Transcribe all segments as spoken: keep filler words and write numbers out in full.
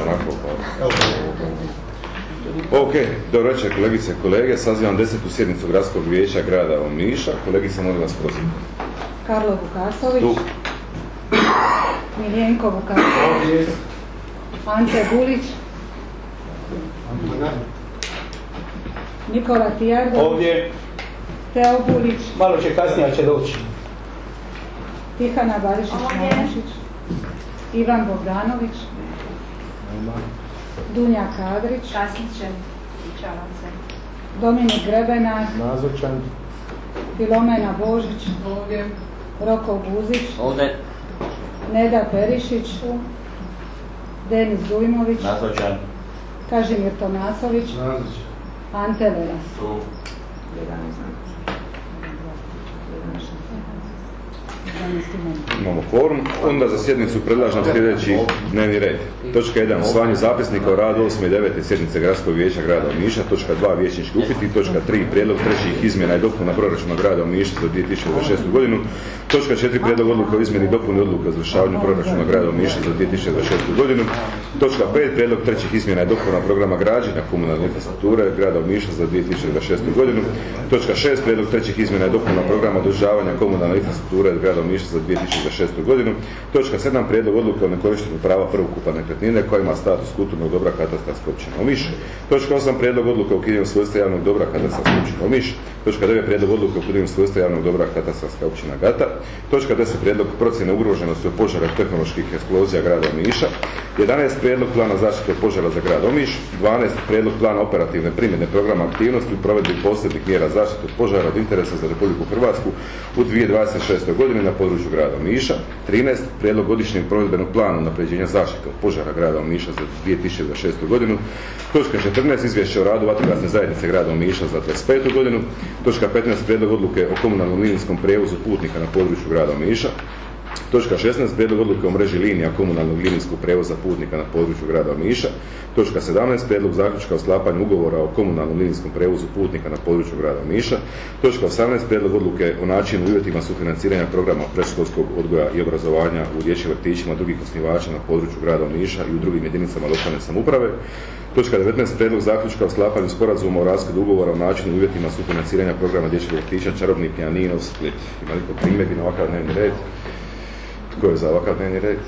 onako pa... Ok, dobro večer kolegice i kolege, sazivam desetu sjednicu Gradskog vijeća grada Omiša. Kolegice, molim vas, prosim. Karlo Vukasović. Tu. Miljenko Vukasović. Ante Gulić. Nikola Tijardović. Ovdje. Teo Gulić. Malo će kasnije, će doći. Tihana Barišić-Monašić. Ivan Bogdanović. Dunja Kadrić. Kasniće. Ispričavam se. Dominik Grebena. Nazočan. Filomena Božić. Ovdje. Roko Buzić. Ovdje. Neda Perišić. Denis Dujmović. Nazočan. Kažimir Tomasović. Nazočan. Ante Veras. Tu. Imamo kvorum. Onda za sjednicu predlažem sljedeći dnevni red. Točka jedan. Usvajanje zapisnika o radu osme i devete sjednice Gradskog vijeća grada Omiša. Točka dva. Vijećnički upiti. Točka tri. Prijedlog trećih izmjena i dopuna proračuna grada Omiša za dvije tisuće dvadeset šestu godinu. Točka četiri. Prijedlog odluke o izmjeni i dopuni odluke o izvršavanju proračuna grada Omiša za dvije tisuće dvadeset šestu godinu. Točka pet. Prijedlog trećih izmjena i dopuna programa građenja komunalne infrastrukture grada Omiša za dvije tisuće dvadeset šestu godinu. Točka šest. Prijedlog trećih izmjena i dopuna programa održavanja komunalne infrastrukture grada Omiša za dvije tisuće dvadeset šestu godinu. Točka sedam. Prijedlog odluke o nekorištenju prava prvokupa nekretnine koja ima status kulturnog dobra katastarska općina Omiš. Točka osam. Prijedlog odluke o ukidanju svojstva javnog dobra katastarska općina Omiš. Točka devet. Prijedlog odluke o ukidanju svojstva javnog dobra katastarska općina Gata. Točka deset. Prijedlog procjene ugroženosti od požara i tehnoloških eksplozija grada Omiša. jedanaest. Prijedlog plana zaštite od požara za grad Omiš. dvanaest. Prijedlog plana operativne primjene programa aktivnosti u provedbi posebnih mjera zaštite od požara od interesa za Republiku Hrvatsku u dvije tisuće dvadeset šestoj godini na području grada Omiša. trinaest. Prijedlog godišnjeg provedbenog plana unapređenja zaštite od požara grada Omiša za dvije tisuće dvadeset šestu godinu. Točka četrnaest. Izvješće o radu vatrogasne zajednice grada Omiša za dvadeset petu godinu. Točka petnaest. Prijedlog odluke o komunalnom linijskom prijevozu putnika na području grada Omiša. Točka šesnaest. Prijedlog odluke o mreži linija komunalnog linijskog prijevoza putnika na području grada Omiša. Točka sedamnaest. Prijedlog zaključka o sklapanju ugovora o komunalnom linijskom prijevozu putnika na području grada Omiša. Točka osamnaest. Prijedlog odluke o načinu i uvjetima sufinanciranja programa predškolskog odgoja i obrazovanja u dječjim vrtićima drugih osnivača na području grada Omiša i u drugim jedinicama lokalne samouprave. Točka devetnaest. Prijedlog zaključka o sklapanju sporazuma o raskidu ugovora o načinu i uvjetima sufinanciranja programa dječjeg vrtića Čarobni pijaninov Split. Ima li ko primjedbi na ovakav dnevni red? Tko je za ovakav dnevni red?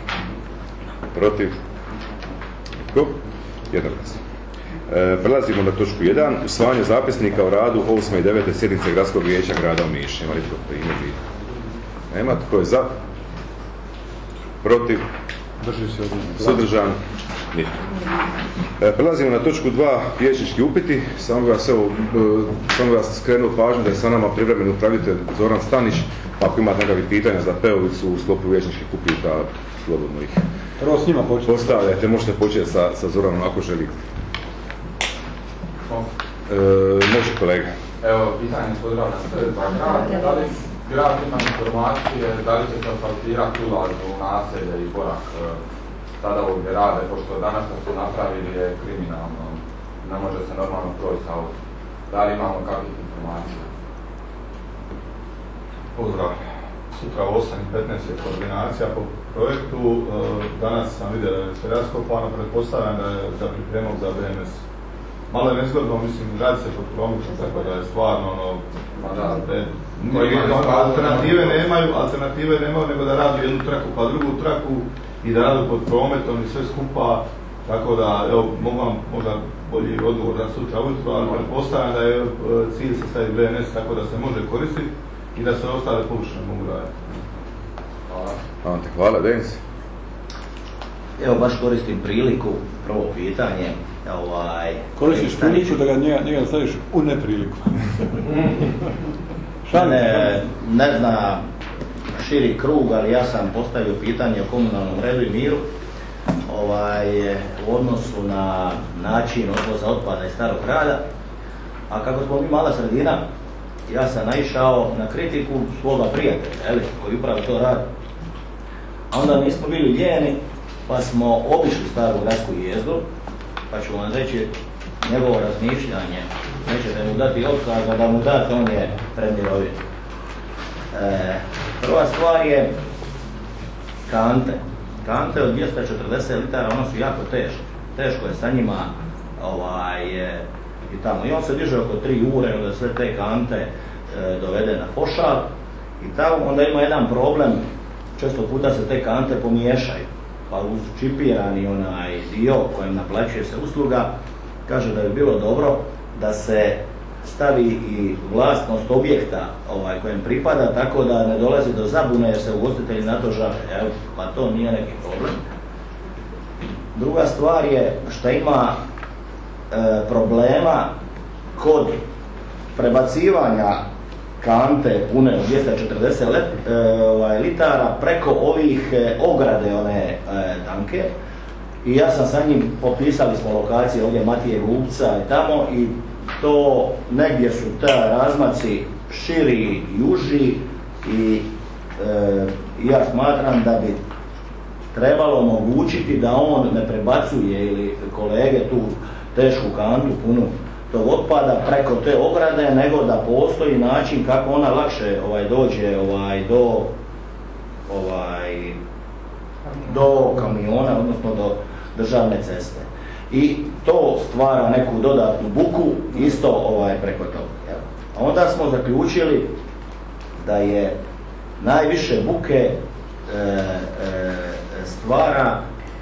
Protiv? Tko? Jednoglasno. E, prelazimo na točku jedan. Usvajanje zapisnika o radu osme i devete sjednice Gradskog vijeća grada Omiša. Ima li tko primjedbi? Nema. Tko je za? Protiv? Suzdržan? Nitko. E, prelazimo na točku dva. Vijećnički upiti. Samo ga se samo ga skrenuo pažnju da je sa nama privremeni upravitelj Zoran Stanić. Ako imate nekakvih pitanja za Peovicu u sklopu vijećničkih upita, slobodno ih prvo s njima početi. Postavljajte, možete početi sa, sa Zoranom ako želite. E, može kolega. Evo, pitanje pozdravljam sve za grad. Da li grad ima informacije, da li će se asfaltirati ulaz u naselje i korak sada ovog gdje rade, pošto danas što su napravili je kriminalno, ne može se normalno proći sa autom. Da li imamo kakvih informacija? Pozdrav. Sutra u osam i petnaest je koordinacija po projektu. Danas sam vidio da je sve raskopano, pretpostavljam da je za pripremog za B M S. Malo je nezgodno, mislim, radi se pod promuču, tako da je stvarno ono... Da, da, alternative nemaju, alternative nemaju nego da radi jednu traku pa drugu traku i da radi pod prometom i sve skupa. Tako da, evo, mogu vam možda bolji odgovor za sutra ujutro, ali pretpostavljam da je cilj se staviti B M S tako da se može koristiti i da se ostale površine mogu raditi. Hvala. Ante, hvala. Denis? Evo, baš koristim priliku, prvo pitanje. Ovaj, Koristiš priliku da ga njega, njega staviš u nepriliku. ne, ne zna širi krug, ali ja sam postavio pitanje o komunalnom redu i miru ovaj, u odnosu na način odvoza otpada iz starog grada. A kako smo mi mala sredina, ja sam naišao na kritiku svoga prijatelja, koji upravo to radi. A onda nismo bili lijeni, pa smo obišli staru gradsku jezdu, pa ću vam reći njegovo razmišljanje. Nećete mu dati otkaz, a da mu date, on je pred mirovinu. E, prva stvar je kante. kante od dvjesto četrdeset litara, one su jako teške. Teško je sa njima ovaj, i tamo. I on se diže oko tri ure, onda sve te kante e, dovede na pošal i tamo onda ima jedan problem, često puta se te kante pomiješaju. Pa uz čipirani onaj dio kojem naplaćuje se usluga, kaže da bi bilo dobro da se stavi i vlasnost objekta ovaj, kojem pripada, tako da ne dolazi do zabune jer se ugostitelji na to žale, jel? Pa to nije neki problem. Druga stvar je što ima e, problema kod prebacivanja kante pune od dvjesto četrdeset let, e, ovaj, litara preko ovih e, ograde one e, tanke. I ja sam sa njim, popisali smo lokacije ovdje Matije Gubca i tamo i to negdje su ta razmaci širi i uži i e, ja smatram da bi trebalo omogućiti da on ne prebacuje ili kolege tu tešku kantu punu tog otpada preko te ograde, nego da postoji način kako ona lakše ovaj, dođe ovaj, do ovaj, do kamiona, odnosno do državne ceste. I to stvara neku dodatnu buku isto ovaj, preko toga. A onda smo zaključili da je najviše buke e, e, stvara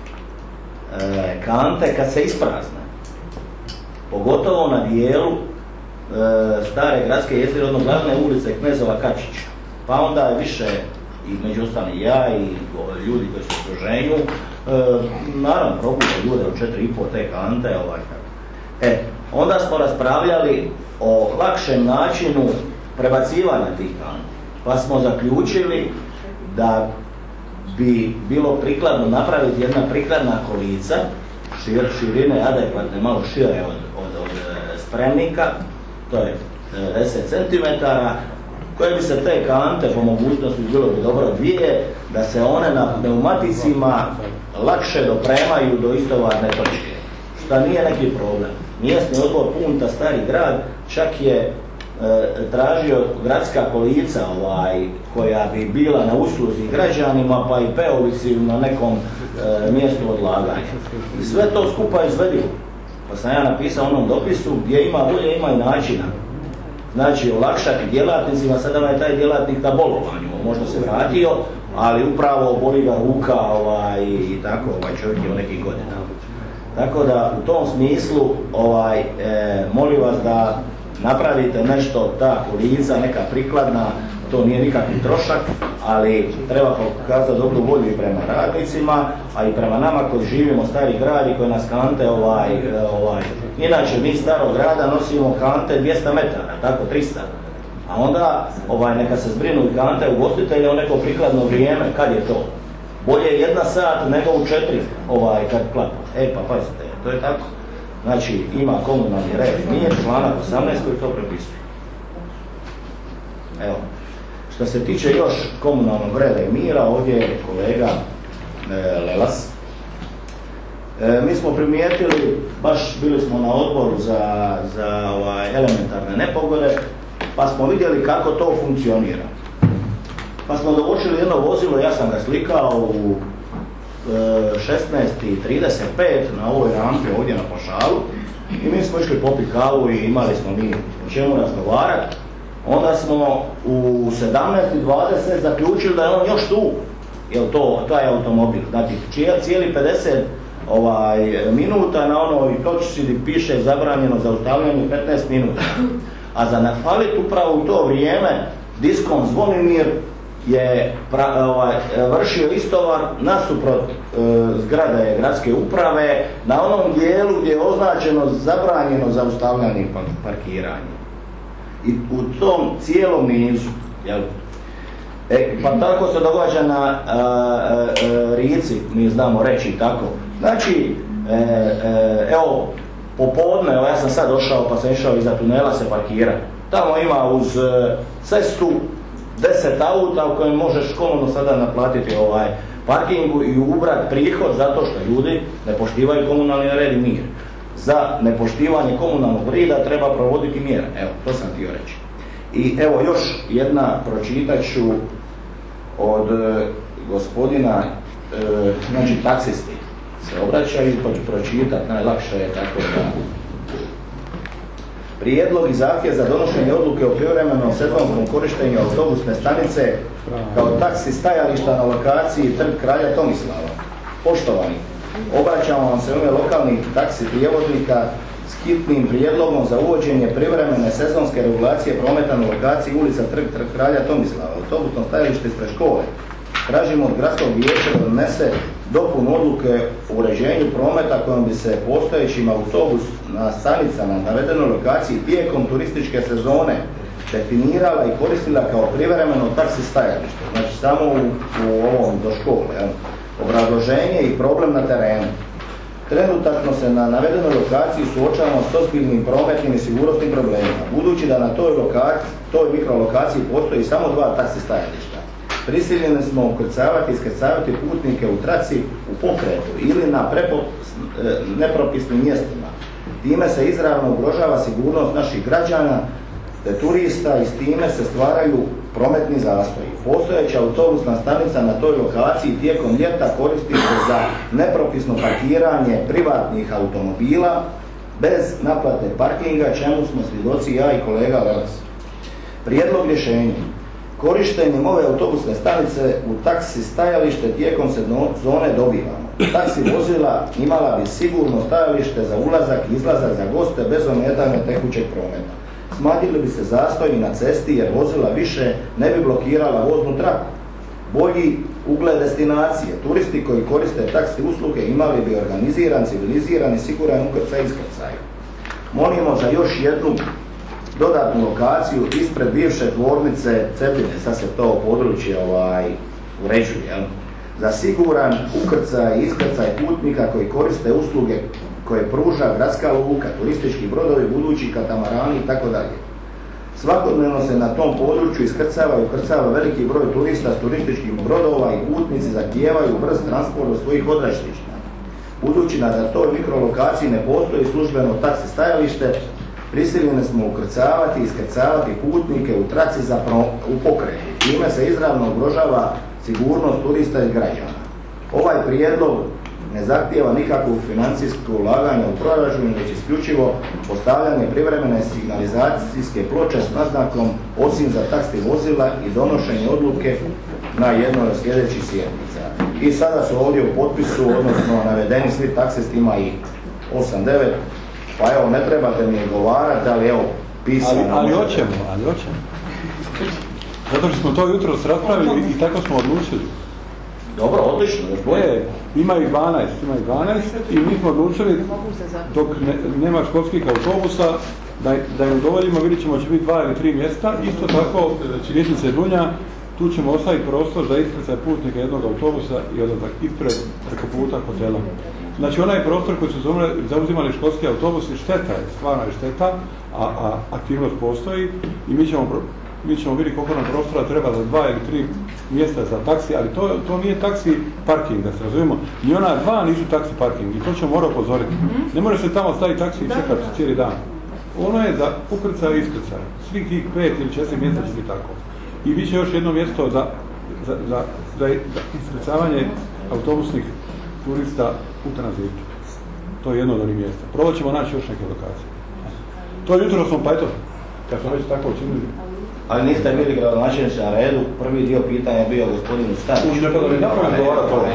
e, kante kad se isprazne. Pogotovo na dijelu e, stare gradske jezgre, odnosno glavne ulice Knezova Kačića. Pa onda je više, i među ostali ja i ljudi koji su u okruženju, e, naravno propušta ljude od četiri i pol te kante. Ovaj, e, onda smo raspravljali o lakšem načinu prebacivanja tih kante. Pa smo zaključili da bi bilo prikladno napraviti jedna prikladna kolica, šir, širine adekvatne, malo šire od, od, od spremnika, to je deset centimetara, koje bi se te kante po mogućnosti bilo bi dobro dvije, da se one na pneumaticima lakše dopremaju do istovarne točke, što nije neki problem. Mjesni odbor Punta, Stari grad, čak je e, tražio gradska kolica ovaj, koja bi bila na usluzi građanima, pa i Peovici na nekom e, mjestu odlaganja. I sve to skupa izvedivo. Pa sam ja napisao onom dopisu gdje ima volje, ima i načina. Znači, olakšati djelatnicima, sada je taj djelatnik na bolovanju, možda se vratio, ali upravo boli ga ruka ovaj, i tako, ovaj čovjek je u nekih godina. Tako da u tom smislu ovaj, e, molim vas da napravite nešto, ta kolica, neka prikladna, to nije nikakvi trošak, ali treba pokazati dobru volju i prema radnicima, a i prema nama koji živimo Stari grad i koji nas kante ovaj, ovaj. Inače mi Starog grada nosimo kante dvjesto metara, tako tristo. A onda ovaj, neka se zbrinu i kante ugostitelja u neko prikladno vrijeme, kad je to? Bolje jedna sat nego u četiri ovaj, kad klapa. E pa pazite, to je tako. Znači ima komunalni red, nije članak osamnaest koji to prepisuje. Evo. Što se tiče još komunalnog reda i mira, ovdje je kolega e, Lelas. E, mi smo primijetili, baš bili smo na odboru za, za ovaj, elementarne nepogode, pa smo vidjeli kako to funkcionira. Pa smo dovučili jedno vozilo, ja sam ga slikao u e, šesnaest i trideset pet na ovoj rampi ovdje na Pošalu i mi smo išli popiti kavu i imali smo mi o čemu razgovarati. Onda smo u sedamnaest i dvadeset zaključili da je on još tu, jer to, to je automobil. Znači, cijeli pedeset ovaj, minuta na onoj točci gdje piše zabranjeno zaustavljanje petnaest minuta. A za nahvaliti upravo u to vrijeme Diskon Zvonimir je pra, ovaj, vršio istovar nasuprot e, zgrade gradske uprave na onom dijelu gdje je označeno zabranjeno zaustavljanje i parkiranje. I u tom cijelom nizu, jel? E, pa tako se događa na a, a, a, Rici, mi znamo reći tako. Znači, e, e, evo, popodne, evo ja sam sad došao pa sam išao iza tunela se parkirati. Tamo ima uz e, cestu deset auta u kojem možeš komodno sada naplatiti ovaj parkingu i ubrati prihod zato što ljudi ne poštivaju komunalni red i mir. Za nepoštivanje komunalnog reda treba provoditi mjere. Evo, to sam htio reći. I evo još jedna, pročitat ću od e, gospodina e, znači taksisti se obraćaju, pa ću pročitati, najlakše je tako da. Prijedlog i zahtjev za donošenje odluke o privremenom sezonskom korištenju autobusne stanice kao taksi stajališta na lokaciji Trg kralja Tomislava. Poštovani, obraćamo vam se u ime lokalnih taksi prijevoznika s hitnim prijedlogom za uvođenje privremene sezonske regulacije prometa na lokaciji ulica Trg, Trg kralja Tomislava, autobusno stajalište ispred škole. Tražimo od gradskog vijeća da donese dopunu odluke o uređenju prometa kojom bi se postojećim autobus na stanicama na navedenoj lokaciji tijekom turističke sezone definirala i koristila kao privremeno taksi stajalište, znači samo u, u ovom do škole. Ja. Obrazloženje i problem na terenu. Trenutačno se na navedenoj lokaciji suočavamo s ozbiljnim prometnim i sigurnosnim problemima. Budući da na toj lokaciji, toj mikrolokaciji postoji samo dva taksi stajališta, prisiljeni smo ukrcavati i iskrcavati putnike u traci u pokretu ili na prepo, nepropisnim mjestima. Time se izravno ugrožava sigurnost naših građana te turista i s time se stvaraju prometni zastoji. Postojeća autobusna stanica na toj lokaciji tijekom ljeta koristi se za nepropisno parkiranje privatnih automobila bez naplate parkinga, čemu smo svjedoci ja i kolega Leos. Prijedlog rješenja. Korištenjem ove autobusne stanice u taksi stajalište tijekom sezone dobivamo. Taksi vozila imala bi sigurno stajalište za ulazak i izlazak za goste bez ometanja tekućeg prometa. Smanjili bi se zastoji na cesti jer vozila više ne bi blokirala voznu traku. Bolji ugled destinacije. Turisti koji koriste taksi usluge imali bi organiziran, civiliziran i siguran ukrcaj i iskrcaj. Molimo za još jednu dodatnu lokaciju ispred bivše tvornice Cepine, sad se to područje ovaj, uređuje, jel? Za siguran ukrcaj i iskrcaj putnika koji koriste usluge koje pruža gradska luka, turistički brodovi, budući katamarani itd. Svakodnevno se na tom području iskrcava i ukrcava veliki broj turista s turističkih brodova i putnici zahtijevaju brz transport do svojih odredišta. Budući da na toj mikrolokaciji ne postoji službeno taksi stajalište, prisiljeni smo ukrcavati i iskrcavati putnike u traci za pro, u pokretu. Time se izravno ugrožava sigurnost turista i građana. Ovaj prijedlog ne zahtijeva nikakvo financijsko ulaganje u proračun, već isključivo postavljanje privremene signalizacijske ploče s naznakom osim za taksi vozila i donošenje odluke na jednoj od sljedećih sjednica. I sada su ovdje u potpisu, odnosno navedeni svi taksisti, ima i osam devet, pa evo, ne trebate mi odgovarati, ali evo, pisano. Ali, ali hoćemo, ali hoćemo. Zato što smo to jutro raspravili i tako smo odlučili. Dobro, odlično, još bolje. E, ima ih dvanaest, ima ih dvanaest i mi smo odlučili, dok ne, nema školskih autobusa, da, da im udovoljimo, vidjet ćemo će biti dva ili tri mjesta. Isto tako, Vijećnice Dunja, tu ćemo ostaviti prostor za iskrcaj putnika jednog autobusa i odlazak ispred preko puta hotela. Znači onaj prostor koji su zauzimali školski autobusi, šteta je, stvarno je šteta, a, a aktivnost postoji i mi ćemo, mi ćemo vidjeti koliko nam prostora treba za dva ili tri mjesta za taksi, ali to, to nije taksi parking, da se razumijemo. Ni ona dva nisu taksi parking i to ćemo morati upozoriti. Ne može se tamo staviti taksi i čekati cijeli dan. Ono je za ukrcaj i iskrcaj. Svih tih pet ili četiri mjesta će biti tako. I bit će još jedno mjesto za, za, za, za, za iskrcavanje autobusnih turista u tranzitu. To je jedno od onih mjesta. Probat ćemo naći još neke lokacije. To je jutro smo, pa eto, kad smo već tako učinili. Ali niste bili gradonačelnici na redu, prvi dio pitanja je bio gospodinu Staniću. Uš ne pada mi napamet govorati ovo.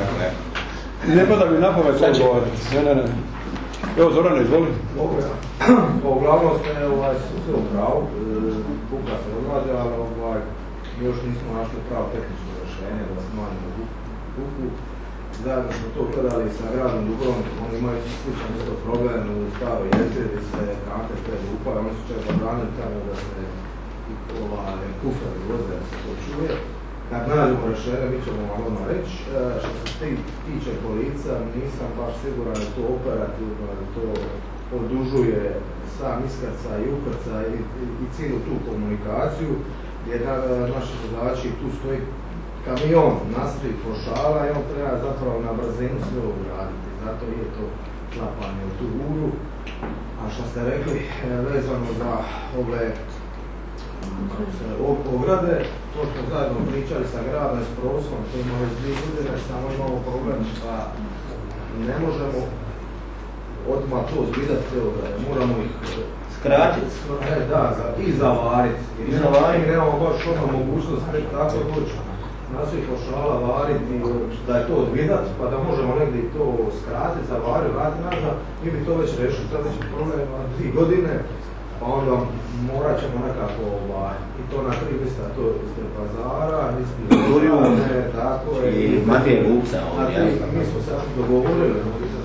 Ne pada mi napamet ovo govorati. Ne, ne, ne. Evo Zorane, izvoli. Dobro ja. Uglavnom ste ovaj, sve u pravu, buka se odlaže, ali ovaj, još nismo našli pravo tehničko rješenje da smanjimo buku. Zajedno smo to gledali sa gradom Dubrovnikom, oni imaju sličan isto problem u staroj jezeri se kante pred upaju, oni su čak zabranili tamo da se ovaj, kufari voze, da se to čuje. Kad nađemo rješenje, mi ćemo vam odmah reći. Što se tiče kolica, nisam baš siguran da to operativno, da to odužuje sam iskrcaj i ukrcaj i, i, i cijelu tu komunikaciju, jer na, naši vozači tu stoji kamion nastoji pošala i on treba zapravo na brzinu sve ugraditi, zato je to klapanje u tu uru. A što ste rekli, vezano za ove ograde, to smo zajedno pričali sa gradom i s prosom, to imamo već dvije godine, samo imamo problem šta ne možemo odmah to zbidati te ograde, moramo ih skratiti. E, da, za, i zavariti. I zavariti nemamo baš ono mogućnost tek tako doći na svih pošala variti, da je to odvidat, pa da možemo negdje to skratiti, zavariti, vratiti nazad, mi bi to već rešili, sad već problem na dvije godine, pa onda morat ćemo nekako ovaj, i to na tri mjesta, to ispred Pazara, ispred Turjune, tako je. I Matije Gupca. Mi smo se dogovorili,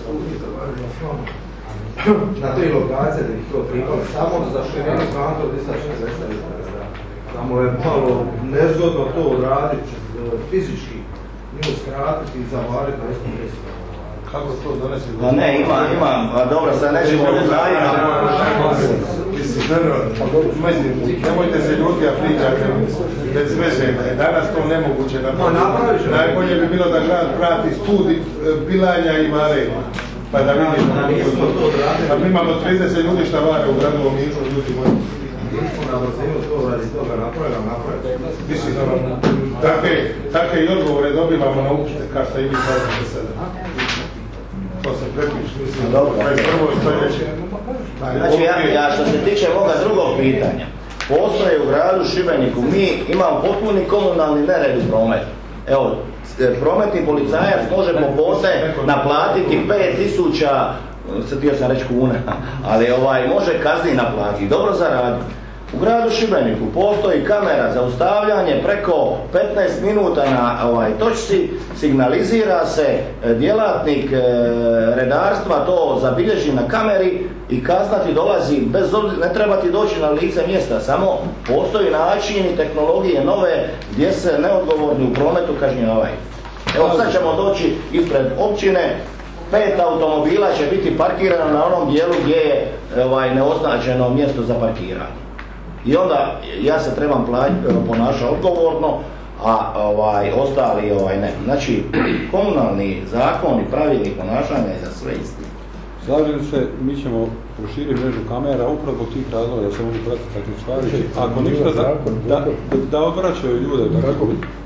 na tri lokacije da ih to pripali, samo za širinu kantor gdje sad šezdeset litara. Samo je malo nezgodno to odraditi fizički, nju skratiti i zavariti na istom mjestu. Kako to donesi? Pa ne, ima, ima, pa dobro, sad nećemo uzajima. Mislim, mislim, nemojte se ljudi, a pričate bez veze. Danas to nemoguće napraviti. Najbolje bi bilo da grad prati studij pilanja i varenja. Pa da vidimo. Pa mi imamo trideset ljudi šta vare u gradu Omišu, ljudi moji. Nismo na brzinu to radi toga napravili, napravili. Mislim, takve i odgovore dobivamo na upite, kao što i vi kažete sada. To se prepiš, mislim, dvadeset prvo stoljeće. Znači, ja, ja što se tiče moga drugog pitanja, postoje u gradu Šibeniku, mi imamo potpuni komunalni nered u prometu. Evo, prometni policajac može po pote naplatiti pet tisuća, htio sam reći kuna, ali ovaj, može kazni naplatiti, dobro zaradi. U gradu Šibeniku postoji kamera za ustavljanje preko petnaest minuta na ovaj, točci, signalizira se, djelatnik e, redarstva to zabilježi na kameri i kazna ti dolazi, bez obzira, ne treba ti doći na lice mjesta, samo postoji način i tehnologije nove gdje se neodgovorni u prometu kažnjavaju. Evo sad ćemo doći ispred općine, pet automobila će biti parkirano na onom dijelu gdje je ovaj, neoznačeno mjesto za parkiranje. I onda ja se trebam ponašati odgovorno, a ovaj, ostali ovaj, ne. Znači, komunalni zakon i pravilnik ponašanja je za sve isti. Slažem se, mi ćemo proširiti mrežu kamera upravo zbog tih razloga da se mogu pratiti takve stvari. Ako ništa, da, da, da odvraćaju ljude. Tako,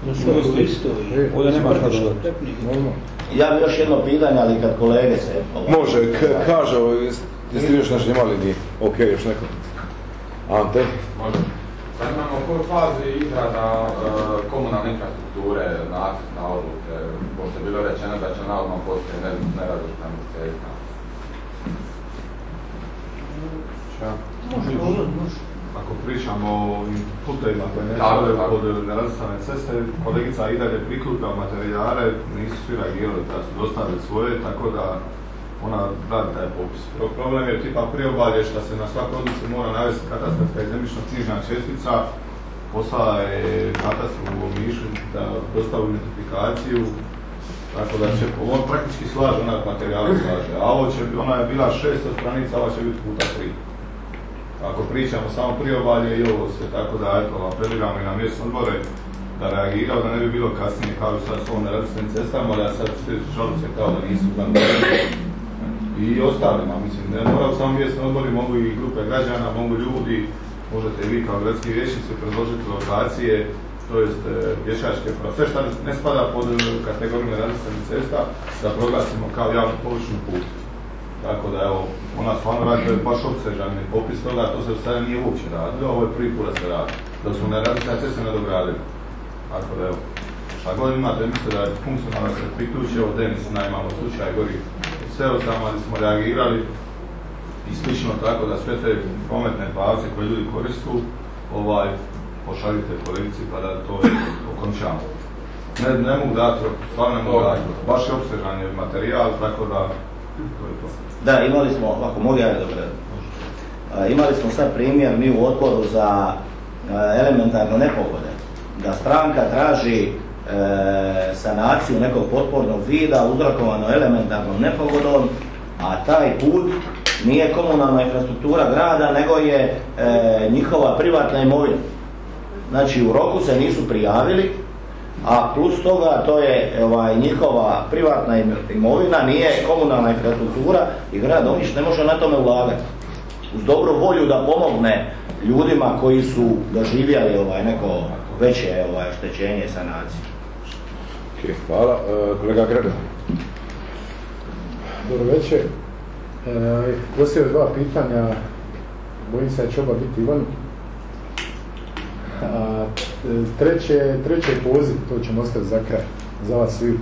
ovdje nema šta dodati. Ja bi još jedno pitanje, ali kad kolege se... Može, kaže, jeste vi još nešto imali nije? Ok, još neko. Ante? Može. Sad imamo u kojoj fazi izrada e, komunalne infrastrukture, nacrtna odluke, pošto je bilo rečeno da će navodno postoji nerazvrstanih cesta. Ako pričamo o putevima koje ne stavljaju pod nerazvrstane ceste, kolegica i dalje prikuplja materijale, nisu svi reagirali da su dostavili svoje, tako da ona radi taj popis. Problem je tipa priobalje što se na svakoj odluci mora navesti katastarska i zemljišno-knjižna čestica, poslala je katastru u Omišu da dostavu identifikaciju, tako da će, on praktički slaže, ona materijale slaže, a ovo će, ona je bila šesto stranica, ova će biti puta tri. Ako pričamo samo priobalje i ovo sve, tako da eto, apeliramo i na mjesne odbore da reagirao, da ne bi bilo kasnije kao i sad s ovom nerazvrstanim cestama, da sad žalu se kao da nisu i ostalima, mislim, ne moraju samo mjesni odbori, mogu i grupe građana, mogu ljudi, možete i vi kao gradski vijećnici predložiti lokacije, to jest pješačke, sve što ne spada pod kategoriju nerazvrstanih cesta, da proglasimo kao javnu površinu put. Tako da evo, ona stvarno radi, to je baš opsežan popis toga, to se sada nije uopće radilo, ovo je prvi put da se radi, da su nerazvrstane ceste nadogradili. Tako da evo, šta god imate, mislite da je funkcionalno da se priključi, evo Denis najmalo slučaj gori sve ostalo smo reagirali i slično tako da sve te prometne pravce koje ljudi koristu ovaj, pošaljite kolegici pa da to okončamo. Ne, ne mogu dati, stvarno ne mogu dati, baš je opsežan je materijal, tako da to je to. Da, imali smo, ako mogu ja dobro, imali smo sad primjer mi u odboru za elementarne nepogode, da stranka traži e, sanaciju nekog potpornog vida uzrokovano elementarnom nepogodom, a taj put nije komunalna infrastruktura grada, nego je e, njihova privatna imovina. Znači u roku se nisu prijavili, a plus toga to je ovaj, njihova privatna imovina, nije komunalna infrastruktura i grad Omiš ne može na tome ulagati. Uz dobru volju da pomogne ljudima koji su doživjeli ovaj, neko veće ovaj, oštećenje i sanaciju. Ok, hvala. E, kolega Greda. Dobro večer. E, poslije dva pitanja, bojim se da će oba biti Ivan. A, treće, treće poziv, to ćemo ostaviti za kraj, za vas svi.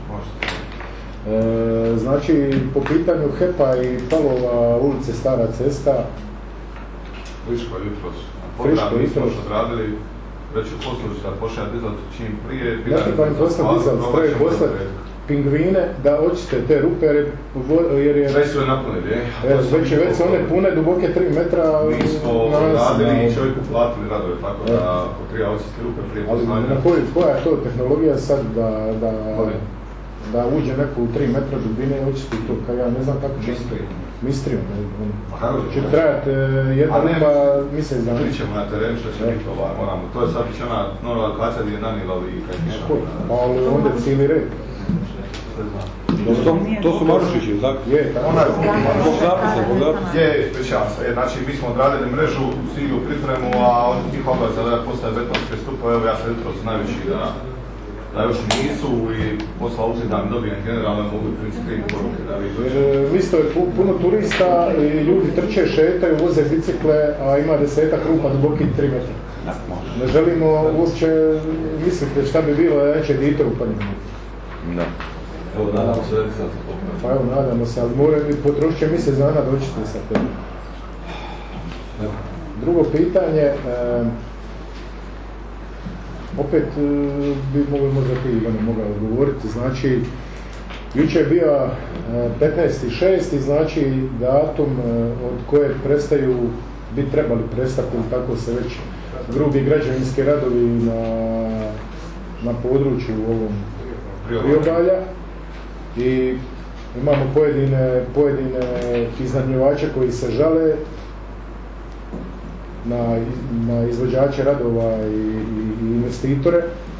E, znači, po pitanju H E P-a i Palova ulice Stara cesta. Friško jutros. Friško jutros. Smo odradili, već u posluži da pošalja dizat čim prije. Ja ti pa im poslao dizat, stroje poslao pingvine da očiste te rupe jer je... Jer je već su je napunili, je? Već, već su one pune duboke tri metra. Mi smo radili i čovjeku platili radove, tako da treba očistiti rupe prije poslanja. Ali na koji, koja je to tehnologija sad da, da, da uđe neko u tri metra dubine i očisti to, kao ja ne znam kako će se... Mistrijom. Će trajati jedna rupa mjesec dana. Pričamo na terenu što će biti ovaj, moramo. To je sad će ona nova lokacija gdje je Nanilovi i kaj ništa. Pa ali onda je cijeli red. To, to su Marušići, tako? Je, tako. Zbog zapisa, zbog zapisa. Je, ispričavam se. Znači, mi smo odradili mrežu, stigli u pripremu, a od tih obaveza da postaje betonske stupove, evo ja sam jutros najveći da, da još nisu i posla uzim da mi dobijem generalno mogu i principi poruke da vidim. Isto je puno turista, ljudi trče, šetaju, voze bicikle, a ima desetak rupa duboki tri metra. Ne želimo uopće misliti šta bi bilo da neće dite upadniti. Da. Evo, nadamo se da je sad. Pa evo, nadamo se, ali moraju potrošit će mjesec dana doći sa tem. Drugo pitanje, e, opet e, bi mogli možda ti Ivane mogao odgovoriti, znači jučer je bio e, petnaesti šesti znači datum e, od koje prestaju, bi trebali prestati, tako se već grubi građevinski radovi na, na području ovom priobalja i imamo pojedine, pojedine iznajmljivače koji se žale na, na izvođače radova i, i, i investitore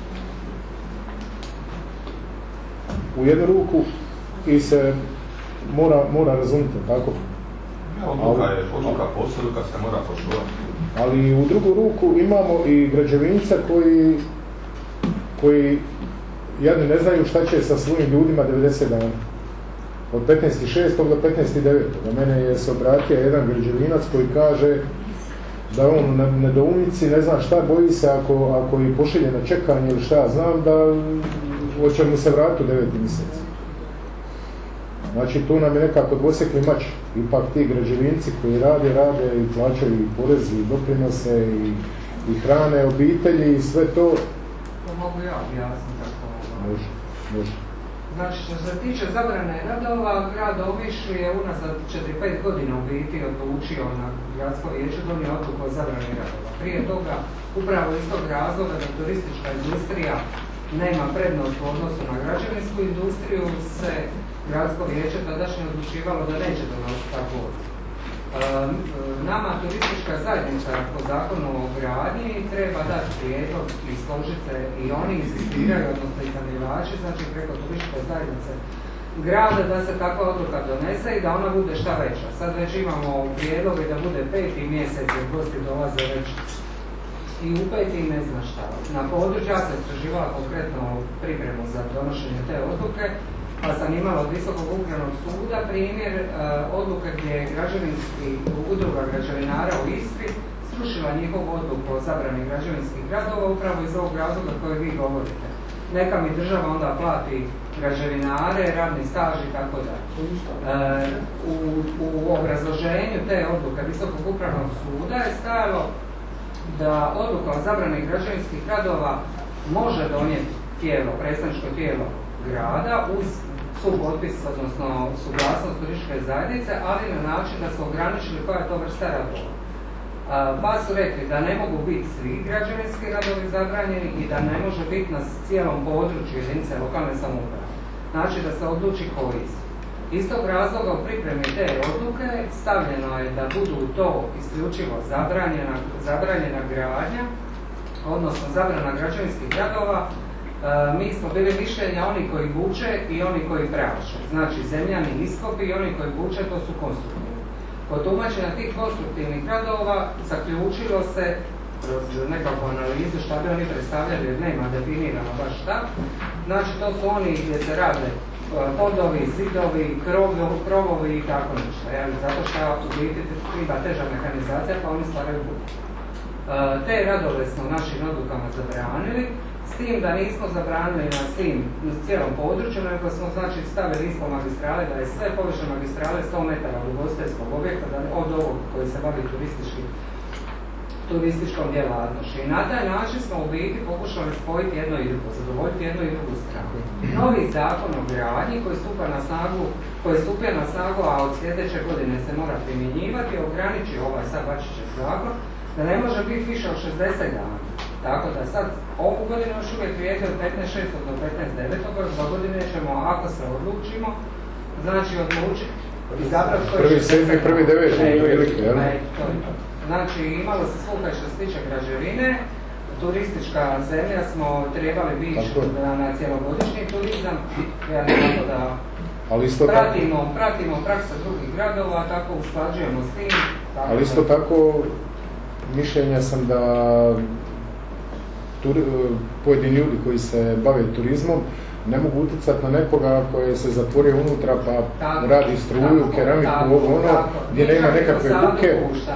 u jednu ruku i se mora, mora razumjeti, tako? Odluka je, odluka posluka se mora poštovati. Ali u drugu ruku imamo i građevinca koji, koji jedni ne znaju šta će sa svojim ljudima devedeset dana. Od petnaesti šestog do petnaesti devetog Do mene je se obratio jedan građevinac koji kaže da on na nedoumici ne zna šta, boji se ako, ako je pošilje na čekanje ili šta, znam da hoće mu se vratiti u deveti mjesec. Znači tu nam je nekako dvosekli mač. Ipak ti građevinci koji rade, rade i plaćaju i porezi i doprinose i, i hrane obitelji i sve to. To mogu ja objasniti kako. Može, može. Znači što se tiče zabrane radova, grad Omiš je unazad četiri pet godina u biti odlučio na gradsko vijeće donio odluku o zabrani radova. Prije toga, upravo iz tog razloga da turistička industrija nema prednost u odnosu na građevinsku industriju, se gradsko vijeće tadašnje odlučivalo da neće donositi takvu odluku. Nama turistička zajednica po zakonu o gradnji treba dati prijedlog i složiti se i oni insistiraju, odnosno iznajmljivači, znači preko turističke zajednice grada da se takva odluka donese i da ona bude šta veća. Sad već imamo prijedloge da bude peti mjesec jer gosti dolaze već i u peti ne zna šta. Na području ja sam istraživala konkretno pripremu za donošenje te odluke, pa sam imala od Visokog upravnog suda primjer uh, odluke gdje je građevinski udruga građevinara u Istri srušila njihovu odluku o zabrani građevinskih radova upravo iz ovog razloga koje vi govorite. Neka mi država onda plati građevinare, radni staž i tako dalje. Uh, u, u obrazloženju te odluke Visokog upravnog suda je stajalo da odluka o zabrani građevinskih radova može donijeti tijelo, predstavničko tijelo grada uz supotpis, odnosno suglasnost turističke zajednice, ali na način da su ograničili koja je to vrsta radova. Pa su rekli da ne mogu biti svi građevinski radovi zabranjeni i da ne može biti na cijelom području jedinice lokalne samouprave. Znači da se odluči koji su. Iz tog razloga u pripremi te odluke stavljeno je da budu to isključivo zabranjena, zabranjena gradnja, odnosno zabrana građevinskih radova. E, mi smo bili mišljenja oni koji buče i oni koji praše. Znači zemljani iskopi i oni koji buče to su konstruktivni. Kod tumačenja tih konstruktivnih radova zaključilo se kroz nekakvu analizu šta bi oni predstavljali jer nema definirano baš šta. Znači to su oni gdje se rade podovi, zidovi, krovovi i tako nešto. Zato što u biti treba teža mehanizacija pa oni stvaraju buku. Te radove smo našim odlukama zabranili, s tim da nismo zabranili na svim, na cijelom području, nego smo znači stavili ispod magistrale da je sve površine magistrale sto metara od ugostiteljskog objekta, da od ovog koji se bavi turistički, turističkom djelatnošću. I na taj način smo u biti pokušali spojiti jedno i drugo, zadovoljiti jednu i drugu stranu. Novi zakon o gradnji koji stupa na snagu, koji stupio na snagu, a od sljedeće godine se mora primjenjivati, ograniči ovaj sad Bačićev zakon, da ne može biti više od šezdeset dana. Tako da sad ovu godinu još uvijek vrijedi od petnaest šestog do petnaest devetog Za godine ćemo, ako se odlučimo, znači odlučiti. Prvi sedmi, prvi deveti. Znači imalo se sluha što se tiče građevine, turistička zemlja smo trebali biti na, na cjelogodišnji turizam, ja nekako da ali isto pratimo, tako, pratimo prakse drugih gradova, tako usklađujemo s tim. Tako ali isto da, tako mišljenja sam da tur, pojedini ljudi koji se bave turizmom ne mogu utjecati na nekoga koji se zatvorio unutra pa tako, radi struju, tako, keramiku, tako, ovo ono, tako, gdje nema nekakve buke.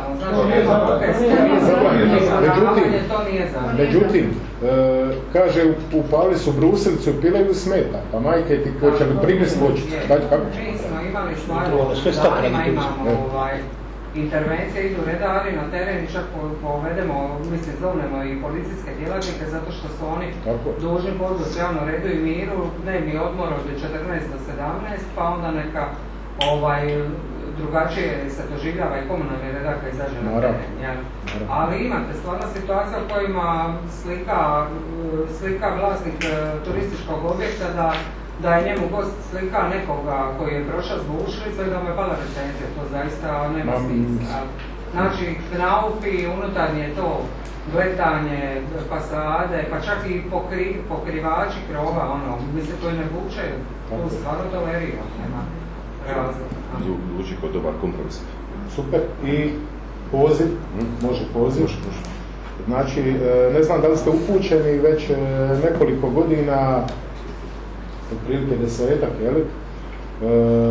Međutim, e, kaže, upali su brusilicu, pilaju smeta, pa majke ti ko će li primjest voćicu. Mi smo imali stvarno, danima imamo ovaj, intervencije, idu redari na teren i čak povedemo, mislim, zovnemo i policijske djelatnike zato što su oni tako dužni podvući javno redu i miru, dnevni odmor od četrnaest do sedamnaest, pa onda neka ovaj, drugačije se doživljava i komunalni redar kad izađe na teren. Ja. Ali imate stvarno situacija u kojima slika, slika vlasnik turističkog objekta da da je njemu gost slika nekoga koji je prošao s bušlice i da mu je pala recenzija, to zaista nema smisla. Znači, knaupi, unutarnje to, gletanje, fasade, pa čak i pokri, pokrivači krova, ono, mislim koji ne bučaju, to stvarno tolerira, nema razloga. Zvuči kao dobar kompromis. Super, i poziv, hmm? može poziv. Može, može. Znači, ne znam da li ste upućeni već nekoliko godina, otprilike desetak, jel? E,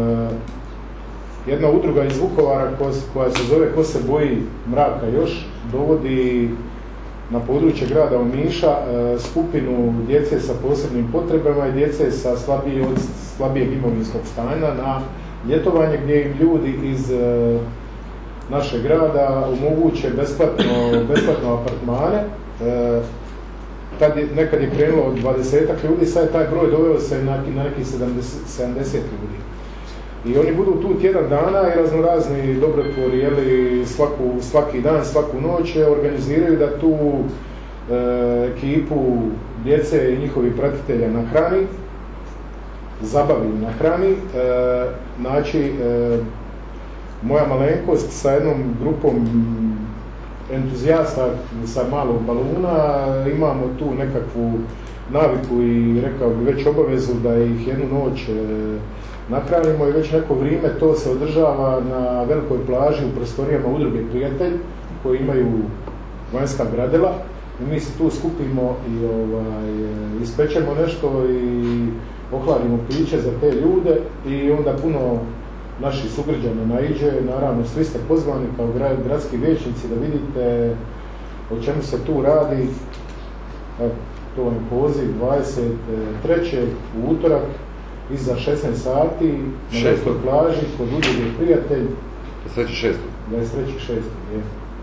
jedna udruga iz Vukovara koja se zove Ko se boji mraka još, dovodi na područje grada Omiša e, skupinu djece sa posebnim potrebama i djece sa slabije, od slabijeg imovinskog stanja na ljetovanje gdje im ljudi iz e, našeg grada omoguće besplatno, besplatno apartmane. E, Tad je, nekad je krenulo od dvadesetak ljudi, sad je taj broj doveo se na, na nekih sedamdeset ljudi. I oni budu tu tjedan dana i raznorazni dobrotvori, jeli, svaku, svaki dan, svaku noć organiziraju da tu e, ekipu djece i njihovih pratitelja nahrani, zabavi nahrani. E, znači, e, moja malenkost sa jednom grupom entuzijasta sa malog baluna, imamo tu nekakvu naviku i rekao bi već obavezu da ih jednu noć e, nahranimo i već neko vrijeme to se održava na velikoj plaži u prostorijama udruge Prijatelj koji imaju vanjska gradela i mi se tu skupimo i ovaj, ispečemo nešto i ohladimo piće za te ljude i onda puno naši sugrađana naiđe, naravno svi ste pozvani kao gradski vijećnici da vidite o čemu se tu radi. Evo, to vam je poziv dvadeset trećeg u utorak iza šesnaest sati na velikoj plaži kod udruge Prijatelj. dvadeset treći šesti dvadeset treći šesti je.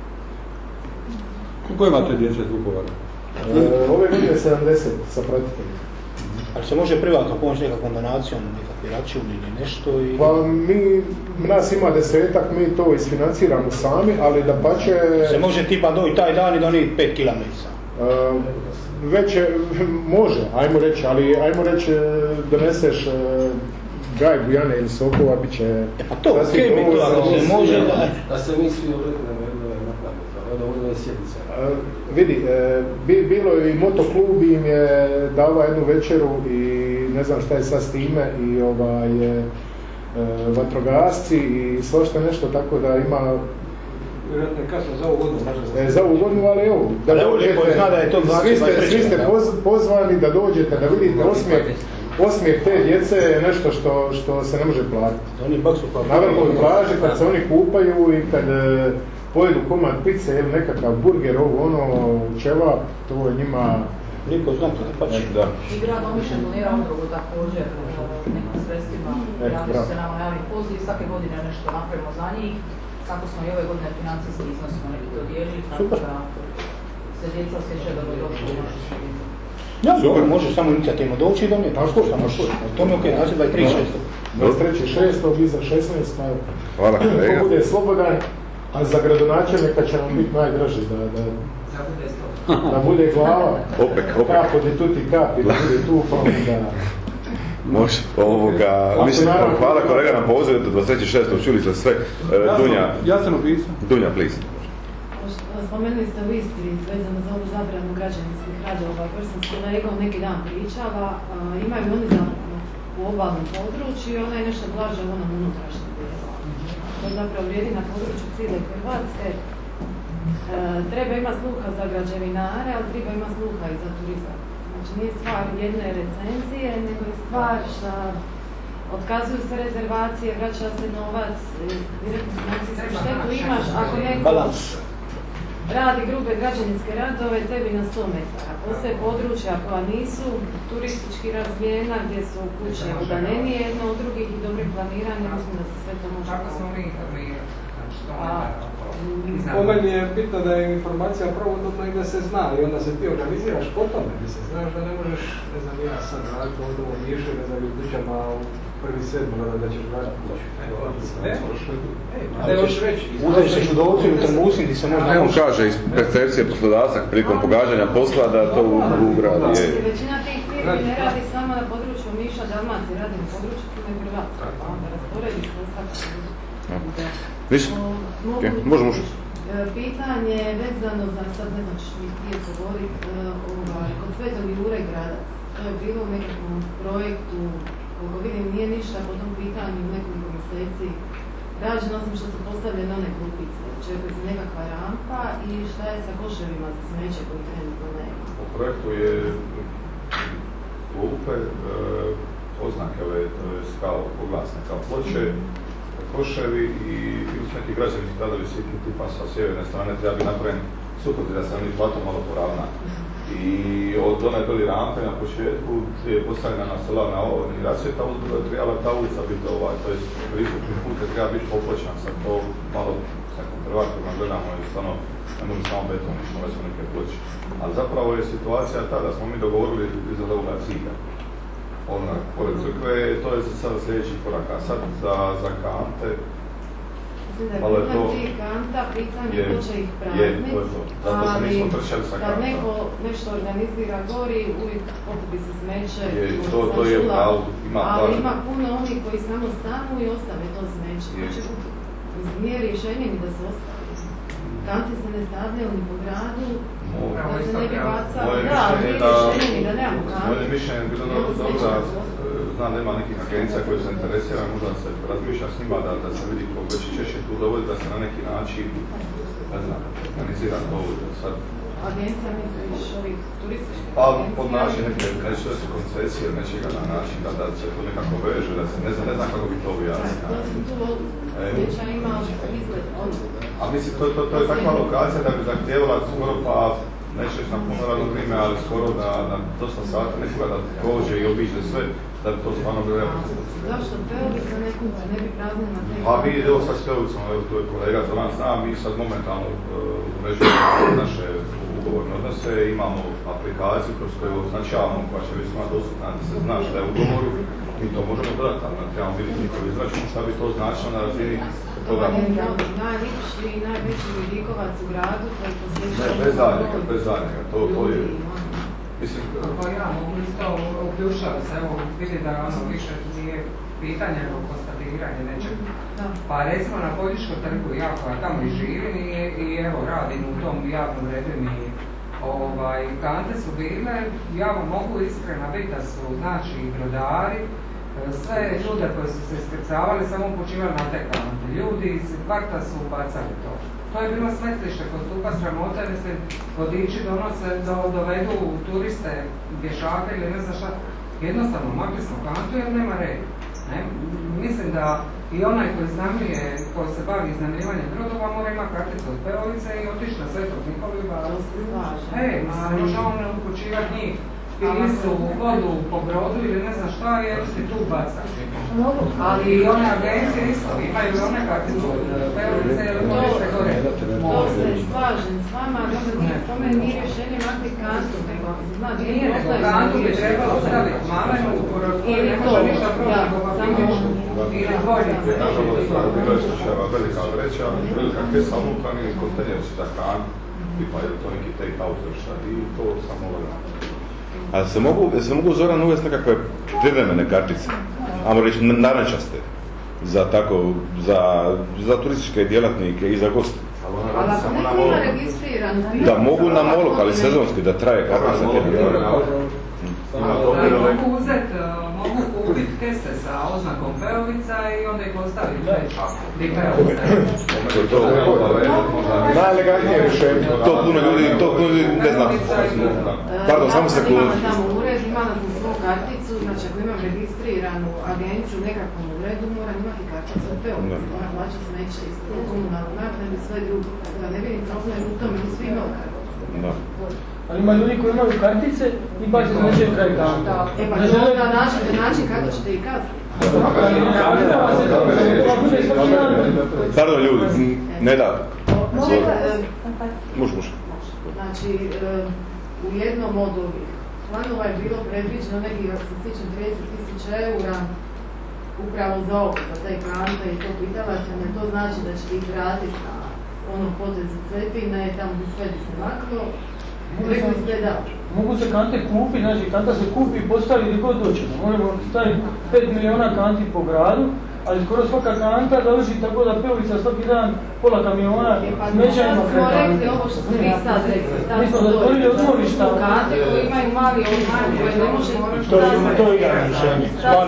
Koliko imate djece iz Vukovara? E, ove godine sedamdeset sa pratiteljima. Ali se može privatno pomoći nekakvom donacijom, nekakvi račun ili nešto? I... Pa mi, nas ima desetak, mi to isfinanciramo sami, ali da pa će... Se može tipa doći taj dan i donijeti pet kilometara? Uh, već je, može, ajmo reći, ali ajmo reći doneseš uh, gajbu, jane ili sokova, bit će... E pa to, okej okay, mi to, ako se može da... Da se mi svi odreknemo jedne naklade, da ovdje sjednice. Uh, vidi, uh, bi, bilo je i motoklub im je dava jednu večeru i ne znam šta je sad s time i ovaj, uh, vatrogasci i svašta nešto, tako da ima... Vjerojatno je kasno za ovu godinu, možda E, za ovu godinu, ali evo, da dođete, svi ste, svi ste pozvani da dođete, da vidite osmijeh, osmijeh te djece je nešto što, što se ne može platiti. Na vrhovoj plaži, kad se oni kupaju i kad e, pojedu komad pice ili nekakav burger, ovo ono, ćevap, to je njima... Niko zna to ne pači. Da. I grad Omišalj donira udrugu također nekim sredstvima, javili su se nama javni poziv, svake godine nešto napravimo za njih, kako smo i ove godine financijski iznos smo neki dodijelili, tako da se djeca osjećaju da bi došli u našu sredinu. Ja, dobro, može samo inicijativno doći i donijeti, ali što samo što? To mi je okej, znači dvadeset tri šestog dvadeset tri šestog iza šesnaest. Hvala kolega. Ko bude slobodan, a za gradonačelnika će nam biti najdraži da, da, da bude glava. Opek, opek. Kapo di tuti kapi, da bude tu, pa onda... Može, ovoga, mislim, hvala kolega na pozivu, dvadeset tri šestog čuli ste sve. Dunja. Ja sam upisao. Dunja, please. Spomenuli ste u Istri vezano za ovu zabranu građevinskih radova, jer sam s kolegom neki dan pričala, imaju oni za u obalnom području i ona je nešto blaže u onom unutrašnjem dijelu. To zapravo vrijedi na području cijele Hrvatske. E, treba ima sluha za građevinare, ali treba ima sluha i za turizam. Znači nije stvar jedne recenzije, nego je stvar što otkazuju se rezervacije, vraća se novac, direktno financijsku štetu imaš ako neko radi grube građevinske radove, tebi na sto metara. Postoje područja koja nisu turistički razvijena, gdje su kuće udaljenije jedno od drugih i dobre planiranje, mislim da se sve to može... Kako smo mi informirati? Po meni je bitno da je informacija pravodobna i da se zna i onda se ti organiziraš po tome, gdje se znaš da ne možeš, ne znam, ja sad raditi ovdje u Miše, ne znam, u kućama u prvi sedmi gleda da ćeš gledati kuću. Ne možeš, ne možeš reći. Uzeš se šudovci u Trmusin ti se možda... Ne, on kaže iz percepcije poslodavca prilikom pogađanja posla da to u, u gradu je. Većina tih firmi ne radi samo na području Miša, Dalmacije, radi na području Hrvatske, Hrvatske, pa onda rasporediš posao. Ništa? Okay. Možemo ušiti. Pitanje vezano za, sad ne znam što mi htije govoriti, ovaj, kod Svetog Jure Gradac. To je bilo u nekakvom projektu, koliko vidim nije ništa po tom pitanju u nekoliko mjeseci. Rađeno osim što su postavljene one klupice, očekuje se nekakva rampa i šta je sa koševima za smeće koji trenutno nema. U projektu je klupe, oznake ove, to je kao oglasne, kao ploče, koševi i su neki građevinski radovi sitni tipa sa sjeverne strane treba bi napraviti suprotno da se oni plato malo poravna. I od one bili rampe na početku je postavljena na solarna rasvjeta, uzbrdo je trebala ta ulica biti ovaj, to je pristupni put je treba biti popločan, sad to malo s nekom prvatima gledamo i stvarno ne može samo beton, ništa već neke ploče. Ali zapravo je situacija ta da smo mi dogovorili iza ovoga cilja. Ona, pored crkve, to je sada sljedeći korak, a sad za, za kante, malo je to... kanta, pitanje ko će ih prazniti, ali kad neko nešto organizira gori, uvijek pokupi se smeće, to, to je pravo, ima ali ima puno onih koji samo stanu i ostave to smeće. Nije rješenje ni da se ostavi. Kanti se ne stavljaju ni po gradu, da se ne bi bacali, da, nije rješenje ni da nemamo kanti. Moje mišljenje je bilo dobro da, znam da ima nekih agencija koje su zainteresirane, možda se razmišlja s njima da, da se vidi koliko već češće tu dovodi, da se na neki način, ne znam, organizira to sad. Agencija misliš ovih turističkih pa, agencija? Pa pod način neke, neće da se koncesije nečega na način da, da se to nekako veže, da se ne znam, ne znam kako bi to objasniti. To sam tu sljedeća ima izgled, ono. A mislim, to, to, to je takva lokacija da bi zahtijevala skoro pa, neću reći na puno radno vrijeme, ali skoro da na dosta sata nekoga da prođe i obiđe sve, da bi to stvarno bilo reprezentativno. Zašto Peovica nekom se ne bi praznila na te... Pa vi, evo sad s Peovicom, evo tu je kolega Zoran zna, mi sad momentalno umrežujemo naše ugovorne odnose, imamo aplikaciju kroz koju označavamo koja će biti svima dostupna, da se zna šta je u ugovoru, mi to možemo dodati, ali trebamo vidjeti njihov izračun, šta bi to značilo na razini toga. Najljepši i najveći vidikovac u gradu koji posjećaju... Ne, bez zadnjega, bez zadnjega, to, to je... Mislim... Pa ja mogu isto uključati se, evo vidi da ono više nije pitanje nego konstatiranje nečeg. Pa recimo na Poljičkom trgu, ja koja tamo i živim i, i evo radim u tom javnom redu mi ovaj, kante su bile, ja vam mogu iskreno biti da su znači brodari sve ljude koji su se iskrcavali samo upućivali na te kante. Ljudi iz kvarta su bacali to. To je bilo smetlište kod stupa sramote, mislim, vodiči donose, do, dovedu turiste, pješake ili ne znam šta. Jednostavno, makli smo kantu jer nema reda. Ne? Mislim da i onaj koji iznajmljuje, koji se bavi iznajmljivanjem brodova, mora imati karticu od Peovice i otići na Svetog Nikolu i Ej, mislim, može on upućivati njih. Ili su u vodu po brodu ili ne znam šta, jer si tu bacaš. Ali i one agencije isto, imaju i one karticu od Peovice ili morate gore. To se slažem s vama, ali po meni nije rješenje makli kantu, nego znači nije nego kantu bi trebalo staviti malenu u koju ne može ništa proći nego papirišu. Ili dvojnice. Bilo je slučajeva velika vreća, velika kesa unutra ili kontenjer za kantu, tipa je to neki take-out vrša i to samo ovo. A se mogu, se mogu Zoran uvesti nekakve privremene kartice, ajmo reći narančaste, za tako, za, za turističke djelatnike i za goste. Ali ako neko ima registriran... Da mogu na molok, ali sezonski, da traje kartica. Mogu uzeti, mogu kupiti kese sa oznakom Peovica i onda ih ostaviti već. Najelegantnije rješenje. To puno ljudi, to puno ljudi ne znam. Pardon, samo sekundu. Imala tamo ured, imala sam svoju karticu, znači ako imam registriranu agenciju u nekakvom uredu, moram imati karticu od Peovica. Ona plaća smeće isto komunalnu naknadu i sve drugo. Tako da ne vidim problem u tome, mi svi imali karticu. Ali ima ljudi koji imaju kartice i baš se neće kraj kanta. E pa to je na način, na način kako ćete i kazniti. Pardon ljudi, ne da. Muš, muš. Znači, u jednom od ovih planova je bilo predviđeno nekih, ako se sjećam, trideset tisuća eura upravo za ovo, za te kante i to pitala sam, jer to znači da ćete ih vratiti na onom potezu Cetine, tamo gdje sve bi se maklo. Rekli ste da. Mogu se kante kupiti, znači kanta se kupi i postavi gdje god doćemo. Možemo staviti pet milijuna kanti po gradu, ali skoro svaka kanta završi tako da Peovica svaki dan pola kamiona smeća ima kraj kante. Rekli ovo što ste vi sad rekli. Mi smo zatvorili odmorišta. Kante koji imaju mali odmor koji ne može... To je jedan rješenje.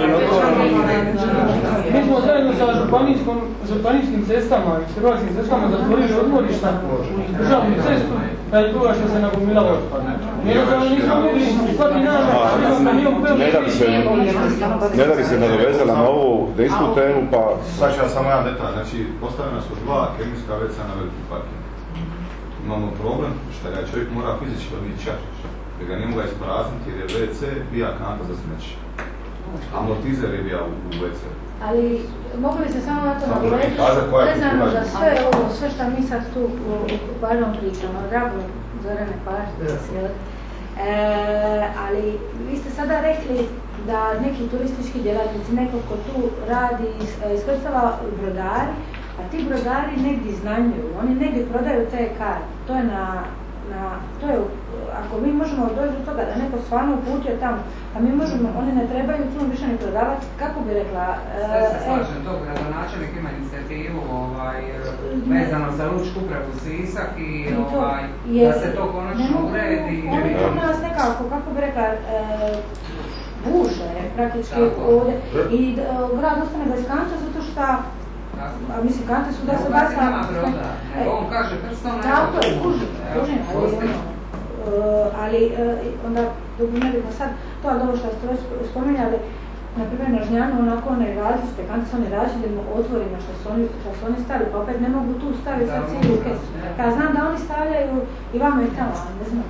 Mi smo zajedno sa županijskim cestama i hrvatskim cestama zatvorili odmorišta u državnu cestu radi toga što se nagomilalo otpad. Jednostavno nismo mogli svaki dan kamion Peovica. Ne da li se nadovezala na ovu istu temu, pa... Znači, ja samo jedan detalj, znači postavljena su dva kemijska ve ce na veliki parking. Imamo problem što ga čovjek mora fizički odnijeti čačić, jer ga ne mogu isprazniti jer je ve ce bija kanta za smeće. Amortizer je bija u, u ve ce. Ali mogu li se samo na to nagovoriti, vezano za sve ovo, sve što mi sad tu važno pričamo, drago Zorane Pašić, e, ali vi ste sada rekli da neki turistički djelatnici, neko ko tu radi, iskrcava brodari, a ti brodari negdje iznajmljuju, oni negdje prodaju te karte. To je na, na, to je, ako mi možemo doći do toga da neko stvarno uputio tamo, a mi možemo, oni ne trebaju tu više ni prodavati, kako bi rekla... Sve se slažem, to gradonačelnik ima inicijativu ovaj, vezano za lučku upravu Sisak i, i to, ovaj, je, da se to konačno uredi. Oni to nas nekako, kako bi rekla, e, buše praktički ovdje i uh, grad ostane bez kanta zato što, a mislim kante su da se basa... Nema broda, nego on kaže prstom nema. Tako je, kužim, kužim, ali ono, ali onda dok ne vidimo sad to, ali ovo što ste već spominjali, na primjer na Žnjanu, onako one različite kante su one različite otvorima što su oni, što su oni stavili, pa opet ne mogu tu staviti sad cijelu kesu. Ja znam da oni stavljaju i vama i tamo, ne znam.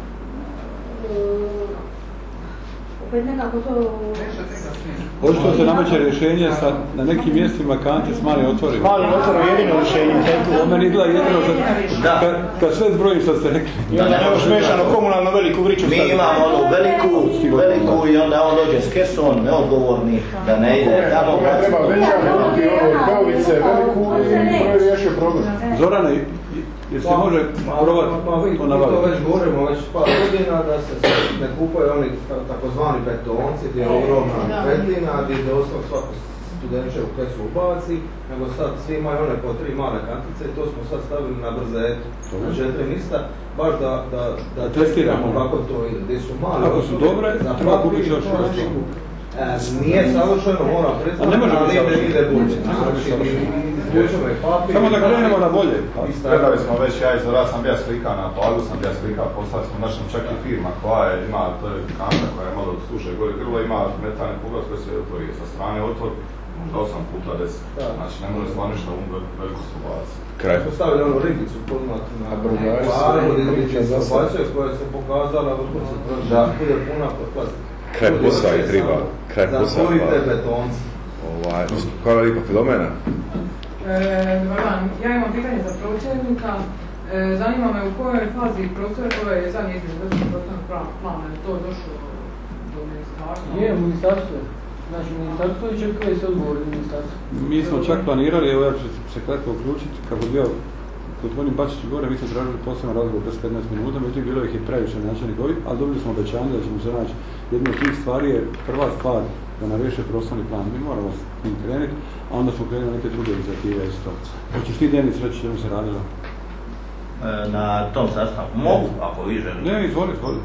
Opet nekako to... Očito se nameće rješenje sa, na nekim mjestima kante s malim otvorima. Malim otvorom jedino rješenje. To meni izgleda jedino kad, kad sve zbrojim što ste rekli. I onda nemaš mešano komunalno veliku vriću. Mi imamo onu veliku, veliku i onda on dođe s kesom, neodgovorni, da ne ide tamo. Treba veća nekakvi ovo Peovice, veliku i to je riješio problem. Zorane, jer se može probati to nabaviti? Mi to već govorimo već par godina da se ne kupaju oni takozvani betonci gdje je ogromna petlina, gdje je doslovno svako studenče u kesu ubaci, nego sad svi imaju one po tri male kantice i to smo sad stavili na brzetu, na četiri mjesta, baš da, da, da testiramo kako to ide, gdje su male. Ako su dobre, treba kupiti još. Nije savršeno, mora priznati, ali ide, ide bolje. Znači, izvučemo i papir. Samo da krenemo na bolje. Predali smo već, ja iz Ora sam bija slika na Pagu, sam bija slika, poslali smo našem čak i firma koja je, ima, to je kanta koja je malo služe gore grlo, ima metalni poglas koji se otvori sa strane otvor, možda osam puta deset. Znači, ne može stvarno ništa um veliko se ubaciti. Kraj. Smo stavili ono rigicu poznatu na Pagu, gdje se obacuje koja se pokazala, vrlo se troši, da bude puna pod plastika. Kraj posla je treba, kraj posla. Zatvorite betonci. Ovaj, hvala lijepo, Filomena. Dobar dan, ja imam pitanje za pročelnika. E, zanima me u kojoj fazi prostora koje je zadnje izmjene državnog prostornog plana, je to došlo do ministarstva? Je, u ministarstvu. Znači, ministarstvo i čekuje se odgovor od ministarstva. Mi smo čak planirali, evo ja ću se kratko uključiti, kako bio gospodin Bačić gore, mi smo tražili poseban razgovor bez petnaest minuta, međutim bilo ih je previše načelnikovi, ali dobili smo obećanje da ćemo se naći. Jedna od tih stvari je prva stvar da nam riješe prostorni plan. Mi moramo s tim krenuti, a onda smo krenuli neke druge inicijative isto. Hoćeš ti, Denis, reći čemu se radilo? E, na tom sastanku mogu, ako vi želite. Ne, izvoli, izvoli.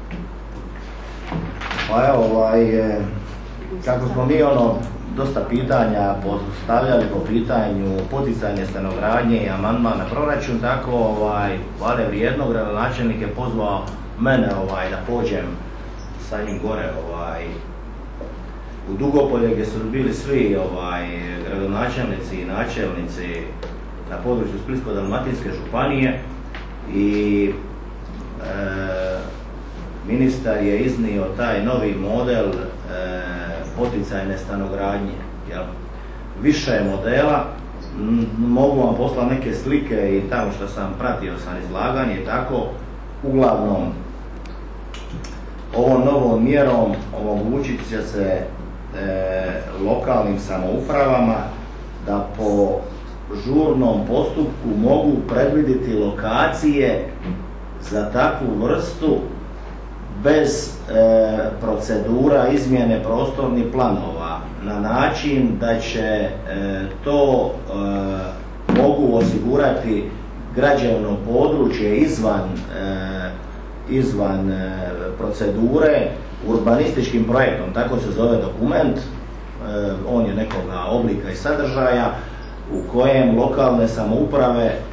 Pa evo, ovaj, kako smo mi ono dosta pitanja postavljali po pitanju poticanja stanogradnje i amandmana na proračun, tako ovaj, hvale vrijedno, gradonačelnik je pozvao mene ovaj, da pođem sa njim gore ovaj, u Dugopolje gdje su bili svi ovaj, gradonačelnici i načelnici na području Splitsko-dalmatinske županije i e, ministar je iznio taj novi model e, poticajne stanogradnje. Jel? Više modela, m, mogu vam poslati neke slike i tamo što sam pratio sam izlaganje i tako, uglavnom ovom novom mjerom omogućit će se e, lokalnim samoupravama da po žurnom postupku mogu predvidjeti lokacije za takvu vrstu bez e, procedura izmjene prostornih planova na način da će e, to e, mogu osigurati građevno područje izvan, e, izvan e, procedure urbanističkim projektom, tako se zove dokument, e, on je nekoga oblika i sadržaja u kojem lokalne samouprave e,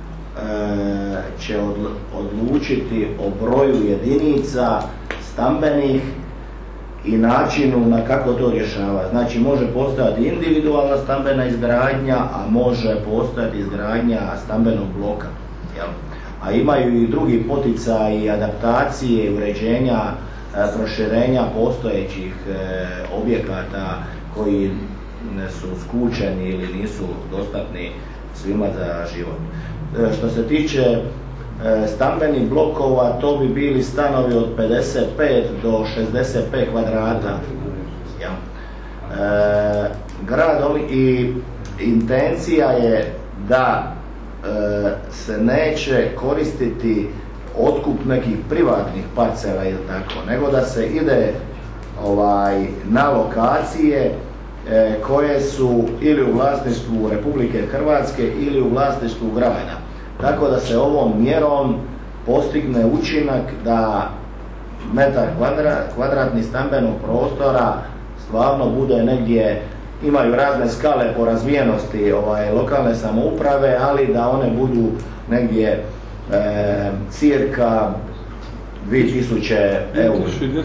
će odlučiti o broju jedinica stambenih i načinu na kako to rješava. Znači može postojati individualna stambena izgradnja, a može postojati izgradnja stambenog bloka. Jel? A imaju i drugi poticaji, adaptacije, uređenja, proširenja postojećih objekata koji su skučeni ili nisu dostatni svima za život. Što se tiče stambenih blokova, to bi bili stanovi od pedeset pet do šezdeset pet kvadrata. Ja. E, grad i intencija je da e, se neće koristiti otkup nekih privatnih parcela ili tako, nego da se ide ovaj, na lokacije e, koje su ili u vlasništvu Republike Hrvatske ili u vlasništvu grada. Tako da se ovom mjerom postigne učinak da metar kvadrat, kvadratni stambenog prostora stvarno bude negdje, imaju razne skale po razvijenosti ovaj, lokalne samouprave, ali da one budu negdje e, cirka dvije tisuće eura.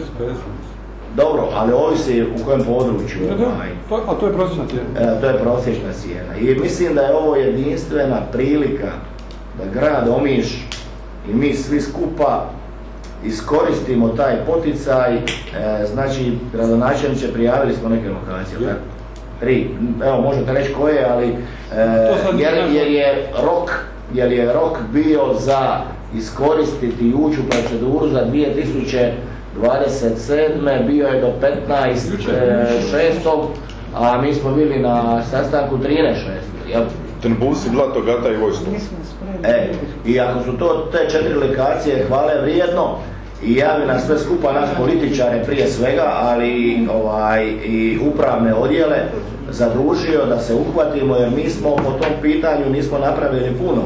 Dobro, ali ovisi u kojem području. Ovaj. A to je prosječna cijena? E, to je prosječna cijena. I mislim da je ovo jedinstvena prilika da grad Omiš i mi svi skupa iskoristimo taj poticaj. E, znači, gradonačelniče, prijavili smo neke lokacije, tako? Tri. Evo, možete reći koje, ali e, jer, jer je rok jer je rok bio za iskoristiti i ući u proceduru za dvije tisuće dvadeset sedme. bio je do petnaest šestog a mi smo bili na sastanku trinaest šestog Trnbusi, Blato, Gata i Vojsko. E, i ako su to te četiri lokacije hvale vrijedno, i ja bi nas sve skupa, nas političare prije svega, ali ovaj, i upravne odjele zadužio da se uhvatimo, jer mi smo po tom pitanju nismo napravili puno.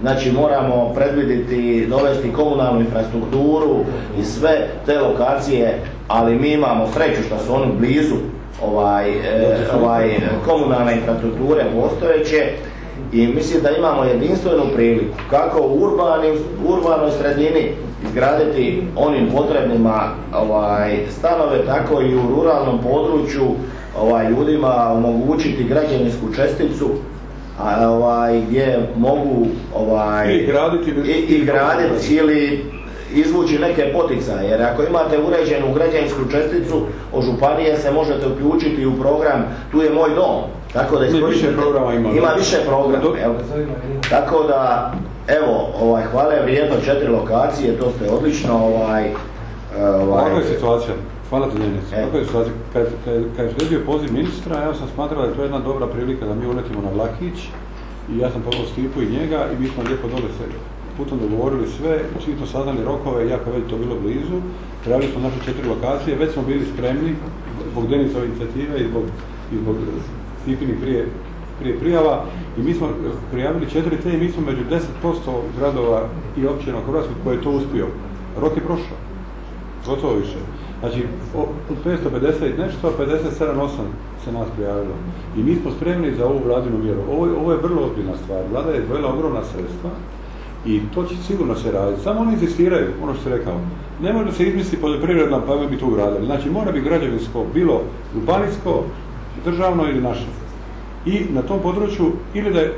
znači moramo predvidjeti, dovesti komunalnu infrastrukturu i sve te lokacije, ali mi imamo sreću što su oni blizu ovaj, e, ovaj, komunalne infrastrukture postojeće i mislim da imamo jedinstvenu priliku kako u urbanim, urbanoj sredini izgraditi onim potrebnima ovaj, stanove, tako i u ruralnom području ovaj, ljudima omogućiti građevinsku česticu a, ovaj, gdje mogu ovaj, i graditi, i, i graditi ili izvući neke poticaje, jer ako imate uređenu građevinsku česticu od županije se možete uključiti u program Tu je moj dom, tako da više programa ima, ima više programa, jel? Tako da evo, ovaj, hvale vrijedno četiri lokacije, to ste odlično ovaj, ovaj, ovakva je situacija. Hvala ti, Denis. Ovakva je situacija. Kad, kad, kad je sredio poziv ministra, ja sam smatrao da je to jedna dobra prilika da mi uletimo na vlakić i ja sam pomogao Stipu i njega i mi smo lijepo dole se putom dogovorili sve, čim smo saznali rokove, jako je već to bilo blizu, prijavili smo naše četiri lokacije, već smo bili spremni zbog Denisove inicijative i zbog, i zbog Stipinih prije, prije prijava i mi smo prijavili četiri te i mi smo među deset posto gradova i općina u Hrvatskoj koje je to uspio. Rok je prošao, gotovo više. Znači, od petsto pedeset nešto, pedeset sedam osam se nas prijavilo. I mi smo spremni za ovu vladinu mjeru. Ovo, ovo je vrlo ozbiljna stvar. Vlada je izdvojila ogromna sredstva i to će sigurno se raditi. Samo oni insistiraju, ono što se rekao. Ne može se izmisliti poljoprivredna pa bi to ugradili. Znači, mora biti građevinsko, bilo županijsko, državno ili naše. I na tom području, ili da je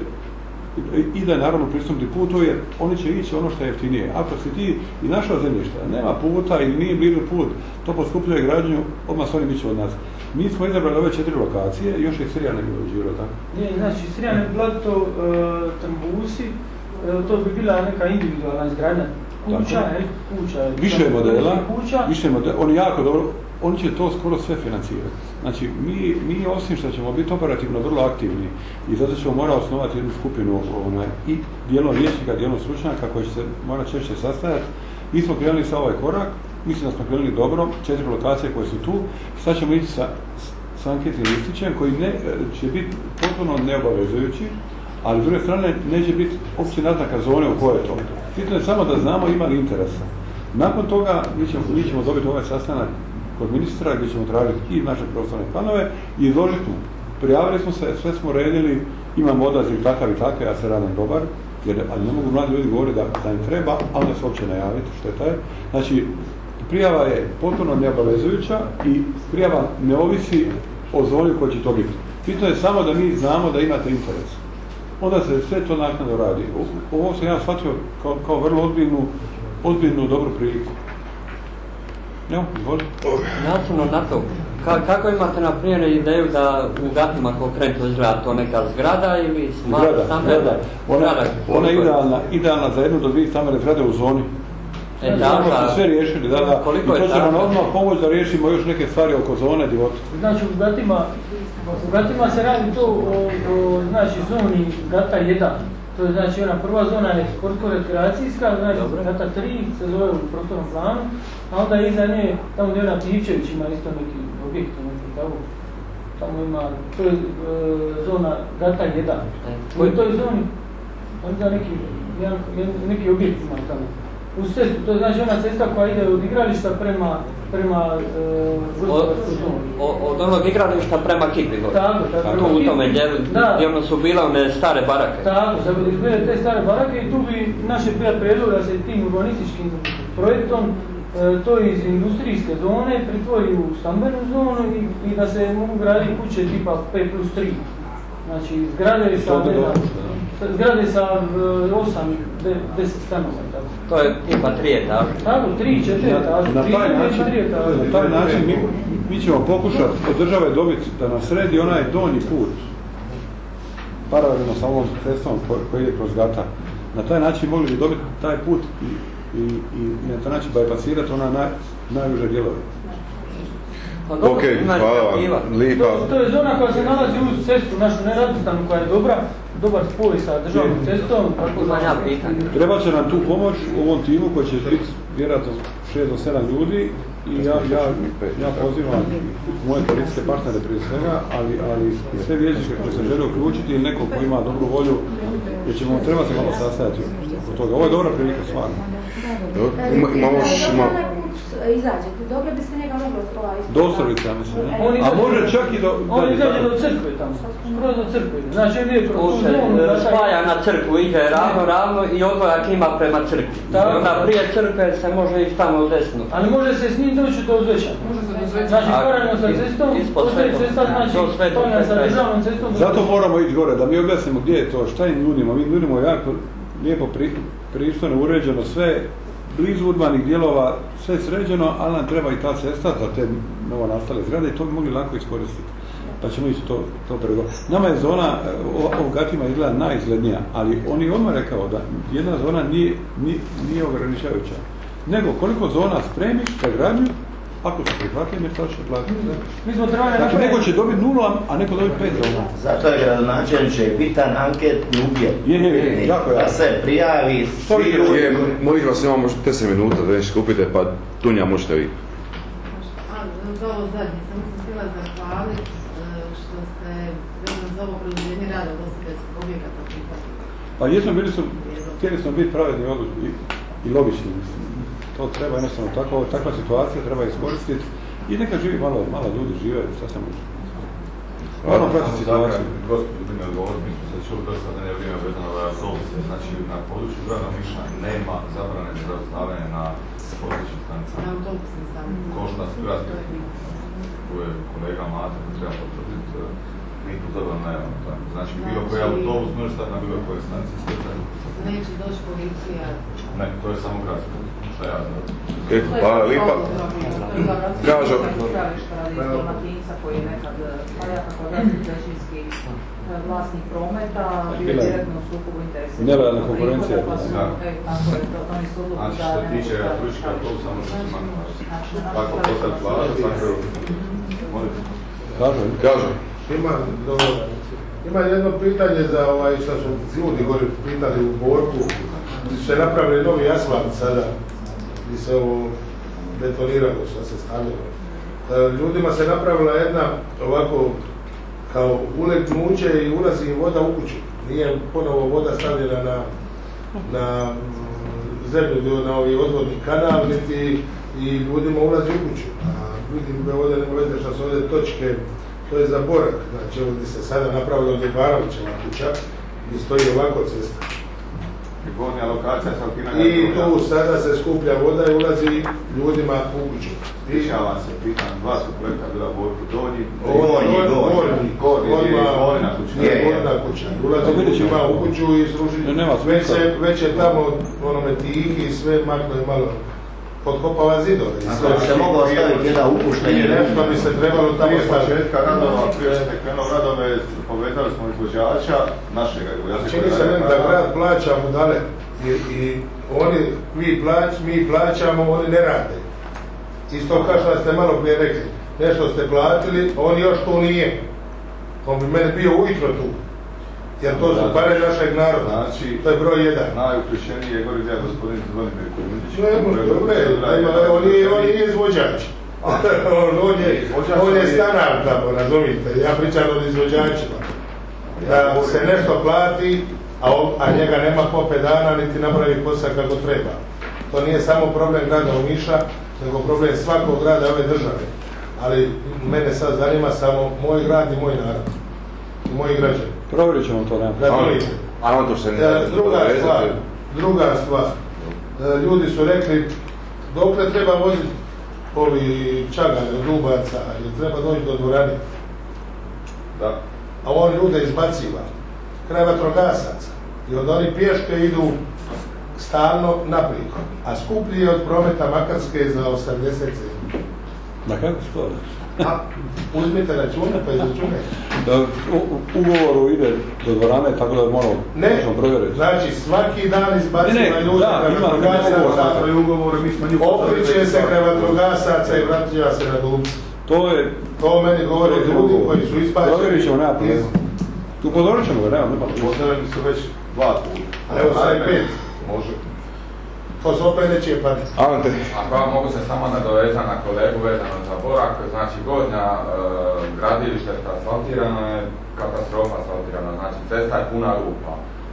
i da je naravno pristupni put, to je, oni će ići ono što je jeftinije. Ako si ti i našao zemljišta, nema puta ili nije blizu put, to poskupljuje građenju, odmah s oni bit će od nas. Mi smo izabrali ove četiri lokacije, još je Sirija ne bilo uđiro, tako? Nije, znači Sirija ne Blato, uh, Trbusi, uh, to bi bila neka individualna izgradnja kuća, ne, kuća. Više je modela, kuća. više modela, oni jako dobro, oni će to skoro sve financirati. Znači, mi, mi osim što ćemo biti operativno vrlo aktivni i zato ćemo morati osnovati jednu skupinu onaj, i dijelom liječnika, dijelom stručnjaka koji će se morati češće sastajati. Mi smo krenuli sa ovaj korak, mislim da smo krenuli dobro, četiri lokacije koje su tu. Sad ćemo ići sa, sa anketnim listićem koji ne, će biti potpuno neobavezujući, ali s druge strane neće biti uopće naznaka zone u kojoj je to. Bitno je samo da znamo ima li interesa. Nakon toga mi ćemo, mi ćemo dobiti ovaj sastanak kod ministra gdje ćemo tražiti i naše prostorne planove i izložiti tu. Prijavili smo se, sve smo redili, imamo odaziv takav i takav, ja se radim dobar, jer, ali ne mogu mladi ljudi govoriti da, da im treba, a onda se uopće najaviti što je taj. Znači, prijava je potpuno neobavezujuća i prijava ne ovisi o zoni u kojoj će to biti. Bitno je samo da mi znamo da imate interes. Onda se sve to naknadno radi. Ovo sam ja shvatio kao, kao vrlo ozbiljnu, ozbiljnu dobru priliku. Evo, izvoli. Nastavno na to, ka, kako imate na primjer ideju da u Gatima konkretno izgleda to neka zgrada ili zgrada, zgrada. Ona, ona je idealna, idealna za jednu do dvije stambene zgrade u zoni. E, da, smo sve riješili, da, da. Koliko I to će nam odmah pomoći da riješimo još neke stvari oko zone divota. Znači, u Gatima, u Gatima se radi to o, o znači, zoni Gata jedan. To je znači ona prva zona je sportsko-rekreacijska, znači Gata tri se zove u prostornom planu, a onda iza nje, tamo gdje ona Pivčević ima isto neki objekt, neki tako, tamo ima, to je e, zona Gata jedan. U toj zoni, onda neki, jedan, neki objekt ima tamo. Uz cestu, to je znači ona cesta koja ide od igrališta prema prema gospodarskoj zoni. Od onog igrališta prema Kikvi gore. Tako, tako. Tu u tome dijelu, gdje ono su bile one stare barake. Tako, sad bi izbile te stare barake i tu bi naše prijedlog da se tim urbanističkim projektom e, to iz industrijske zone pritvori u stambenu zonu i, i da se mogu graditi kuće tipa pet plus tri. Znači zgrade sa, ne znam, zgrade sa osam, deset stanova. Tako. To je tipa tri etaže. Tako, tri, četiri etaže. Na, na taj način, na taj način mi, mi ćemo pokušati od države dobiti da nam sredi onaj donji put paralelno sa ovom cestom koji ide kroz Gata. Na taj način mogli bi dobiti taj put i, i, i na taj način bajpasirati ona naj, najuže dijelove. Ok, hvala vam, lijepa. To, to je zona koja se nalazi uz cestu, našu nerazvrstanu koja je dobra, dobar spoj sa državnom cestom. Treba će nam tu pomoć u ovom timu koji će biti vjerojatno šest do sedam ljudi i ja, ja, ja pozivam moje koalicijske partnere prije svega, ali, ali sve vijećnike koji se žele uključiti ili neko ko ima dobru volju jer ćemo trebati malo sastaviti oko toga. Ovo je dobra prilika, stvarno. Imamo još... Izađete, dok bi se njega moglo ispolaziti? Do Ostrovica, mislim. A može čak i do... On izađe do crkve tamo, skroz do crkve. Znači, je bio kroz zonu. Spaja na crkvu, ide ravno, ravno i odvojak ima prema crkvi. Onda prije crkve se može ići tamo desno. Ali može se s njim doći do Uzvećana. Znači, paralelno sa cestom, postoji cesta, znači, spomnja sa državnom cestom. Zato moramo ići gore, da mi objasnimo gdje je to, šta im nudimo. Mi nudimo jako lijepo, pristojno, uređeno, sve blizu urbanih dijelova, sve sređeno, ali nam treba i ta cesta za te novo nastale zgrade i to bi mogli lako iskoristiti. Pa ćemo ići to, to pregovoriti. Nama je zona, u Gatima izgleda najizglednija, ali on je odmah rekao da jedna zona nije, nije, nije ograničavajuća. Nego koliko zona spremiš za gradnju, ako se prihvati, mi to će platiti. Znači, neko će dobiti nulu, a neko dobiti pet zona. Zato je gradonačelniče bitan anketni uvjet. Je, je, je, jako je. Da se prijavi svi ljudi. Mojih vas imamo deset minuta da nešto kupite, pa Dunja možete vi. Za ovo zadnje, samo sam htjela zahvaliti što ste vezano za ovo produženje rada ugostiteljskih objekata prihvatili. Pa jesmo bili su, htjeli smo biti pravedni i, i logični, mislim. To treba jednostavno, tako, takva situacija treba iskoristiti i neka živi malo, malo ljudi žive, šta se može. Moramo pratiti situaciju. Gospodin, da mi odgovor, mi smo se čuli dosta da ne vrijeme vezano za autobuse, znači na području grada Omiša nema zabrane za zaustavljanje na područnim stanicama. Na autobusnim stanicama. Ko što nas gradski, tu je kolega Mate, koji treba potvrditi, mi tu zabrano nemamo. Znači bilo koji autobus može stati na bilo koje stanice. Neće doći policija. Ne, to je samo gradsko. E, hvala lipa. Kažu. Dalmatinca koji je nekad, pa ja kako gradski većinski vlasnik prometa, bio direktno u sukobu interesa. Nelojalna konkurencija. Tako je, to oni su odluku da... Znači, što se tiče turistička autobusa, možete se manjati. Tako postaviti vlada, svakako... Kažu. Kažu. Ima, dobro. Ima jedno pitanje za ovaj, što su ljudi gore pitali u Borku, gdje su se napravili novi asfalt sada, gdje se ovo betoniralo što se stavljalo. Ljudima se napravila jedna ovako kao uletnuće i ulazi im voda u kuću. Nije ponovo voda stavljena na, na zemlju, na ovaj odvodni kanal, niti i ljudima ulazi u kuću. A vidim da ovdje nema veze što su ovdje točke. To je za Borak, znači ovdje se sada napravila od Ibanovićeva kuća, gdje stoji ovako cesta. I tu sada se skuplja voda i ulazi ljudima u kuću. Ispričavam se, pitan, dva su projekta bila Borku, Donji, Gornji, Gornji, Gornja kuća. Ulazi ljudima u kuću i sruži, već je tamo onome tihi i sve makno je malo podkopava zidove. Ako bi se moglo ostaviti jedan upuštenje, nešto bi se trebalo tamo staviti. Prije početka radova, prije što je krenuo radove, povezali smo izvođača našega. Čini se meni da grad plaća budale i oni, mi, plać, mi plaćamo, oni ne rade. Isto kao što ste malo prije rekli, nešto ste platili, on još tu nije. On bi meni bio ujutro tu. Jer to su pare našeg naroda, znači, to je broj jedan. Najuključeniji je gore gdje gospodin Zvonimir Kulić. On je izvođač. On je stanar tamo, razumite, ja pričam od izvođačima. Da se nešto plati, a njega nema po pet dana, niti napravi posao kako treba. To nije samo problem grada Omiša, nego problem svakog grada ove države. Ali mene sad zanima samo moj grad i moj narod. I moji građani. Provjerit ćemo to, nema. Druga stvar, druga stvar, ljudi su rekli, dokle treba voziti ovi čagane od Lubaca, jer treba doći do dvorane. Da. A on ljude izbaciva, kraj vatrogasaca. I onda oni pješke idu stalno naprijed. A skuplji je od prometa Makarske za osamdeset centi. Na kako se to? A, uzmite račune pa izračunajte. U ugovoru ide do dvorane, tako da moramo provjeriti. Znači svaki dan izbaciva ljude kraj vatrogasaca, okriče se kraj vatrogasaca i vraća se na Dubce. To je... To meni govore ljudi koji su ispaćeni. Provjerit ćemo, nema problema. Upozorit ćemo ga, nema problema. Upozoreni su već dva puta. Evo sad pet. Može. To se opet neće paditi. Ante. Ako ja mogu se samo nadovezati na kolegu vezano za Borak, znači Gornja e, gradilište asfaltirano je katastrofa asfaltirana, znači cesta je puna rupa.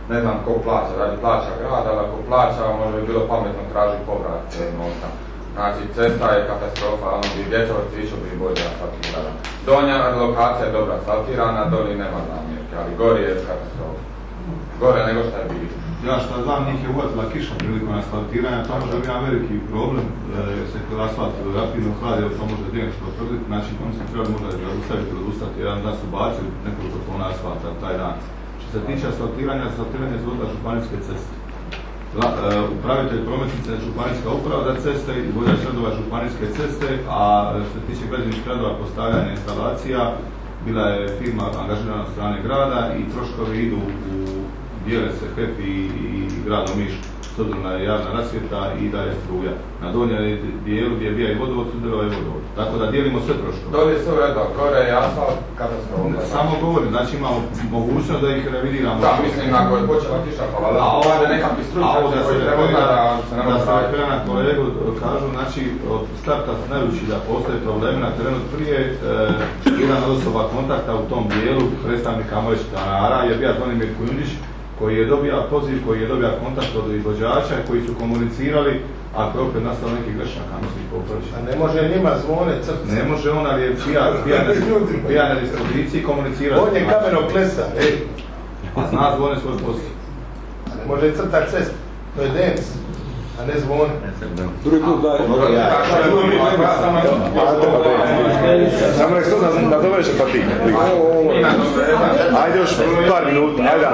ne znam ko plaća, radi plaća grad, ali ako plaća, možda bi bilo pametno tražiti povrat novca. Znači, cesta je katastrofa, ono bi djeca vrtiću bi bolje asfaltirana. Donja lokacija je dobro asfaltirana, doli nema zamjerke, ali gori je katastrofa. Gore nego što je bilo. Ja što znam, njih je uvatila kiša prilikom asfaltiranja, to može biti jedan veliki problem, jer se kod asfalt rapidno hladi, to može dinamično potvrditi, znači oni se trebali možda zaustaviti ili odustati, jedan dan su bacili nekoliko tona asfalta taj dan. Što se tiče asfaltiranja, asfaltiranje je izvodila županijske ceste. Upravitelj prometnice je županijska uprava za ceste, izvođač radova županijske ceste, a što se tiče građevinskih radova postavljanja instalacija, bila je firma angažirana od strane grada i troškovi idu u dijele se H E P i, i grad Omiš, s obzirom na javna rasvjeta i da je struja. Na donjem dijelu gdje je bija i vodovod, sudjelova je vodovod. Tako da dijelimo sve troškove. Dolje se uredno, gore je asfalt, katastrofa. Samo govorim, znači imamo mogućnost da ih revidiramo. Da, mislim, ako je počela kiša pala, da ovdje nekakvi stručnjaci koji treba da se ne može raditi. Da se na kolegu kažu, znači od starta znajući da postoje problemi na terenu prije, e, jedan od osoba kontakta u tom dijelu, predstavnik Amoreć Kanara, je bio Zvonimir Kujundić, koji je dobio poziv, koji je dobio kontakt od izvođača, koji su komunicirali, ako je opet nastalo neki grešaka, mislim, popravići. A ne može njima zvone crti? Ne može on, ali je bija na dispoziciji komunicirati. On je kamerao klesa, ej. A zna zvone svoj posao. A ne može crtati cest, to je dance, a ne zvone. Drugi put da je. Samo nek to nadoveže pa ti. Ajde još par minuta, ajde.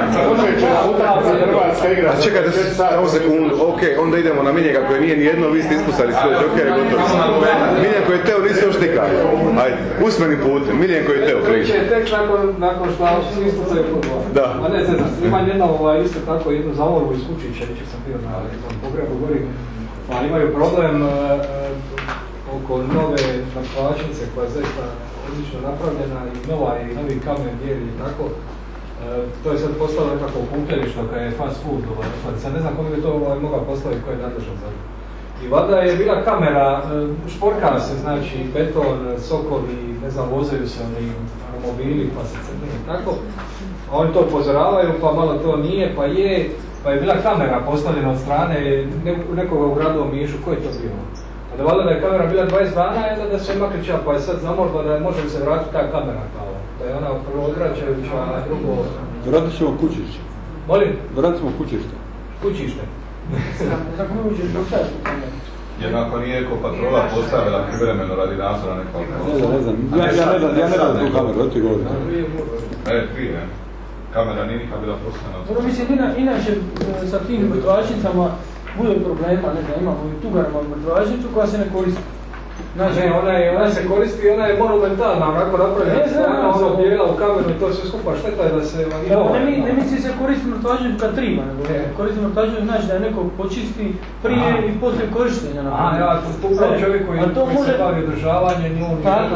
Čekajte samo sekundu, ok, onda idemo na Miljenka koji nije nijedno, vi ste ispustali svoje džokere, gotovi smo. Miljenko je teo, niste još nikad. Ajde, usmeni putem, Miljenko je teo, priče. Tek nakon što svi ispustali futbol. Da. A ne, znam, imam jedno, isto tako, jednu zamolbu iz Kučića, neće sam bio na pogrebu gori. Pa imaju problem uh, oko nove naplačnice koja je zaista odlično napravljena i nova i novi kamen dijeli i tako. Uh, to je sad postalo nekako kupljeništvo kada je fast food. Ovaj, sad ne znam kome bi to ovaj, mogao postaviti koji je nadležan za to. I valjda je bila kamera, uh, šporka se znači beton, sokovi, ne znam, vozaju se oni automobili pa se crni i tako. A oni to upozoravaju pa malo to nije pa je. Pa je bila kamera postavljena od strane nekoga u gradu Omišu, ko je to bio? A da valjda da je kamera bila dvadeset dana, onda da se makrića, pa je sad zamolba da može li se vratiti ta kamera kao, da je ona prvo odvraćajuća, a drugo... Vratit ćemo kućište. Molim? Vratit ćemo kućište. Kućište. Kako ne uđeš do sada tu kameru? Jednako nije Eko Patrola postavila privremeno radi nadzora nekoliko. Ne znam, ne znam, ja, ja ne znam, ja ne znam tu kameru, da ti govorim. E, prije, ne? Kamera nije nikad bila postavljena. Dobro, mislim, inače sa tim mrtvačnicama bude problema, ne znam, imamo i tugarama mrtvačnicu koja se ne koristi. Znači, ona, je, ona se koristi i ona je monumentalna, onako napravljena, ona ono bijela u kameru i to sve skupa, šteta je da se... Ne, mi, ne misli se koristi mrtvačnicu kad treba, nego koristi mrtvačnicu znači da je neko počisti prije Aha. i poslije korištenja. A, ja, to upravo čovjek koji, koji može... se bavi održavanjem, on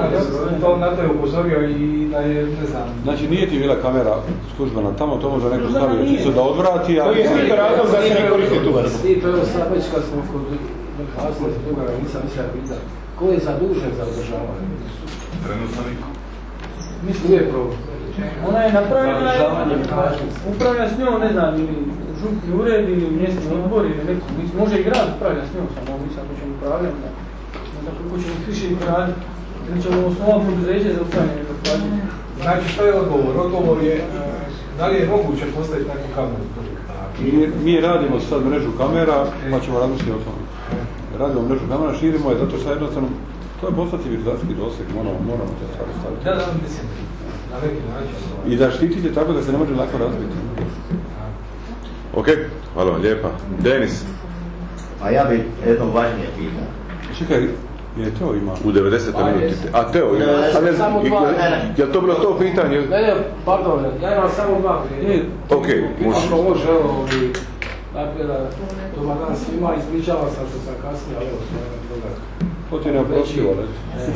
to na to je upozorio i da je, ne znam... Znači nije ti bila kamera službena tamo, to može neko stavio čisto da odvrati, a... To je svi razlog da se ne koristi tugar. I to je sad već kad smo kod vrhunstva tugara, nisam mislio pitati. Ko je zadužen za održavanje? Trenutno niko. Mislim, je problem. Ona je napravljena, upravlja s njom, ne znam, ili župni ured, ili mjesni odbor, ili neko, mislim, može i grad upravlja s njom, samo mislim, ako ćemo upravljati, da, onda kako ćemo više i raditi, ili ćemo osnovati poduzeće za upravljanje vrhunstva. Znači, što je odgovor? Odgovor je, da li je moguće postaviti neku kameru? Mi, mi radimo sad mrežu kamera, pa ćemo razmišljati o tome. Radimo mrežu kamera, širimo je, zato što jednostavno, to je postati civilizacijski doseg, moramo, moramo te stvari staviti. Da, da, mislim, na neki način. I da štitite tako da se ne može lako razbiti. Ok, hvala vam lijepa. Denis. A ja bi jedno važnije pitanje. Čekaj, je Teo ima? U devedesetoj minuti. A Teo ima? A ne znam, je li to bilo to pitanje? Ne, ne, pardon, ja imam samo dva prije. Ok, može. Ako može, evo, dakle, dobar dan svima, ispričavam sam što sam kasnije, ali evo svojega toga. To ti je neoprostivo, ne?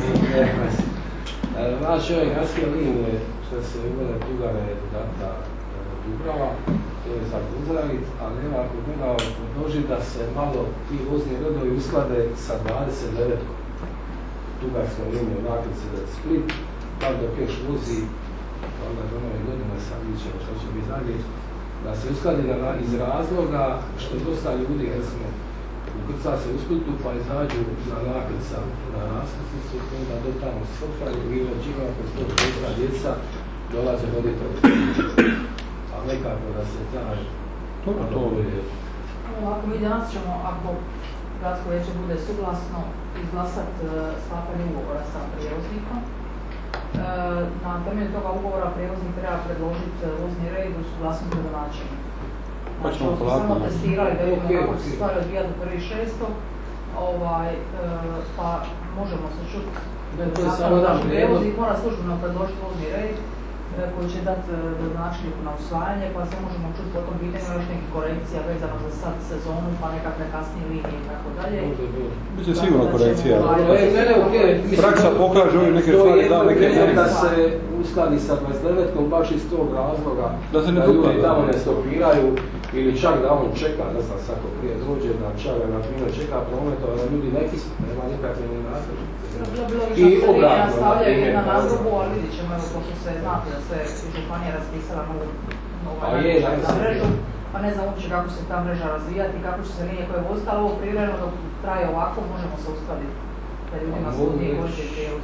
Naš ovaj gradski linije, što se uvede tugare data Dubrava, to je za pozdravit, ali evo ako gledao doži da se malo ti vozni redovi usklade sa dvadeset devetkom tugarskom linijom, dakle se da Split, pa dok još vozi, onda do nove godine sad vidjet ćemo što će biti dalje. da se uskladi iz razloga što dosta ljudi, recimo, ukrca se u Splitu pa izađu na nakrca na raskrsnicu, onda do tamo stopkaju i od čega koji sto šestra djeca dolaze roditelji. A nekako da se taj... To to je. Ako mi danas ćemo, ako gradsko vijeće bude suglasno, izglasati sklapanje ugovora sa prijevoznikom, na temelju toga ugovora prijevoznik treba predložiti vozni red u suglasnost gradonačelnika. Znači, ovo smo samo testirali da vidimo kako će se stvari odvijati do prvog šestog, pa možemo se čuti. Prijevoznik mora službeno predložiti vozni red koji će dati gradonačelniku na usvajanje, pa se možemo čuti po tom pitanju još nekih korekcija vezano za sad sezonu, pa nekakve kasnije linije i tako dalje. Biće sigurno korekcija. Praksa pokaže ovdje neke stvari, da neke ne. Da se uskladi sa dvadeset devetkom baš iz tog razloga, da se ne ljudi tamo ne stopiraju ili čak da on čeka, ne znam, svako prije dođe, da čak na primjer čeka prometova, da ljudi ne kisnu, nema nikakve ne nastavljice. I obratno, stavljaju jedna nazdobu, ali vidit ćemo, evo, pošto se znate da se županija raspisala novu mrežu, pa ne znam uopće kako će ta mreža razvijati, kako će se linije koje voziti, ali ovo privremeno dok traje ovako, možemo se uskladiti da ljudima su nije gođe i prijevoz.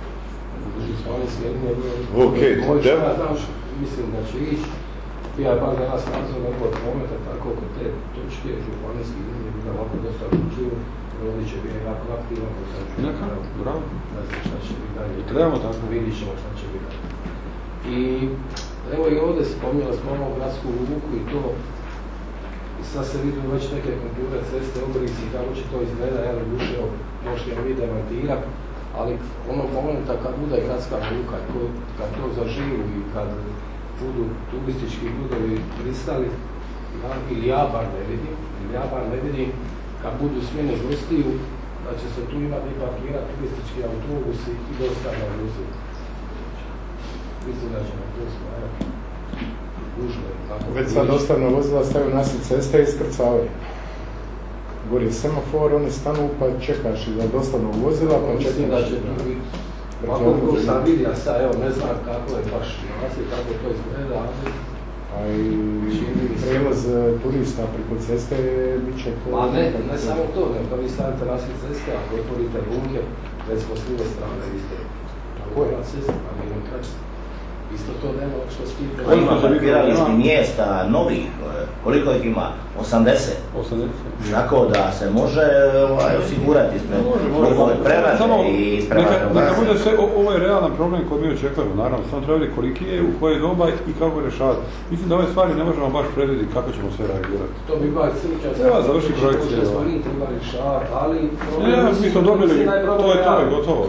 Ok, mislim da će ići. Ja je bar danas nadzor nekog prometa, tako kod te točke županijskih linije bi da ovako dosta učuju. Ovdje će biti jako aktivan, ko sam čuo. Bravo. Ne znam šta će biti dalje. Trebamo tako. Vidit ćemo šta će biti dalje. I evo i ovdje spominjala smo ono gradsku luku i to. I sad se vidu već neke konture, ceste, obrisi, kako će to izgleda, ja ne dušio, možete mi demantirati. Ali ono momenta kad bude gradska luka, kad to zaživu i kad budu turistički budovi pristali, ili ja bar ne vidim, ili ja bar ne vidim, kad budu smjene gostiju, da će se tu imati parkirati turistički autobusi i dostavna vozila. Mislim da će na to stvarati gužve. Već sad dostavna vozila staju nasred ceste i iskrcavaju. Gori je semafor, oni stanu pa čekaš i za dostavnog vozila pa čekaš. Mislim da će tu biti. Ako ko sam vidio sad, evo ne znam kako je baš nasred, kako to izgleda, ali a i prevoz turista preko ceste bit će to... Ma ne, ne samo to, ne, da vi stavite nasred ceste, ako otvorite lunke, recimo s druge strane, vi ste tako je na cesti, a ne na kraći. Isto to nema što skipite. Koliko parkirališnih mjesta novih, koliko ih ima? osamdeset? osamdeset. Tako da se može ovaj, osigurati ispred njihove prerade i ispred neka bude sve, ovo je realan problem koji mi očekujemo, naravno, samo treba vidjeti koliki je, u koje doba i kako rješavati. Mislim da ove stvari ne možemo baš predvidjeti kako ćemo sve reagirati. To bi baš slučaj. Treba završiti projekcije. Treba rješavati, ali... Ne, mi smo dobili, to je to je gotovo.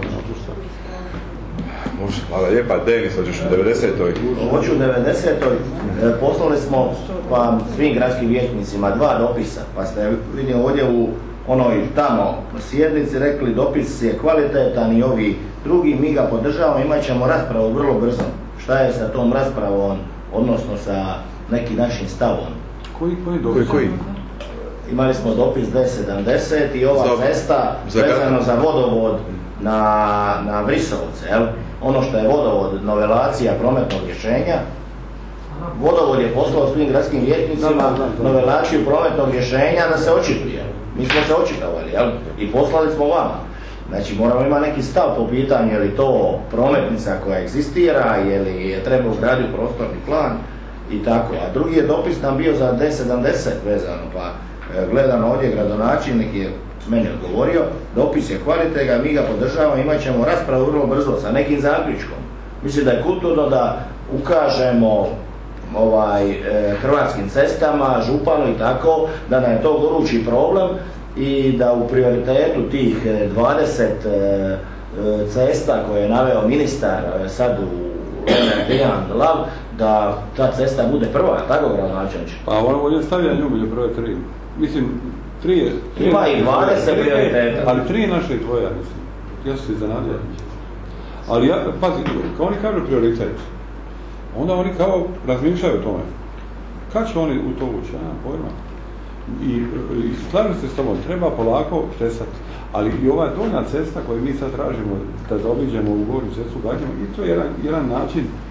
Može, hvala lijepa. Denis, hoćeš u devedesetoj? Hoću u devedesetoj. Poslali smo pa svim gradskim vijećnicima dva dopisa, pa ste vidio ovdje u onoj tamo sjednici rekli dopis je kvalitetan i ovi drugi, mi ga podržavamo, imat ćemo raspravu vrlo brzo. Šta je sa tom raspravom, odnosno sa nekim našim stavom? Koji, koji dopis? Koji? Imali smo dopis D sedamdeset i ova cesta vezano za vodovod na, na Brisovce, jel? Ono što je vodovod, novelacija prometnog rješenja, vodovod je poslao svim gradskim vijećnicima novelaciju prometnog rješenja da se očituje. Mi smo se očitovali, jel? I poslali smo vama. Znači moramo imati neki stav po pitanju je li to prometnica koja egzistira, je li je treba ugraditi prostorni plan i tako. A drugi je dopis nam bio za D sedamdeset vezano, pa gledano ovdje gradonačelnik je meni odgovorio, dopis je kvalitetan, mi ga podržavamo, imat ćemo raspravu vrlo brzo sa nekim zaključkom. Mislim da je kulturno da ukažemo ovaj, e, hrvatskim cestama, županu i tako, da nam je to gorući problem i da u prioritetu tih dvadeset e, cesta koje je naveo ministar e, sad u Dejan Lav, da ta cesta bude prva, tako gradonačelniče? Pa ovdje stavlja nju među prve tri. Mislim, tri je... Ima i dvadeset prioriteta. Ali tri je naše i tvoja, mislim. Ja sam se iznenadio. Ali ja, pazi, kao oni kažu prioritet, onda oni kao razmišljaju o tome. Kad će oni u to ući, ja nemam pojma. I, i slažem se s tobom, treba polako tesati. Ali i ova donja cesta koju mi sad tražimo da zaobiđemo u gornju cestu gađamo, i to je jedan, jedan način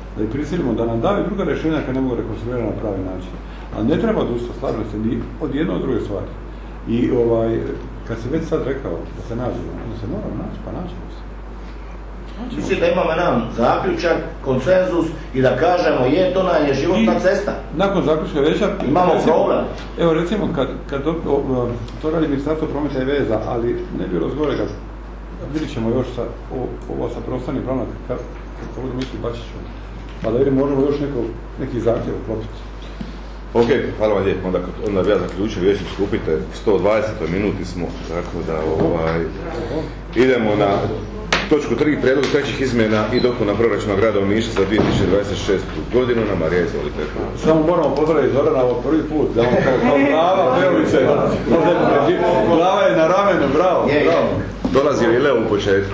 da ih prisilimo da nam daju druga rješenja kad ne mogu rekonstruirati na pravi način. A ne treba odustati, slažem se, ni od jedne od druge stvari. I ovaj, kad si već sad rekao da se nađemo, onda se moramo naći, pa naćemo se. Mislim da imamo jedan zaključak, konsenzus i da kažemo je, to nam je životna cesta. Nakon zaključka vijeća imamo problem. Evo recimo kad, kad to, o, to radi Ministarstvo prometa i veza, ali ne bi bilo zgore kad vidit ćemo još sa, o, ovo sa prostornim planom, kako budu misli Bačiću, pa da vidimo možemo još neko, neki zahtjev uklopiti. Ok, hvala vam lijepo, onda, onda bi ja zaključio, vijećnik skupite, u sto dvadesetoj minuti smo, tako da ovaj, idemo na točku tri, prijedlog trećih izmjena i dopuna proračuna grada Omiša za dvije tisuće dvadeset šestu godinu. Na Marija, izvolite. Samo moramo pozdraviti Zorana ovog prvi put, da vam kao glava, Beoviće, glava je na ramenu, bravo, bravo. Dolazi i Leo u početku.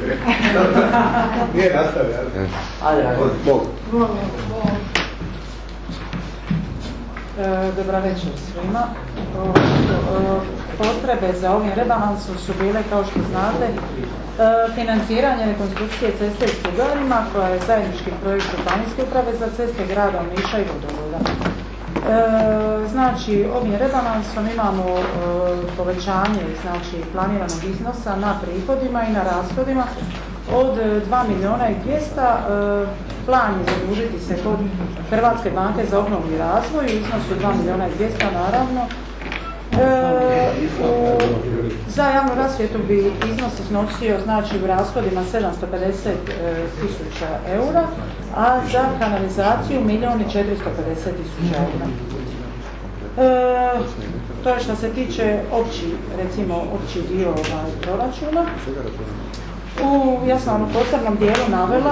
Nije nastavio. Ajde, Bog. Dobra večer svima. Potrebe za ovim rebalansom su bile, kao što znate, financiranje rekonstrukcije ceste u Sugarima, koja je zajednički projekt Županijske uprave za ceste grada Omiša i Vodovoda. Znači, ovim rebalansom imamo povećanje, znači, planiranog iznosa na prihodima i na rashodima od dva milijuna i dvjesto. Plan je zadužiti se kod Hrvatske banke za obnovu i razvoj u iznosu dva milijuna i dvjesto, naravno. E, u, za javnu rasvjetu bi iznos iznosio, znači, u rashodima sedamsto pedeset tisuća eura, a za kanalizaciju milijun i četiristo pedeset tisuća eura. E, to je što se tiče opći, recimo, opći dio ovaj, proračuna. U, ja sam vam u posebnom dijelu navela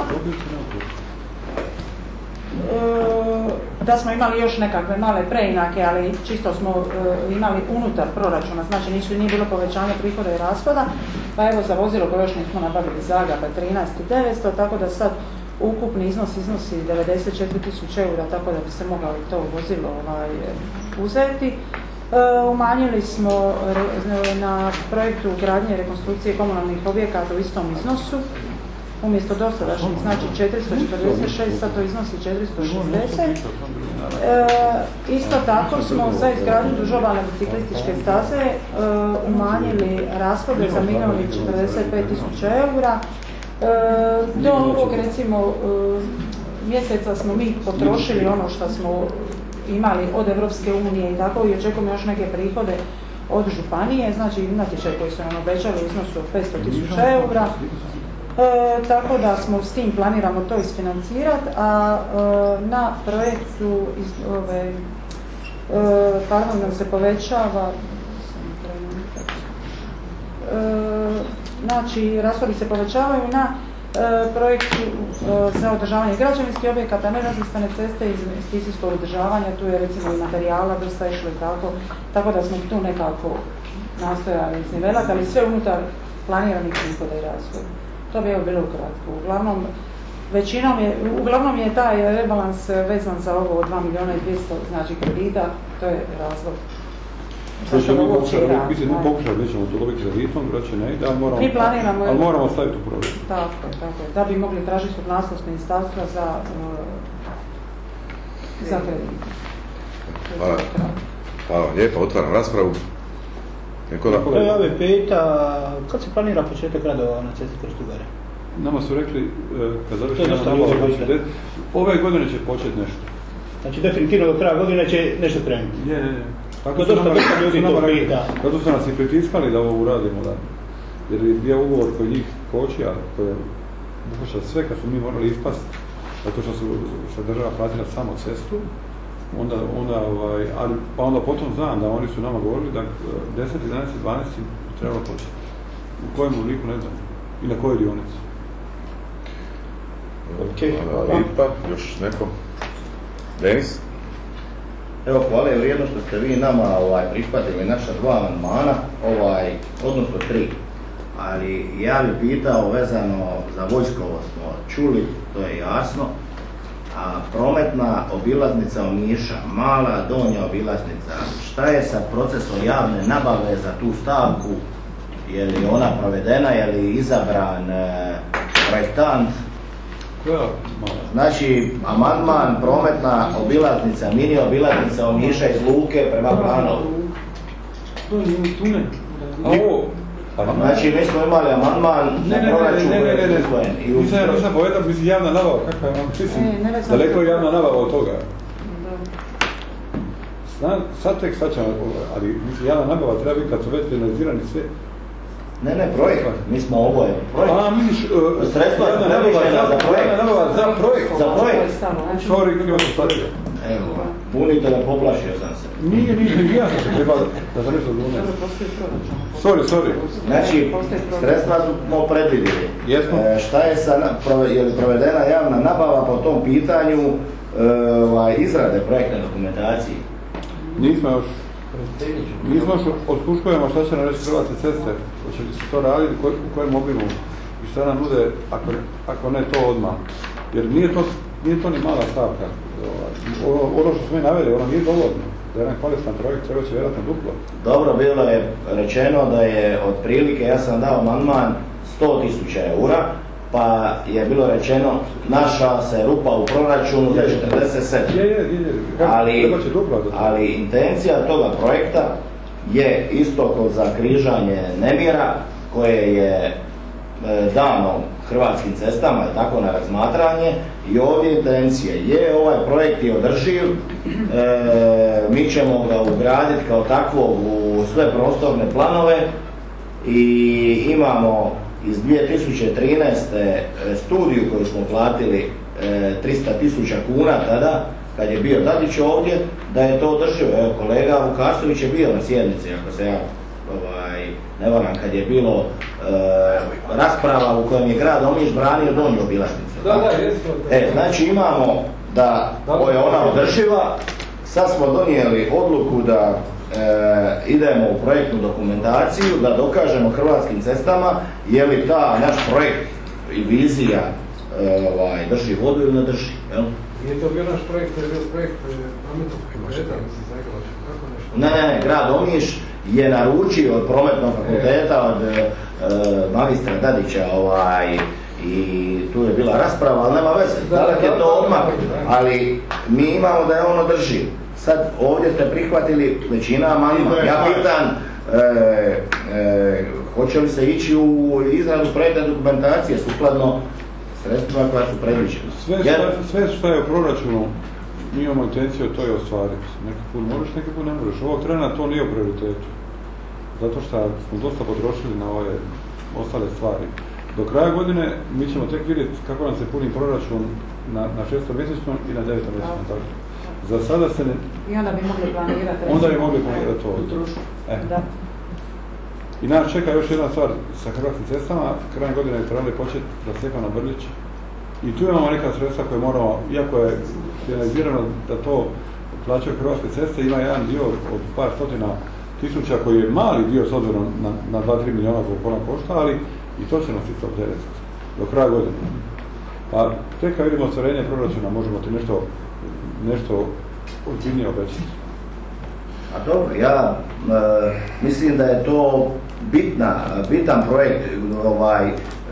e, da smo imali još nekakve male preinake, ali čisto smo e, imali unutar proračuna, znači nisu, nije bilo povećanje prihoda i rashoda, pa evo za vozilo koje još nismo nabavili za Agapa trinaest tisuća devetsto, tako da sad ukupni iznos iznosi devedeset četiri tisuće eura, tako da bi se moglo to vozilo ovaj, uzeti. E, umanjili smo re, na projektu gradnje i rekonstrukcije komunalnih objekata u istom iznosu. Umjesto dosadašnjih, znači četiristo četrdeset šest, sad to iznosi četiristo šezdeset. E, isto tako smo za izgradnju dužobalne biciklističke staze e, umanjili rashode za milijun i četrdeset pet tisuća eura. E, do ovog, recimo, e, mjeseca smo mi potrošili ono što smo imali od Evropske unije i tako, i očekujemo još neke prihode od županije, znači natječaj koji su nam obećali u iznosu od petsto tisuća eura. E, tako da smo s tim planiramo to isfinancirati, a e, na projektu iz, ove, e, pardon, nam se povećava e, znači rashodi se povećavaju na e, projektu e, za održavanje građevinskih objekata, nerazvrstane ceste i investicijskog održavanja, tu je recimo i materijala dosta išlo i tako, tako da smo tu nekako nastojali iznivelati, ali sve unutar planiranih prihoda i rashoda. To bi evo bilo ukratko. Uglavnom, većinom je, uglavnom je taj rebalans vezan za ovo od dva milijuna i dvjesto, znači kredita, to je razlog. Zašto mi pokušali, mislim, mi pokušali, nećemo to dobiti kreditom, vraće ne ide, ali moramo, mi planiramo, ali moramo staviti u program. Tako, tako je, da bi mogli tražiti suglasnost ministarstva za, za kredit. Hvala. Hvala lijepo, otvaram raspravu. To je ove peta, kad se planira početak radova na cesti kroz Tugare? Nama su rekli, kad završi ove godine će početi nešto. Znači definitivno do kraja godine će nešto krenuti? Je, je, je. Tako su dosta dosta ljudi to pita. Zato su nas i pritiskali da ovo uradimo, da. Jer je bio ugovor koji njih kočija, koji je obuhvaća sve kad su mi morali ispast, zato što su što država platila samo cestu. Onda, onda, ovaj, ali, pa onda potom znam da oni su nama govorili da deset, jedanaest, dvanaest trebalo početi. U kojem obliku ne znam. I na kojoj dionici. Okay. Lipa, još neko? Denis? Evo, hvale je vrijedno što ste vi nama ovaj, prihvatili naša dva amandmana, ovaj, odnosno tri. Ali ja bih pitao vezano za Vojskovo smo čuli, to je jasno. A prometna obilaznica Omiša, mala donja obilaznica, šta je sa procesom javne nabave za tu stavku? Je li ona provedena, je li izabran e, projektant? Znači, amandman, prometna obilaznica, mini obilaznica Omiša iz Luke prema Planovu. To nije tunel. A ovo? Znači, mi smo imali amandman na proračun koji je usvojen. Nisam ja nisam povedao, mislim, javna nabava, kakva je vam, mislim, daleko je javna nabava od toga. Sad tek sad ćemo, ali mislim, javna nabava treba biti kad su već finalizirani sve. Ne, ne, projekt, mi smo ovo je projekt. A, misliš, sredstva su previšena za projekt. Javna nabava za projekt. Za projekt. Sorry, krivo sam shvatio. Evo, punite da poplašio sam se. Nije, nije, ja sam se trebao da sam nešto zvunem. Sorry, sorry. Znači, sredstva smo predvidjeli. Jesmo. E, šta je sa, je li provedena javna nabava po tom pitanju e, ovaj, izrade projektne dokumentacije? Nismo još. Nismo još osluškujemo šta će nam reći Hrvatske ceste, hoće li se to raditi, u kojem obimu i šta nam nude, ako, ako ne to odmah. Jer nije to, nije to ni mala stavka. Ono, ono što smo i naveli, ono nije dovoljno. Da je jedan kvalitetan projekt, treba će vjerojatno duplo. Dobro, bilo je rečeno da je otprilike, ja sam dao amandman sto tisuća eura, pa je bilo rečeno naša se rupa u proračunu za četrdeset sedam. Je, je, je. Ali, ali intencija toga projekta je isto kod za križanje nemira koje je dano Hrvatskim cestama, je tako, na razmatranje, i ovdje intencija je ovaj projekt je održiv, e, mi ćemo ga ugraditi kao takvog u sve prostorne planove i imamo iz dvije tisuće trinaeste studiju koju smo platili e, trista tisuća kuna tada, kad je bio Dadić ovdje, da je to održivo. Evo, kolega Vukaštović je bio na sjednici, ako se ja ovaj, ne varam, kad je bilo e, rasprava u kojem je grad Omiš branio donju obilaznicu. Da, da, jesmo. E, znači imamo da je ona održiva, sad smo donijeli odluku da E, idemo u projektnu dokumentaciju, da dokažemo Hrvatskim cestama je li ta naš projekt i vizija e, ovaj, drži vodu ili ne drži. Jel? Nije to bio naš projekt, to je bio projekt prometnog fakulteta, mislim, Zagrebača, kako nešto? Ne, ne, ne, grad Omiš je naručio od prometnog fakulteta, od e, magistra Dadića, ovaj, i tu je bila rasprava, ali nema veze, dalek je to odmah, ali mi imamo da je ono drži. Sad ovdje ste prihvatili većina amandmana. Ja pitam, e, e, hoće li se ići u izradu projektne dokumentacije sukladno sredstvima koja su predviđena? Sve, Jer... sve što je u proračunu, mi imamo intenciju to je ostvariti. Neki put možeš, neki put ne možeš. Ovog trena to nije u prioritetu. Zato što smo dosta potrošili na ove ostale stvari. Do kraja godine mi ćemo tek vidjeti kako nam se puni proračun na, na šestomjesečnom i na devetomjesečnom. Za sada se ne... I onda bi mogli planirati... Onda bi mogli planirati to. E. Da. I nas čeka još jedna stvar sa Hrvatskim cestama. Krajem godine je trebali početi za Stefana Brljić. I tu imamo neka sredstva koje moramo, iako je finalizirano da to plaćaju Hrvatske ceste, ima jedan dio od par stotina tisuća koji je mali dio s obzirom na, na dva do tri milijuna koliko ona košta, ali i to će nas isto opteretiti do kraja godine. Pa tek kad vidimo ostvarenje proračuna možemo ti nešto nešto ozbiljnije obećati. A dobro, ja e, mislim da je to bitna, bitan projekt ovaj, e,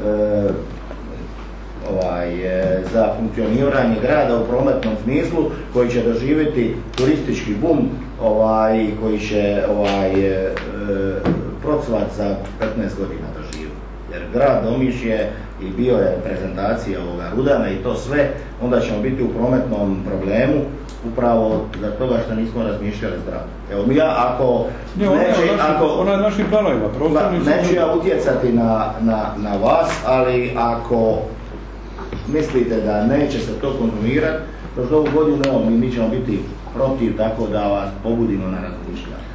ovaj, e, za funkcioniranje grada u prometnom smislu koji će doživjeti turistički bum ovaj, koji će ovaj, e, procvat za petnaest godina doživjeti. Jer grad Omiš je i bio je prezentacija ovoga Rudana i to sve, onda ćemo biti u prometnom problemu upravo za toga što nismo razmišljali zdravo. Evo mi ja ako ne, ona neće, je naši, ako, ona je našim planovima, neću ja utjecati na, na, na vas, ali ako mislite da neće se to konzumirati, kroz ovu godinu evo, mi, mi ćemo biti protiv, tako da vas pobudimo na razmišljanje.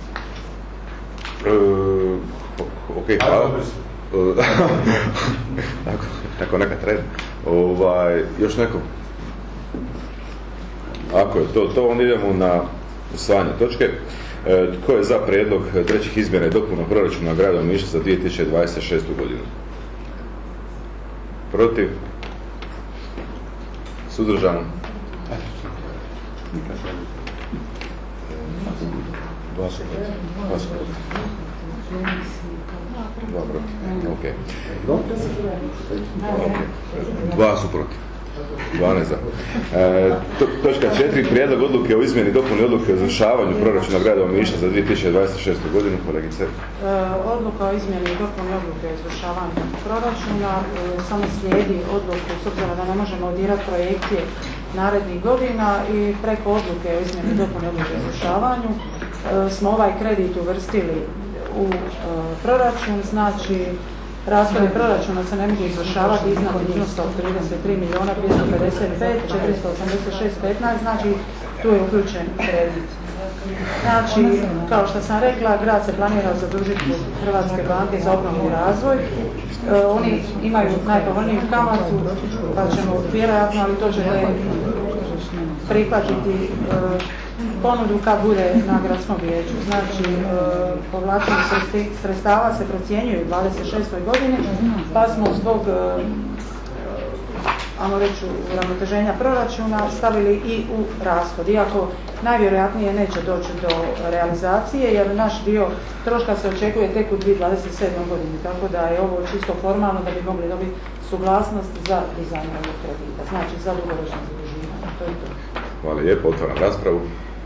Uh, ok, hvala. tako, tako neka treba. Ovaj, još neko? Ako je to, to onda idemo na usvajanje točke. E, tko je za prijedlog trećih izmjena i dopuna proračuna grada Omiša za dvije tisuće dvadeset šestu godinu? Protiv? Suzdržano? Dva su protiv. Dva su protiv. Dva protiv. Ok. Dva su protiv. dvanaest za. E, to, točka četiri. Prijedlog odluke o izmjeni i dopuni odluke o izvršavanju proračuna grada Omiša za dvije tisuće dvadeset šestu godinu. Kolegice. E, odluka o izmjeni i dopuni odluke o izvršavanju proračuna e, samo slijedi odluku, s obzirom da ne možemo odirati projekcije narednih godina, i preko odluke o izmjeni i dopuni odluke o izvršavanju e, smo ovaj kredit uvrstili u e, proračun. Znači, rashodi proračuna se ne mogu izvršavati iznad iznosa od trideset tri milijuna dvjesto pedeset pet tisuća četiristo osamdeset šest zarez petnaest, znači tu je uključen kredit. Znači, kao što sam rekla, grad se planira zadužiti kod Hrvatske banke za obnovu i razvoj. E, oni imaju najpovoljniju kamatu, pa ćemo vjerojatno, ali to ćete prihvatiti e, ponudu kad bude na gradskom vijeću. Znači, e, povlačenje sredstava se procjenjuje u dvadeset šestoj godini, pa smo zbog e, ajmo reći uravnoteženja proračuna stavili i u rashod. Iako najvjerojatnije neće doći do realizacije, jer naš dio troška se očekuje tek u dvije tisuće dvadeset sedmoj godini, tako da je ovo čisto formalno da bi mogli dobiti suglasnost za dizajn ovog kredita, znači za dugoročno zaduživanje. To je to. Hvala lijepo, otvaram raspravu.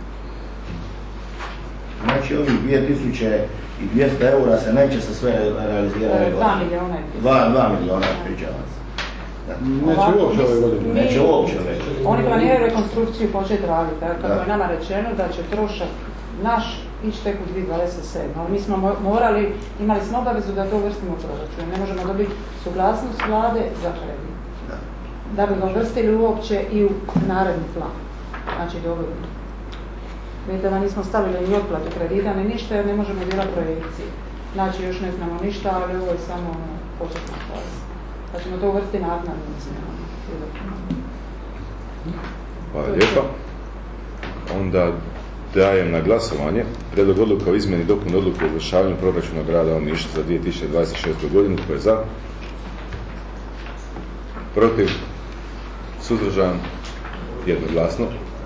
Znači ovih dvije tisuće dvjesto eura se neće se sve realizirati. Dva milijuna. Dva, dva milijuna, pričavam se. Neće uopće ove godine. Neće uopće ove godine. Oni planiraju rekonstrukciju početi raditi, kako je nama rečeno da će trošak naš ići tek u dvije tisuće dvadeset sedmoj. Ali mi smo morali, imali smo obavezu da to uvrstimo u proračun. Ne možemo dobiti suglasnost vlade za kredit. Da bi ga uvrstili uopće i u naredni plan. Znači dovoljno. Vidite da nismo stavili ni otplatu kredita, ni ništa, jer ne možemo djelati projekcije. Znači još ne znamo ništa, ali ovo je samo početna faza. Pa ćemo to uvrstiti naknadno izmjenama. Hvala lijepa. Onda dajem na glasovanje prijedlog odluka o izmjeni i dopuni odluke o izvršavanju proračuna grada Omiša za dvije tisuće dvadeset šestu godinu. Tko je za? Protiv? Suzdržan? Jednoglasno.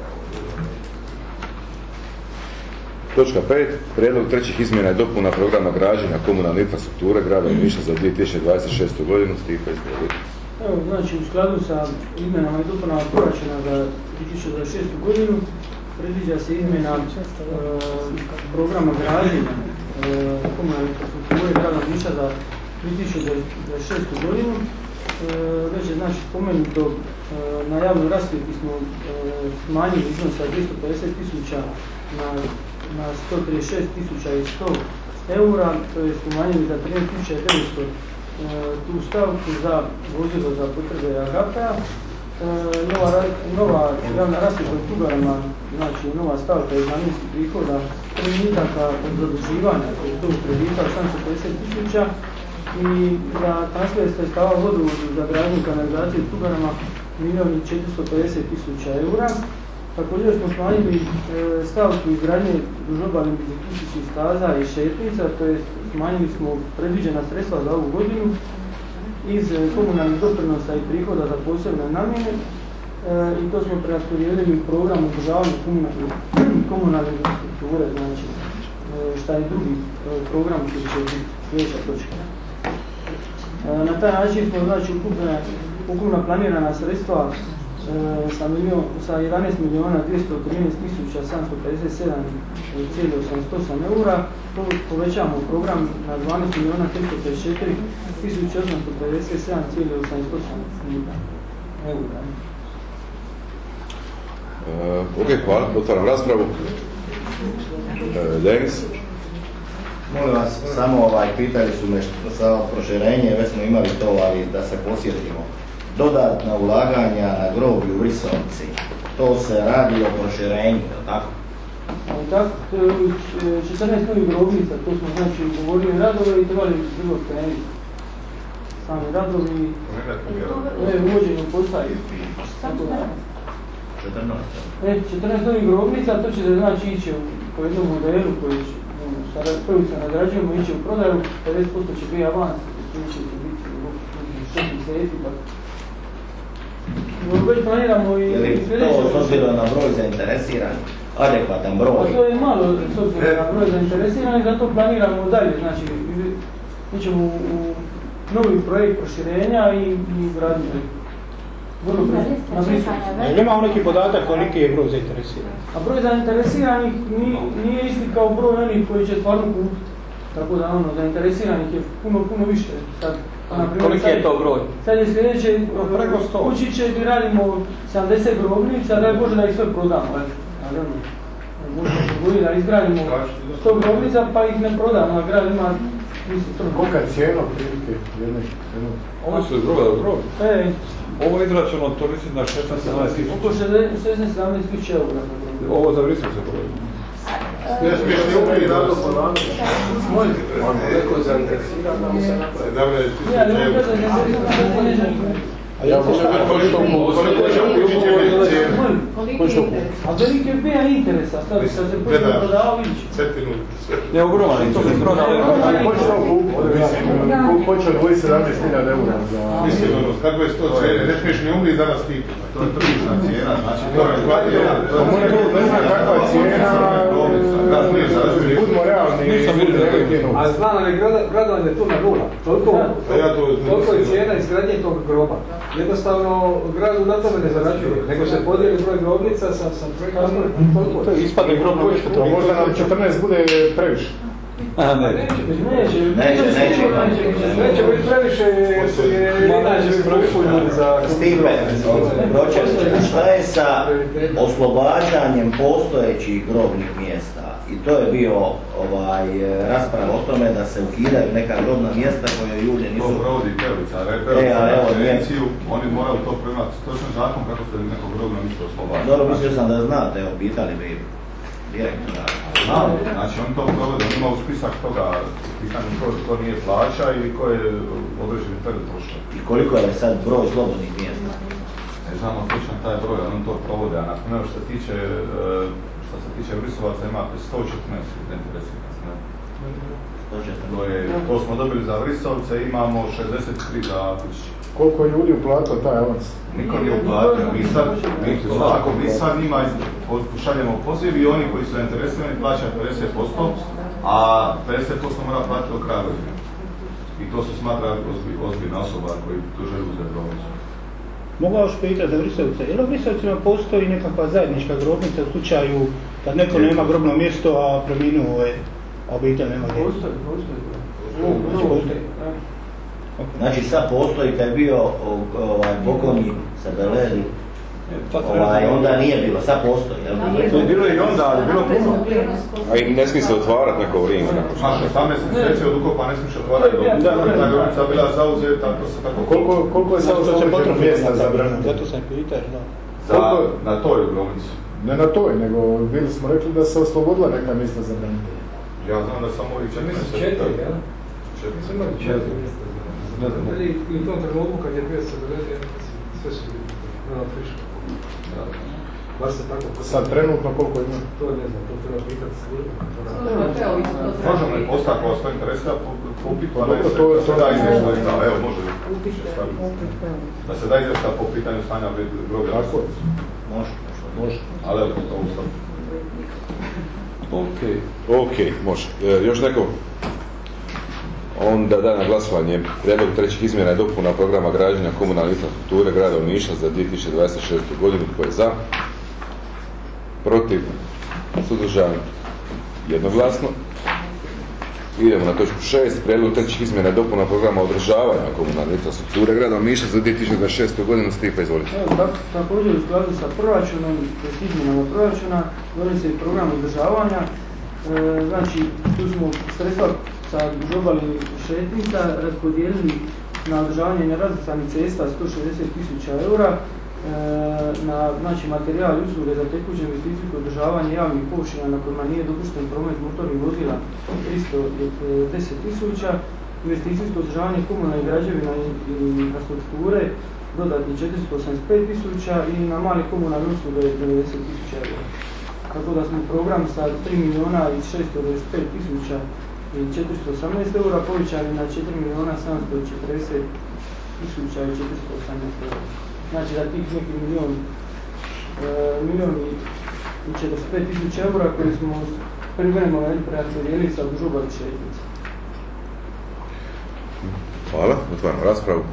Točka pet. Prijedlog trećih izmjena i dopuna programa građenja komunalne infrastrukture grada Omiša za dvije tisuće dvadeset šestu godinu. Stipe, izvolite. Evo, znači, u skladu sa izmjenama i dopunama proračuna za dvije tisuće dvadeset šestu godinu predviđa se izmjena e, programa građenja e, komunalne infrastrukture grada Omiša za dvije tisuće dvadeset šestu godinu. E, već je znači spomenuto, e, na javnoj rasvjeti smo e, smanjili iznos sa dvjesto pedeset tisuća na na sto trideset šest tisuća sto eura, to je umanjili za trinaest tisuća devetsto e, tu stavku za vozilo za potrebe A G A P-a. E, nova, nova javna rasvjeta u Tugarama, znači nova stavka iz namjenskih prihoda, primitaka od zaduživanja tog kredita sedamsto pedeset tisuća i za transfer sredstava vodu za gradnju kanalizacije u Tugarama milijun i četiristo pedeset tisuća eura. Također smo smanjili e, stavku izgradnje dužobalnih biciklističkih staza i šetnica, to je smanjili smo predviđena sredstva za ovu godinu iz e, komunalnih doprinosa i prihoda za posebne namjene e, i to smo preraspodijelili u programu održavanja komunalne, komunalne infrastrukture, znači e, šta je drugi e, program koji će biti sljedeća točka. E, na taj način smo znači ukupna, ukupna planirana sredstva Sa, milijon, sa jedanaest milijuna dvjesto trinaest tisuća sedamsto pedeset sedam zarez osamdeset osam eura povećamo program na dvanaest milijuna tristo pedeset četiri tisuće osamsto pedeset sedam zarez osamdeset osam eura. Uh, ok, hvala. Otvaram raspravu. Uh, Denis? Molim vas, samo ovaj, pitali su me sa proširenje, već smo imali to, ali da se posjetimo. Dodatna ulaganja na groblju u Vrisovci, to se radi o proširenju, je li tako? Ali tako, četrnaest novih grobnica, to smo znači govorili radove i trebali bilo krenuti. Sami radovi, ne uvođenju postaje. četrnaest? četrnaest novih grobnica, to će se znači ići po jednom modelu koji će, prvi se nagrađujemo, ići u prodaju, pedeset posto će biti avans, će biti u šest mjeseci, Je li to s obzirom na broj zainteresiranih? adekvatan broj. A to je malo s obzirom na broj zainteresiranih, zato planiramo dalje, znači mi ćemo u novi projekt proširenja i, i gradnje. Imamo neki podatak koliki je broj zainteresiranih? A broj zainteresiranih nije, nije isti kao broj onih koji će stvarno kupiti. Tako da ono, zainteresiranih je puno, puno više. Sad, koliki je to broj? Sad je sljedeće, ući će gdje radimo sedamdeset grobnica, daj Bože da ih sve prodamo. Naravno, možemo se da izgradimo sto grobnica pa ih ne prodamo, a grad ima kolika je cijena prilike jedne? Ovo su iz groba do groba. E, ovo je izračeno, to mislim na šesnaest sedamnaest tisuća. oko šesnaest sedamnaest tisuća eura. Ovo za Vrisu se prodaju. Ne smiješ ni uprije rado ponavljati. Može, neko je zainteresiran da mu se napravi. Ja, ne mogu da zainteresiran. A ja možda koliko će uključiti cijenu? A velike je bija interesa, sad kad se počne prodavao ići. Cetinu. Ne, ogroman, to se prodao. Ko će to kupiti? Ko će odvojiti sedamnaest hiljada eura za... Mislim, kako je sto cijene, ne smiješ ni umri danas ti. To je tržišna cijena, znači to je platio. To može biti ne znam kakva cijena, budimo realni. A znam, ali gradovanje je tu na nula. Toliko je cijena izgradnje tog groba. Jednostavno, grad na tome ne zarađuje, nego se podijeli broj grobnica sa, sa projektom. To je ispadne grobno više. To možda nam četrnaest bude previše. A ne. Neće, Neće, neće. Neće biti previše, jer se inače bi propuljali za... Stipe, Ročer, šta je sa oslobađanjem postojećih grobnih mjesta? I to je bio ovaj, rasprava o tome da se ukidaju neka grobna mjesta koje ljudi nisu... To provodi Peovica, referenciju, oni moraju to primati točno zakon kako se neko grobno mjesto oslobađa. Dobro, mislio sam da znate, evo, pitali bi direktora. Znam, znači oni to provode, on ima u spisak toga, pitanje ko, ko nije plaća ili ko je određeni teret trošao. I koliko je sad broj slobodnih mjesta? Ne znamo točno taj broj, ali on to provode, a na što se tiče što se tiče Vrisovaca imate sto četrnaest zainteresiranih. To, je, to smo dobili za Vrisovce, imamo šezdeset tri za Kućić. Koliko je ljudi uplatilo taj avans? Niko nije uplatio, mi sad, mi, ovako, mi sad njima šaljemo poziv i oni koji su zainteresirani plaćaju pedeset posto, a pedeset posto mora platiti do kraja godine. I to se smatra ozbiljna osoba koji to želi uzeti grobnicu. Mogu još pitati za Vrisovce, je li u Vrisovcima postoji nekakva zajednička grobnica u slučaju kad neko nema grobno mjesto, a preminuo je, a obitelj nema gdje? Postoji, postoji. Znači postoji. Znači sad postoji kad je bio ovaj, pokojni Sabeleri, ovaj, onda nije bilo, sad postoji. To je bilo i onda, ali bilo puno. A i ne smije se otvarati neko vrijeme. Znaš, osamnaest mjeseci od ukopa ne smiješ otvarati grobnicu. Ta grobnica bila zauzeta, to se tako... Koliko, koliko je sad utvrđeno mjesta zabrano? Zato sam pitao, da. Za, na toj grobnici. Ne na toj, nego bili smo rekli da se oslobodila neka mjesta za branitelje. Ja znam da samo ovih četiri. Mislim četiri, jel? Četiri. Mislim imali četiri mjesta za branitelje. I u tom trenutku kad je bio Sabeleri, sve su bili vrlo friško. Bar se tako... Sad trenutno koliko ima? To ne znam, to treba pitati službu. Možemo li postati ako vas to interesira popiti, pa Dobro, se, to, da se to, da to, izvještaj, to, da, evo može da se da izvještaj po pitanju stanja groblja. Tako je. Može, može. Ali evo to ustav. Ok, ok, može. E, još neko? Onda da na glasovanje prijedlog trećih izmjena i dopuna programa građenja komunalne infrastrukture grada Omiša za dvije tisuće dvadeset šestu godinu. Tko je za? Protiv? Suzdržan? Jednoglasno. Idemo na točku šest. Prijedlog trećih izmjena i dopuna programa održavanja komunalne infrastrukture grada Omiša za dvije tisuće dvadeset šestu godinu. Stipa, izvolite. Evo, također u skladu sa proračunom, s izmjenama proračuna, donosi se program održavanja. E, znači, tu smo sredstva sa obalnih šetnica raspodijelili na održavanje nerazvrstanih cesta sto šezdeset tisuća eura, e, na znači, materijal i usluge za tekuće investicijsko održavanje javnih površina na kojima nije dopušten promet motornih vozila tristo deset tisuća, investicijsko održavanje komunalnih građevina i infrastrukture dodatni četiristo osamdeset pet tisuća i na male komunalne usluge devedeset tisuća eura. Tako da smo program sa tri milijuna i šesto devedeset pet tisuća i četiristo osamnaest eura povećali na četiri milijuna sedamsto četrdeset tisuća i četiristo osamnaest eura. Znači da tih neki milijon, e, milijon i i četrdeset pet tisuća eura koje smo privremeno preraspodijelili sa Žubavić željeznice. Hvala, otvaramo raspravu.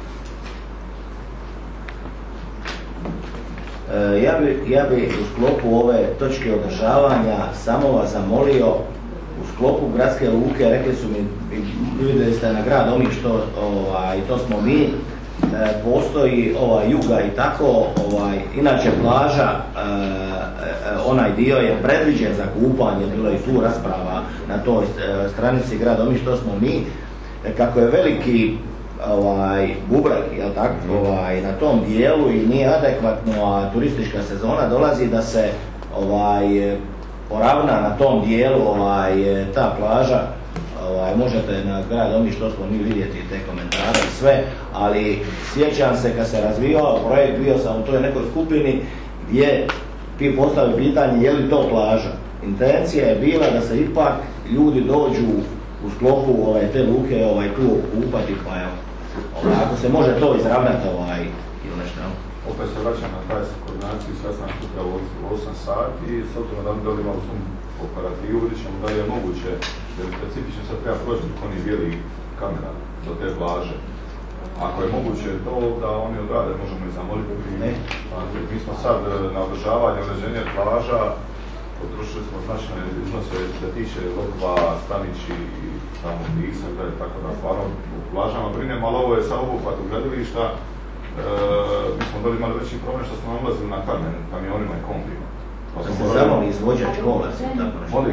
Ja bi, ja bi u sklopu ove točke održavanja samo vas zamolio, u sklopu gradske luke, rekli su mi, vidjeli ste na grad Omiš, što, ovaj, to smo mi, e, postoji ovaj, Juga i tako, ovaj, inače plaža, e, e, onaj dio je predviđen za kupanje, bilo je tu rasprava na toj e, stranici grad Omiš, što smo mi, e, kako je veliki ovaj, bubreg, jel tako, ovaj, na tom dijelu i nije adekvatno, a turistička sezona dolazi da se ovaj, poravna na tom dijelu ovaj, ta plaža, ovaj, možete na grad Omiš, što smo mi vidjeti te komentare i sve, ali sjećam se kad se razvijao projekt, bio sam u toj nekoj skupini gdje ti postavili pitanje je li to plaža. Intencija je bila da se ipak ljudi dođu u sklopu ovaj, te luke ovaj, tu okupati, pa evo, ovaj, ako se može to izravnati ovaj, ili nešto. Opet se vraćam na taj koordinaciju sastanak sutra u osam sati i s obzirom da mi doli malo svom operativu, vidjet ćemo da li je moguće, jer specifično sad treba proći oni bijeli kamera do te plaže. Ako je moguće to da oni odrade, možemo i zamoliti. Ne. Mi smo sad na održavanje uređenja plaža potrošili smo značajne iznose da tiče Lokva, Stanići i tamo Tisak, tako da stvarno u plažama brinemo, ali ovo je sa obuhvatu gradilišta. E, mi smo doli imali veći problem što smo nalazili na kamen, kamionima i kombijima. Pa se samo izvođač kola se tako nešto. Molim?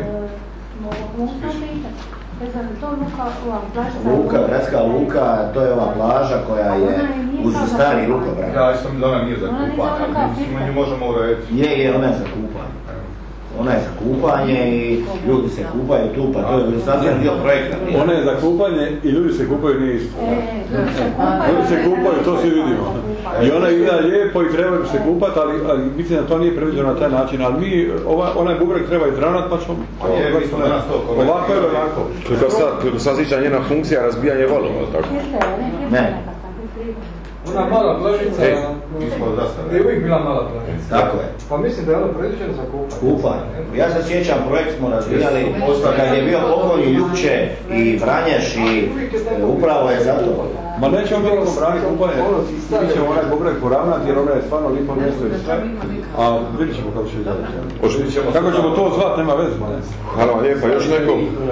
Luka, gradska luka, to je ova plaža koja je uz stari lukobran. Ja isto mi da ona nije za kupanje, ali mi možemo urediti. Je, je, ona je za kupanje. Ona je za kupanje i ljudi se kupaju tu, pa to je sastavljen dio projekta. Ona je za kupanje i ljudi se kupaju, nije isto. Ljudi se kupaju, to svi vidimo. I ona izgleda lijepo i treba se kupati, ali, ali mislim da to nije predviđeno na taj način, ali mi, ova, onaj bubreg treba izravnati, pa ćemo ovako ili ovako. Koliko sad sliča njena funkcija razbijanje valova, tako? Ne. Ona mala plažica e, je uvijek bila mala plažica. Tako je. Pa mislim da je ono predviđeno za kupanje. Kupanje. Ja se sjećam, projekt smo razvijali kad je bio pokojni Ljupče i Vranješ i upravo je za to. Ma nećemo mi nikom braniti kupanje, mi ćemo onaj bubreg poravnati jer ono je stvarno lipo mjesto i sve, a vidit ćemo kako će izgledati. Kako ćemo to zvat, nema veze. Hvala vam lijepa, još neko?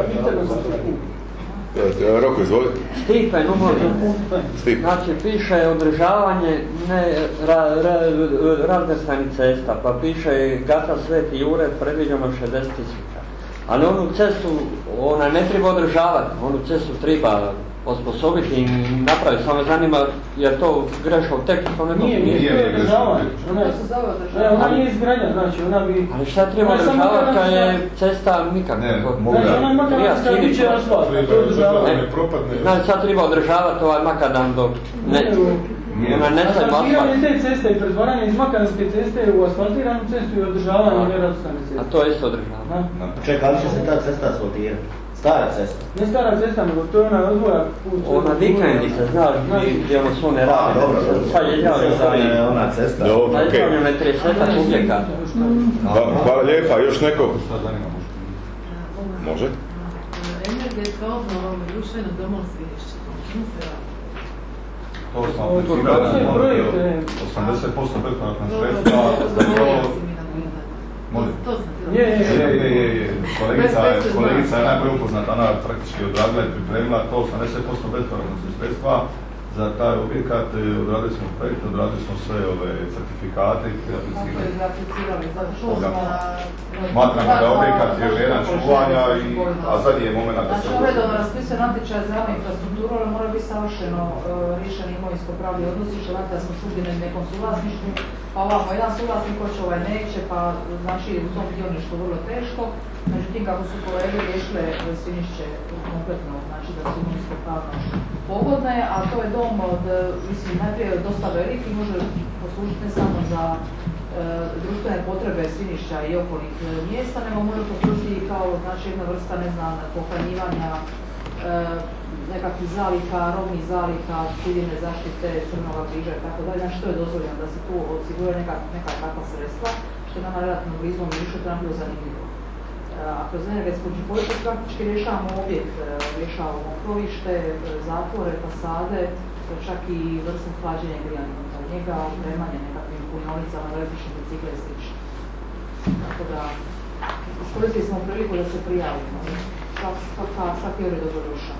Roko, izvoli. Stipe, no može. Znači, piše održavanje ne, ra, ra, razvrstanih cesta, pa piše Gata Sveti Jure predviđeno šezdeset tisuća. Ali onu cestu, ona ne treba održavati, onu cestu treba osposobiti i napraviti. Samo zanima, jer to greška u tekstu, to ne Nije, nije održavanje. Ona nije izgradnja, znači ona bi... Ali šta treba održavati kad je cesta nikako? Znači ona je makadamska biće asfalt, to je održavanje. Znači sad treba održavati ovaj makadam dok ne... Ona ne staje asfalt. Asfaltiranje te ceste i pretvaranje iz makadamske ceste u asfaltiranu cestu i održavanje nerazvrstane ceste. A to je isto održavanje. Čekaj, ali će se ta cesta asfaltirati? Stara cesta? Ne stara cesta, nego to je ona odvoja put. Ona vikendica, znaš, gdje ono su ne rade. Dobro, sad je izgledano ona cesta. Dobro, okej. Izgledano je trideset objekata. Hvala lijepa, još neko? Može? Energetska obnova u društveno domovsko izvješće. To smo uradili osamdeset posto bespovratna sredstva za to. Molim. Je, je, je. Kolegica je najbolje upoznata, ona praktički odradila i pripremila to osamdeset posto bespovratna sredstva za taj objekat. Odradili smo projekt, odradili smo sve ove certifikate i aplicirali. Smatramo da je objekat je vrijedan čuvanja, a zadnji je moment da se... Znači, uredno raspisuje natječaj za javnu infrastrukturu, ali mora biti savršeno riješeni imovinsko-pravni odnosi, što znači da smo svugdje na nekom suvlasništvu, pa ovako jedan suvlasnik hoće, ovaj neće, pa znači u tom dioništvu vrlo teško. Međutim, kako su kolege riješile Svinišće kompletno, znači da su imovinsko-pravno pogodne, a to je dom od, mislim, najprije dosta veliki, može poslužiti ne samo za e, društvene potrebe Svinišća i okolnih mjesta, nego može poslužiti i kao, znači, jedna vrsta, ne znam, pohranjivanja nekakvih zaliha, robnih zaliha, civilne zaštite, Crnoga križa i tako dalje, znači to je dozvoljeno da se tu osigura neka, neka takva sredstva, što je nama relativno blizu Omišu, to nam bilo zanimljivo. A kroz energetsku učinkovitost praktički rješavamo objekt, rješavamo krovište, zatvore, fasade, čak i vrstno hlađenje grijanja unutar njega, opremanje nekakvim punionicama, električnim bicikle i slično. Tako da, iskoristili smo priliku da se prijavimo. Svaki eur je dobro došao.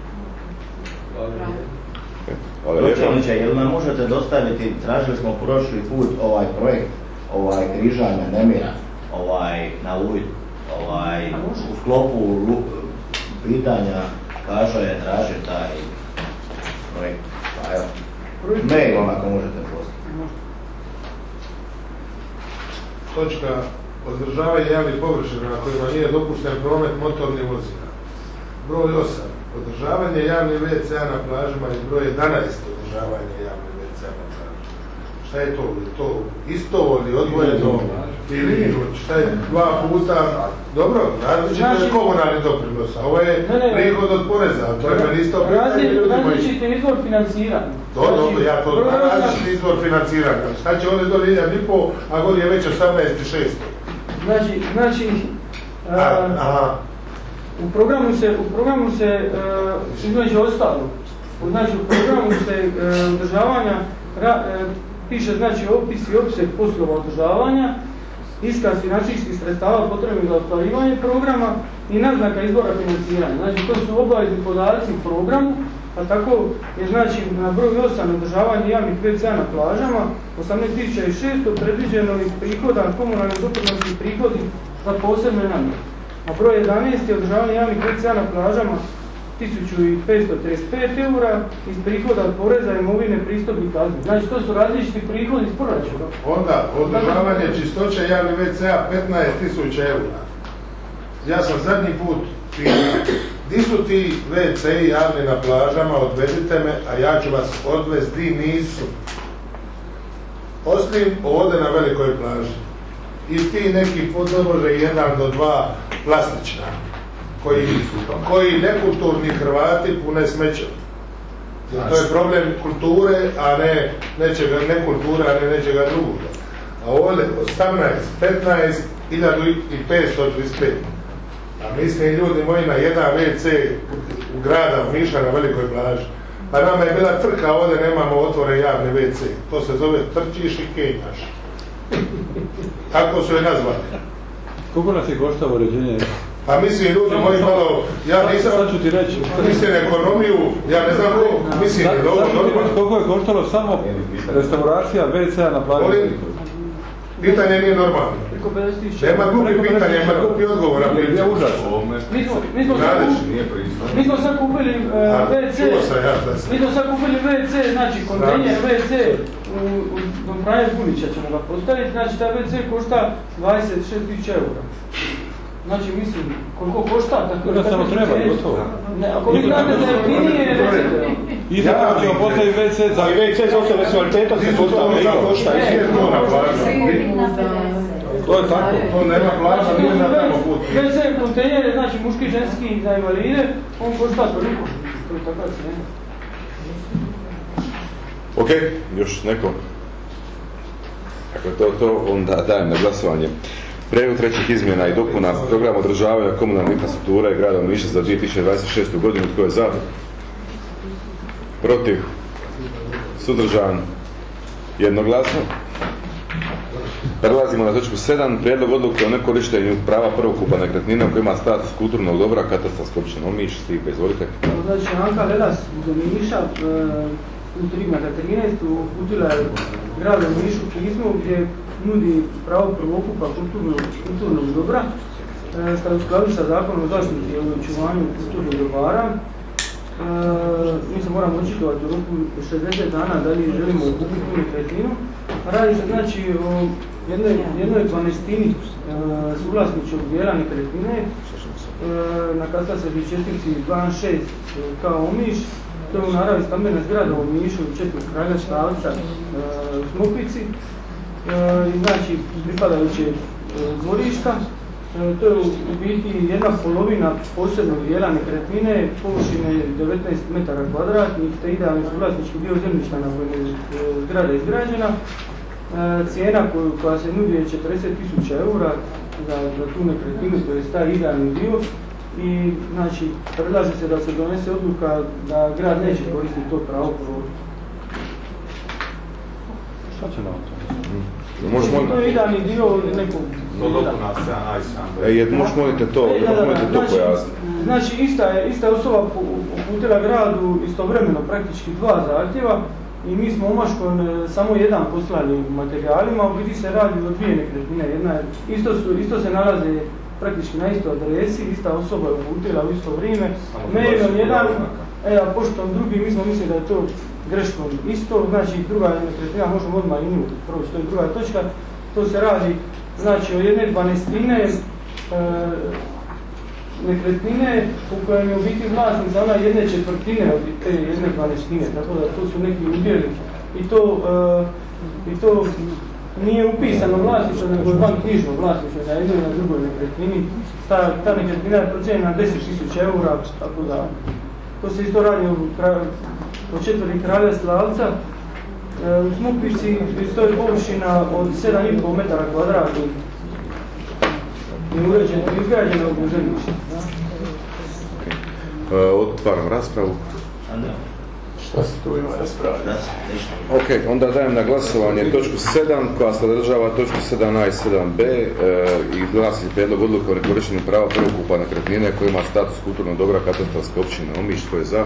Pročelniče, jel nam možete dostaviti, tražili smo prošli put ovaj projekt ovaj križanja nemira ovaj, na uvid, ovaj, u sklopu lu, pitanja Kažo je tražio taj projekt. Pa evo, mailom ako možete poslati. Točka održavanje javnih površina na kojima nije dopušten promet motornih vozila. Broj osam. Održavanje javnih ve ce a na plažama i broj jedanaest. Održavanje javnih ve ce a na plažama. Šta je to? Je to isto ili odvojeno? Ili šta je dva puta? Dobro, različito je komunalni doprinos, a ovo je prihod od poreza, to je meni isto pitanje ljudima. Različiti izvor financiranja. Dobro, ja to znam, različiti izvor financiranja. Šta će ovdje do Liljan i pol, a god je već osamnaest i šesto? Znači, znači, u programu se, u programu se, između ostalo, znači u programu se održavanja piše znači opis i opseg poslova održavanja, iskaz financijskih sredstava potrebnih za ostvarivanje programa i naznaka izvora financiranja. Znači to su obavezni podaci u programu, pa tako je znači na broj osam održavanje javnih ve ce a na plažama osamnaest tisuća šesto predviđeno i prihoda komunalnih doprinosnih prihodi za posebne namjere. A broj jedanaest je održavanje javnih ve ce a na plažama tisuću petsto trideset pet eura iz prihoda od poreza imovine pristupnih kazni. Znači to su različiti prihodi iz proračuna. Onda, održavanje čistoće javnih ve ce a petnaest tisuća eura. Ja sam zadnji put pitao, di su ti ve ce i javni na plažama, odvedite me, a ja ću vas odvesti, di nisu. Osim ovdje na velikoj plaži. I ti neki podlože jedan do dva plastična. Koji, koji nekulturni Hrvati pune smećem. To je problem kulture, a ne nečega, ne kulture, a ne nečega drugoga. A ovdje osamnaest, petnaest, hiljadu petsto trideset pet. A mislim ljudi moji na jedan ve ce u grada Omiša na velikoj plaži. Pa nama je bila trka, ovdje nemamo otvore javne ve ce. To se zove trčiš i kenjaš. Tako su je nazvali. Koliko nas je koštalo uređenje? Pa mislim, ljudi moji malo, ja nisam, mislim ekonomiju, ja ne znam ko, mislim, je dobro, normalno. Koliko je koštalo samo restauracija ve ce a na plaži? Pitanje nije normalno. Nema glupi pitanja, ima glupi odgovor. Je užas. Mi smo sad kupili ve ce, mi smo sad kupili ve ce, znači kontejner ve ce u Franje Bunića ćemo ga postaviti, znači ta ve ce košta dvadeset šest tisuća eura. Znači, mislim, koliko košta, tako da samo treba, gotovo. Ako vi znate da je finije, recite. I tako ćemo postaviti ve ce za... I ve ce za osobe s invaliditetom se postavlja i košta i svijet to na plažu. To je tako. To nema plaža, nije na tamo put. ve ce kontejner je, znači, muški i ženski za invalide, on košta toliko. To je tako cijena. Ok, još neko? Ako je to to, onda dajem na glasovanje. Prijedlog trećih izmjena i dopuna programa održavanja komunalne infrastrukture grada Omiša za dvije tisuće dvadeset šestu godinu. Tko je za? Protiv? Suzdržan? Jednoglasno? Prelazimo na točku sedam. Prijedlog odluke o nekorištenju prava prvokupa nekretnina koji ima status kulturnog dobra katastarska općina Omiš. Stipe, izvolite. Znači, Anka Ledas iz Omiša u tri trinaest uputila je grad Omišu pismo gdje nudi pravo prvokupa kulturnog, kulturnog dobra, što je u skladu sa zakonom o zaštiti i očuvanju kulturnog dobara. E, mi se moramo očitovati u roku šezdeset dana da li želimo kupiti tu nekretninu. Radi se znači o jednoj, jednoj dvanaestini e, suvlasničkog dijela nekretnine e, na katastarskoj čestici dvadeset šest kao Omiš. To je u naravi stambena zgrada u Omišu, četiri kralja Štavca e, u Smokvici. E, znači pripadajuće e, dvorišta To je u biti jedna polovina posebnog dijela nekretnine, površine devetnaest metara kvadratnih, te idealni su vlasnički dio zemljišta na kojem je zgrada izgrađena. Cijena koju, koja se nudi je četrdeset tisuća eura za, za tu nekretninu, to je taj idealni dio. I znači, predlaže se da se donese odluka da grad neće koristiti to pravo prvo. Šta će nam to? To je idealni dio nekog... To dopuna sedam a i sedam b. E, možeš molite to, molite to pojasniti. Znači, ista je, ista osoba uputila gradu istovremeno praktički dva zahtjeva i mi smo Omaškon samo jedan poslali u materijalima, u biti se radi o dvije nekretnine. Jedna je, isto, su, isto se nalaze praktički na istoj adresi, ista osoba je uputila u isto vrijeme, mailom jedan, e, a poštom drugi, mi smo mislili da je to greškom isto, znači druga nekretnina, možemo odmah i nju proći, to je druga točka, to se radi znači o jedne dvanaestine e, nekretnine u kojem je u biti vlasnica ona jedne četvrtine od te jedne dvanaestine, tako da to su neki udjeli i to, e, i to nije upisano vlasništvo, nego je van knjižno vlasništvo na jednoj i na drugoj nekretnini. Ta, ta nekretnina je procijenjena na deset tisuća eura, tako da to se isto radi o četvrti kralja Slavca. E, u Smukvici stoji površina od sedam i pol metara kvadratnih i uređena, izgrađena u zemljištu. Otvaram raspravu. Šta se tu ima raspravljati? Ok, onda dajem na glasovanje točku sedam koja sadržava točku sedam a i sedam b e, i glasi prijedlog odluke o nekorištenju prava prvokupa nekretnine koji ima status kulturnog dobra katastarske općine Omiš. Tko je za?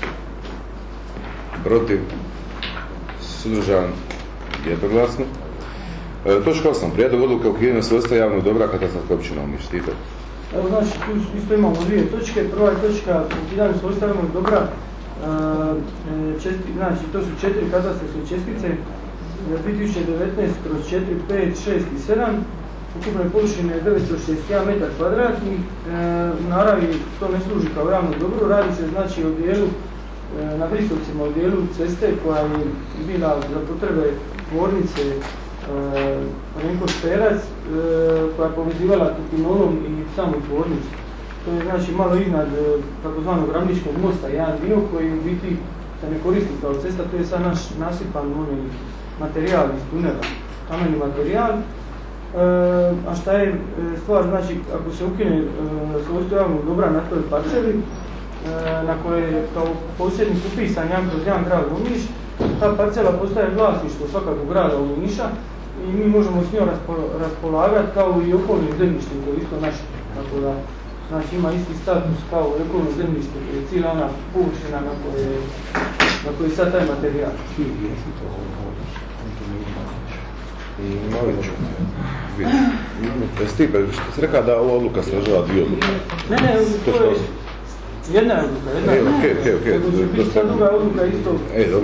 Protiv? Suzdržan? Jednoglasno. E, točka osam. Prijedlog odluke o ukidanju svojstva javnog dobra katastarske općine Omiš. Stipe. Evo znači tu isto imamo dvije točke. Prva je točka ukidanju svojstva javnog dobra. Česti, znači to su četiri katastarske čestice dvije tisuće devetnaeste kroz četiri, pet, šest i sedam, ukupne površine devetsto šezdeset jedan metar kvadratni. U naravi to ne služi kao javno dobro, radi se znači o dijelu na Vrisovcima, o dijelu ceste koja je bila za potrebe tvornice Renko Šperac, koja je povezivala Tupinolom i samu tvornicu. To je znači malo iznad takozvanog Ravničkog mosta, jedan dio koji u biti se ne koristi kao cesta, to je sad naš nasipan onaj materijal iz tunela, kameni materijal. E, a šta je stvar, znači ako se ukine e, svojstvo javnog dobra na toj parceli, e, na koje je kao posjednik upisan jedan kroz jedan grad Omiš, ta parcela postaje vlasništvo svakakog grada Omiša i mi možemo s njom raspolagati kao i okolnim zemljištem koji je isto naše, tako da znači ima isti status kao okolno zemljište, to je cijela ona površina na kojoj na koji je sad taj materijal. Stipe, što si rekao da ova odluka sadržava dvije odluke? Ne, ne, to je jedna odluka, jedna odluka. Okej, okej, okej. Sad druga odluka isto. E, dobro.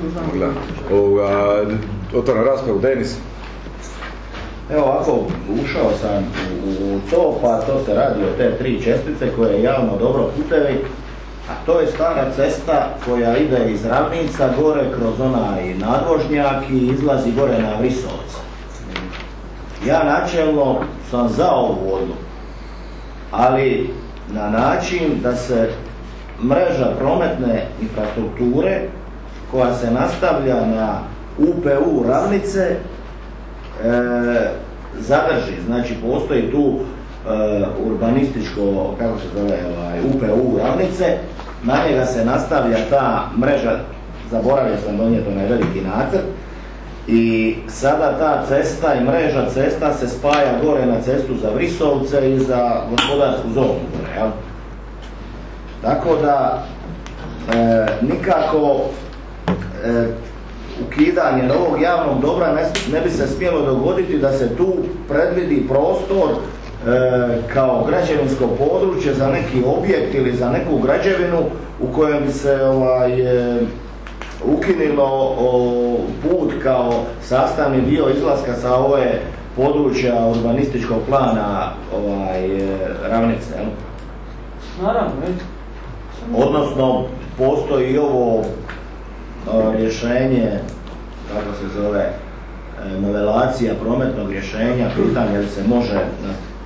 Otvaram raspravu, Denis. Evo ovako, ušao sam u to, pa to se radi o te tri čestice koje je javno dobro putevi, a to je stara cesta koja ide iz Ravnica gore kroz onaj nadvožnjak i izlazi gore na Vrisovce. Ja načelno sam za ovu odluku, ali na način da se mreža prometne infrastrukture koja se nastavlja na U P U Ravnice E, zadrži, znači postoji tu e, urbanističko, kako se zove, ovaj, U P U Ravnice, na njega se nastavlja ta mreža, zaboravio sam donijeti onaj veliki nacrt, i sada ta cesta i mreža cesta se spaja gore na cestu za Vrisovce i za gospodarsku zonu gore, jel? Tako da e, nikako e, ukidanje ovog javnog dobra ne, ne bi se smjelo dogoditi da se tu predvidi prostor e, kao građevinsko područje za neki objekt ili za neku građevinu u kojem bi se ovaj, e, ukinilo o, put kao sastavni dio izlaska sa ove područja urbanističkog plana ovaj, e, Ravnice. Jel? Naravno, ne? Odnosno, postoji i ovo rješenje, kako se zove, novelacija prometnog rješenja, pitanje li se može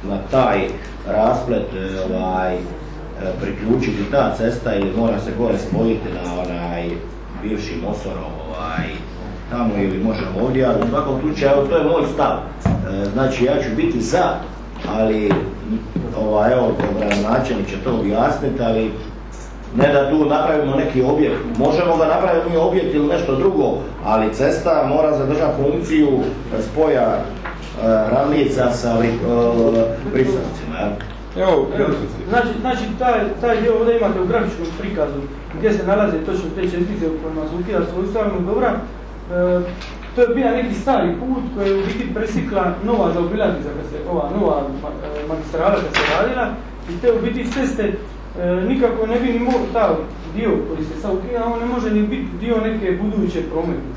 na taj rasplet ovaj, priključiti ta cesta ili mora se gore spojiti na onaj bivši Mosorov ovaj, tamo ili može ovdje, ali u svakom slučaju to je moj stav. Znači ja ću biti za, ali ovaj, evo, gradonačelnik će to objasniti, ali ne da tu napravimo neki objekt. Možemo ga napraviti objekt ili nešto drugo, ali cesta mora zadržati funkciju spoja uh, ravnica sa uh, Brisovcima. Evo, znači, znači taj, taj dio ovdje imate u grafičkom prikazu gdje se nalaze točno te čestice u kojima se ukida svojstvo javnog dobra. E, to je bio neki stari put koji je u biti presikla nova zaobilaznica, kad se ova nova magistrala kad se radila, i te u biti ceste e, nikako ne bi ni mogli taj dio koji se sad ukida, on ne može ni biti dio neke buduće prometnice.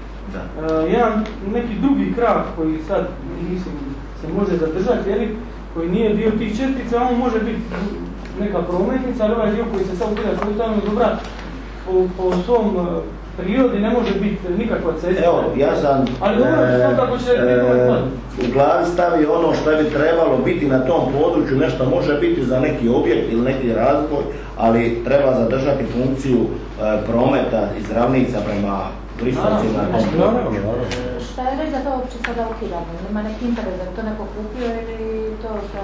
E, jedan neki drugi krak koji sad mislim se može zadržati, jeli, koji nije dio tih čestica, on može biti neka prometnica, ali ovaj dio koji se sad ukida svojstvo javnog dobra po, po svom prirodi ne može biti nikakva cesta. Evo, ja sam ali dobro, e, kako će e, u glavi stavio ono što bi trebalo biti na tom području, nešto može biti za neki objekt ili neki razvoj, ali treba zadržati funkciju e, prometa iz ravnica prema Brisovcima na tom području. Šta je reći da to uopće sada ukidamo? Ima neki interes da bi to neko kupio ili to se...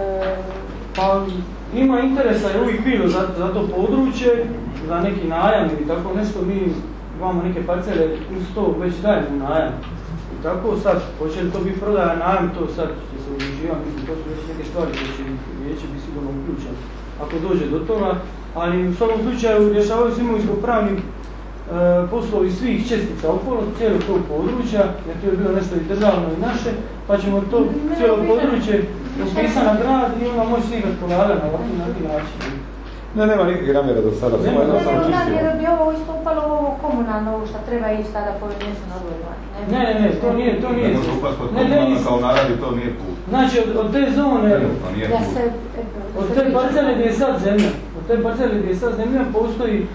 Pa ima interesa je uvijek bilo za, za to područje, za neki najam ili tako nešto. Mi imamo neke parcele uz to već dajemo najam. I tako sad, hoće li to biti prodaja najam, to sad će se odlučivati, mislim, to su već neke stvari koje će vijeće biti sigurno uključeno ako dođe do toga, ali u svakom slučaju rješavaju se imovinsko-pravni e, poslovi svih čestica okolo, cijelo tog područja, jer to je bilo nešto i državno i naše, pa ćemo to cijelo područje upisati na grad i onda moći svi raspolagati na ovakvi način. Ne, nema nikakve namjera do sada, samo jedno samo čistimo. Jer bi ovo isto upalo ovo komunalno, ovo što treba ići tada po mjesečno odvojima. Ne, ne, ne, to nije, to nije. Ne može upast pod komunalno kao naravi, to nije put. Znači, od, od te zone, da se, od te parcele gdje je sad zemlja, od te parcele gdje je sad zemlja postoji e,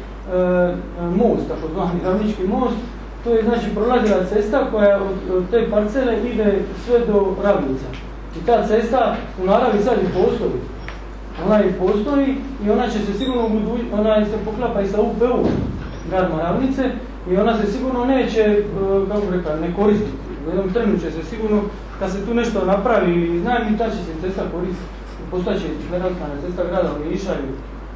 most, tako zvani ravnički most, to je znači prolazila cesta koja od, od te parcele ide sve do Ravnica. I ta cesta u naravi sad i postoji. Ona i postoji i ona će se sigurno, ona se poklapa i sa U P U grad Ravnice i ona se sigurno neće, kako rekao, ne koristiti. U jednom trenu će se sigurno, kad se tu nešto napravi i znam, ta će se cesta koristiti. Postaće nerazmana cesta grada Omiša i...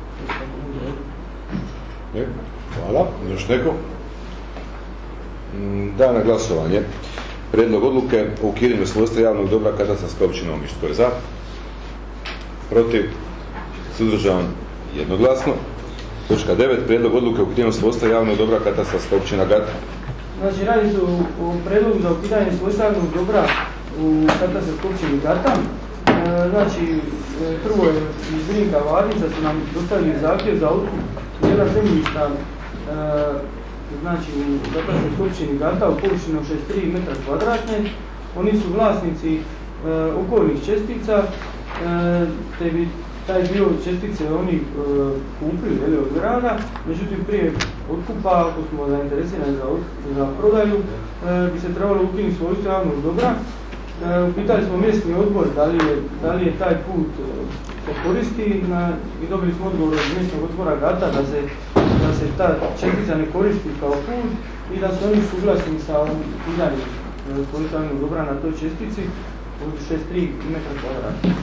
E, hvala. Još neko? Da, na glasovanje. Prijedlog odluke o ukidanju svojstva javnog dobra katastarska općina Omiš. Tko je za? Protiv? Suzdržan? Jednoglasno. Točka devet. Prijedlog odluke o ukidanju svojstva javnog dobra katastarska općina Gata. Znači, radi se o prijedlogu za ukidanje svojstva javnog dobra u katastarskoj općini Gata. E, znači, prvo je iz Zrinka Varnica su nam dostavili zahtjev za otkup dijela zemljišta e, znači u katastarskoj općini Gata u površini od šezdeset tri metra kvadratne. Oni su vlasnici e, okolnih čestica, e, te bi taj dio čestice oni e, kupili jeli, od grada, međutim prije otkupa, ako smo zainteresirani za, za prodaju, e, bi se trebalo ukinuti svojstvo javnog dobra. E, upitali smo mjesni odbor da li je, da li je taj put e, se koristi na, i dobili smo odgovor od mjesnog odbora Gata da se, da se ta čestica ne koristi kao put i da su oni suglasni sa ukidanjem e, svojstva javnog dobra na toj čestici od šezdeset tri metra kvadratne.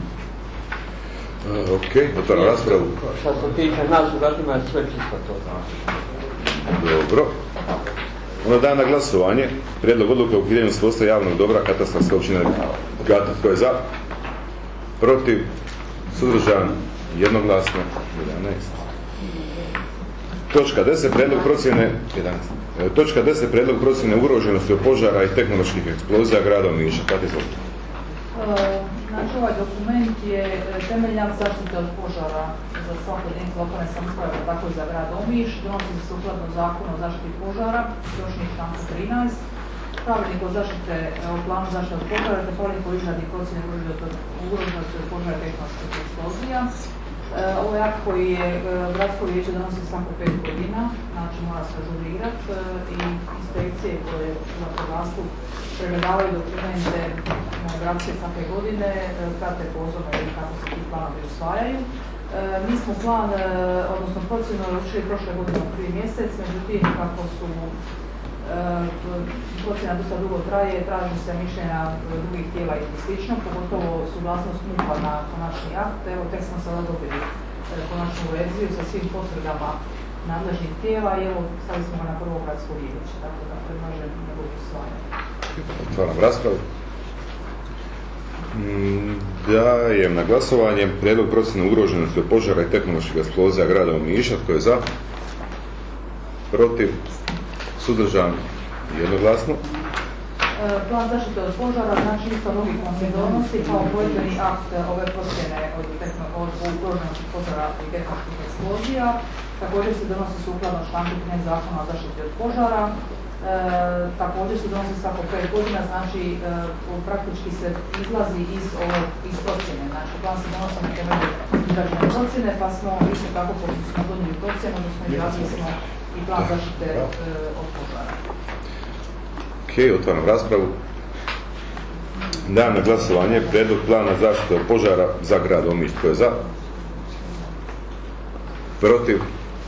Uh, ok, otvaram raspravu. Što se tiče nas u Gatima je sve čisto to. Dobro. Onda dajem na glasovanje prijedlog odluke o ukidanju svojstva javnog dobra katastarska općina Gata. Tko je za? Protiv? Suzdržan? Jednoglasno? jedanaest. Točka deset. Prijedlog procjene jedanaest. Točka deset. Prijedlog procjene ugroženosti od požara i tehnoloških eksplozija grada Omiša. Kad izvolite? Znači, ovaj dokument je temeljan zaštite od požara za svaku jedinicu lokalne samouprave, tako i za grad Omiš. Donosi se sukladno zakonu o zaštiti požara, još njih članku trinaest. Pravilnik o zaštite, o planu zaštite od požara, te pravilnik o izradi procjene ugroženosti od požara i tehnoloških eksplozija. Ovo je akt koji je gradsko vijeće donosi svako pet godina, znači mora se ažurirati i inspekcije koje u vatrogastvu pregledavaju dokumente na gradske svake godine, prate pozorno i kako se ti planovi usvajaju. Mi smo plan, odnosno procjenu učili prošle godine u prvi mjesec, međutim kako su procjena dosta dugo traje, traži se mišljenja drugih tijela i slično, pogotovo suglasnost M U P-a na konačni akt. Evo, tek smo sada dobili konačnu verziju sa svim potvrdama nadležnih tijela i evo, stavili smo ga na prvo gradsko vijeće, tako da predlažem njegovo usvajanje. Otvaram raspravu. Dajem na glasovanje prijedlog procjene ugroženosti od požara i tehnoloških eksplozija grada Omiša. Tko je za? Protiv? Suzdržan? Jednoglasno. Plan zaštite od požara, znači isto logikom se donosi kao provedbeni akt ove procjene od ugroženosti požara i tehnoloških eksplozija. Također se donosi sukladno članku trinaest Zakona o zaštiti od požara. E, također se donosi svako pet godina, znači e, praktički se izlazi iz, ovog, iz procjene. Znači plan se donosi na temelju izražene procjene, pa smo isto tako pošto smo donijeli procjenu, odnosno izrazili smo i plan zaštite e, od požara. Ok, otvaram raspravu. Dajem na glasovanje prijedlog plana zaštite od požara za grad Omiš. Tko je za? Protiv?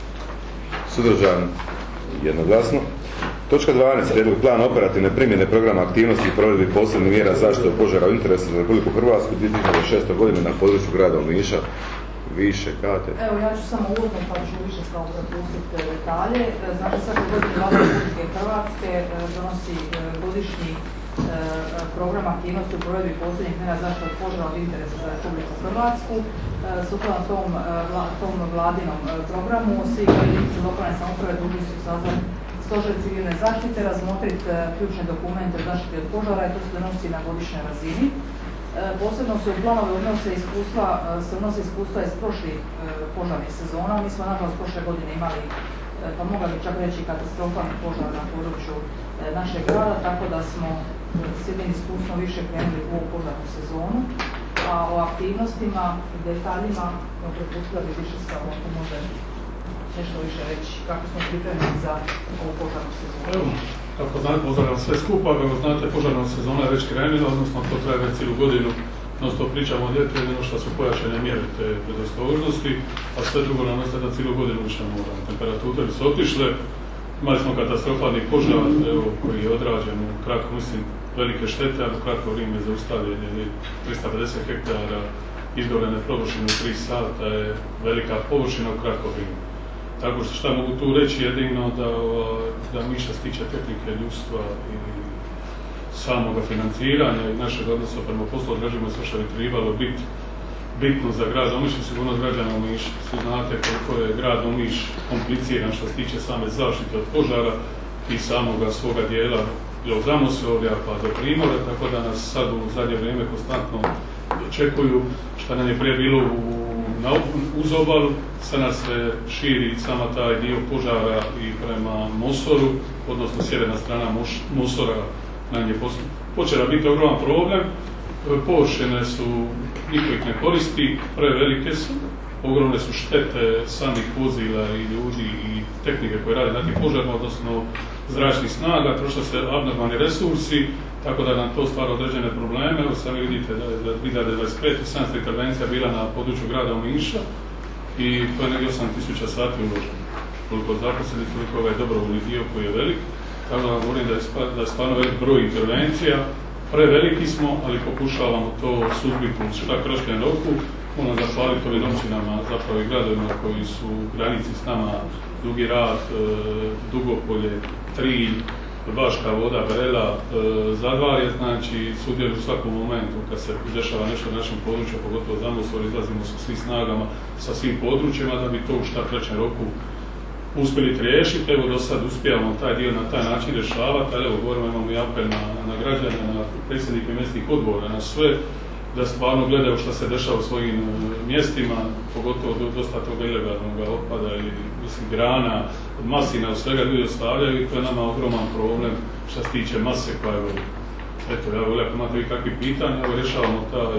Suzdržan? Jednoglasno. Točka dvanaest. Prijedlog plana operativne primjene programa aktivnosti i provedbi posebnih mjera zaštite od požara u interesu za Republiku Hrvatsku dvije tisuće šeste. godine na području grada Omiša. Više, Kate. Evo, ja ću samo uvodno pa ću više samo propustiti detalje. Znači, svake godine Vlada Republike Hrvatske donosi godišnji program aktivnosti u provedbi posljednjih mjera zaštite od požara od interesa za Republiku Hrvatsku. Sukladno tom, tom vladinom programu, svi jedinice lokalne samouprave dužni su sazvati stožer civilne zaštite, razmotriti ključne dokumente o zaštiti od požara i to se donosi na godišnjoj razini. Posebno se u planove odnose iskustva, se odnose iskustva iz prošlih požarnih sezona. Mi smo nažalost prošle godine imali, pa mogla bi čak reći, katastrofalni požar na području našeg grada, tako da smo s jednim iskustvom više krenuli u ovu požarnu sezonu. A o aktivnostima i detaljima prepustila bi više samo ako može nešto više reći kako smo pripremili za ovu požarnu sezonu. Kako znate, pozdravljam sve skupa, kako znate, požarna sezona je već krenula, odnosno to traje već cijelu godinu, odnosno pričamo o ljetu, jedino što su pojačane mjere te predostrožnosti, a sve drugo nam ostaje da cijelu godinu više mora. Temperature su otišle, imali smo katastrofalni požar, evo, koji je odrađen u kratko, mislim, velike štete, a u kratko vrijeme zaustavljen je trista pedeset hektara izgorene površine u tri sata, je velika površina u kratko vrijeme. Tako što šta mogu tu reći jedino da, da mi što se tiče tehnike ljudstva i samoga financiranja i našeg odnosa prema poslu odrađujemo sve što bi trebalo biti bitno za grad Omiš i sigurnost građana Omiša. Svi znate koliko je grad Omiš kompliciran što se tiče same zaštite od požara i samoga svoga dijela od Zamosovlja pa do Primorja, tako da nas sad u zadnje vrijeme konstantno očekuju što nam je prije bilo u Na, uz obalu, sada se širi sama taj dio požara i prema Mosoru, odnosno sjeverna strana Mosora nam je počela biti ogroman problem. Površine su, niko ih ne koristi, prevelike su, ogromne su štete samih vozila i ljudi i tehnike koje rade na tim požarima, odnosno zračnih snaga, troše se abnormalni resursi, tako da nam to stvara određene probleme. Evo sami vidite da je za dvije tisuće dvadeset pete sedamsto intervencija bila na području grada Omiša i to je negdje osam tisuća sati uloženo. Koliko zaposleni, koliko ovaj dobrovoljni dio koji je velik, tako da vam govorim da je, da je stvarno velik broj intervencija. Preveliki smo, ali pokušavamo to suzbiti u šta kraćem roku. Moram zahvaliti ovim općinama, zapravo i gradovima koji su u granici s nama, Dugi Rat, Dugopolje, Trilj, Baška Voda, Brela, e, Zadvarje, znači sudjeluju u svakom momentu kad se dešava nešto na našem području, pogotovo Zamosor, izlazimo sa svim snagama, sa svim područjima da bi to u šta kraćem roku uspjeli riješiti. Evo do sad uspijamo taj dio na taj način rješavati, ali evo govorimo, imamo i apel na, na građane, na predsjednike mjesnih odbora, na sve, da stvarno gledaju što se dešava u svojim mjestima, pogotovo do, dosta toga ilegalnog otpada ili mislim, grana, masina, od svega ljudi ostavljaju i to je nama ogroman problem što se tiče mase koja je, eto, ja volim, ako imate vi kakvi pitanja, evo rješavamo taj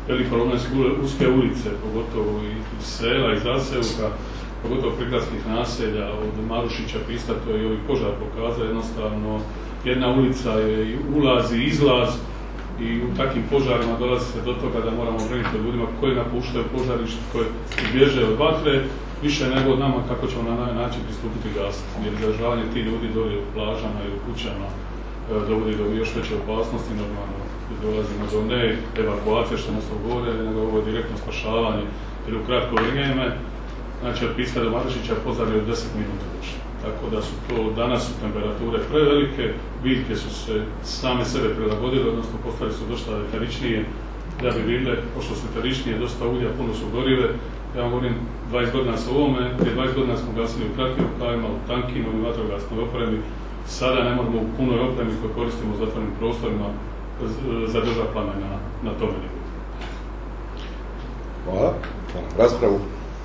Veliki problem su uske ulice, pogotovo iz sela, iz zaseoka, pogotovo prigradskih naselja, od Marušića, Pista, to je i ovaj požar pokazao, jednostavno jedna ulica je i ulaz i izlaz i u takvim požarima dolazi se do toga da moramo brinuti o ljudima koji napuštaju požarište, koji bježe od vatre, više nego od nama kako ćemo na ovaj način pristupiti gasiti. Jer zadržavanje tih ljudi dolje u plažama i u kućama dovodi do još veće opasnosti, normalno dolazimo do ne evakuacije što nas govore, nego ovo je direktno spašavanje, jer u kratko vrijeme, znači od Pista do Marušića požar je od deset minuta došli. Tako da su to, danas su temperature prevelike, biljke su se same sebe prilagodile, odnosno postali su dosta eteričnije, da bi bile, pošto su eteričnije, dosta ulja, puno su gorive. Ja vam govorim, dvadeset godina sa ovome, prije dvadeset godina smo gasili u kratkim rukavima, u tankima, u vatrogasnoj opremi. Sada ne moramo u punoj opremi koju koristimo u zatvorenim prostorima zadržati plamen na, na tome nivou. Hvala. Raspravu.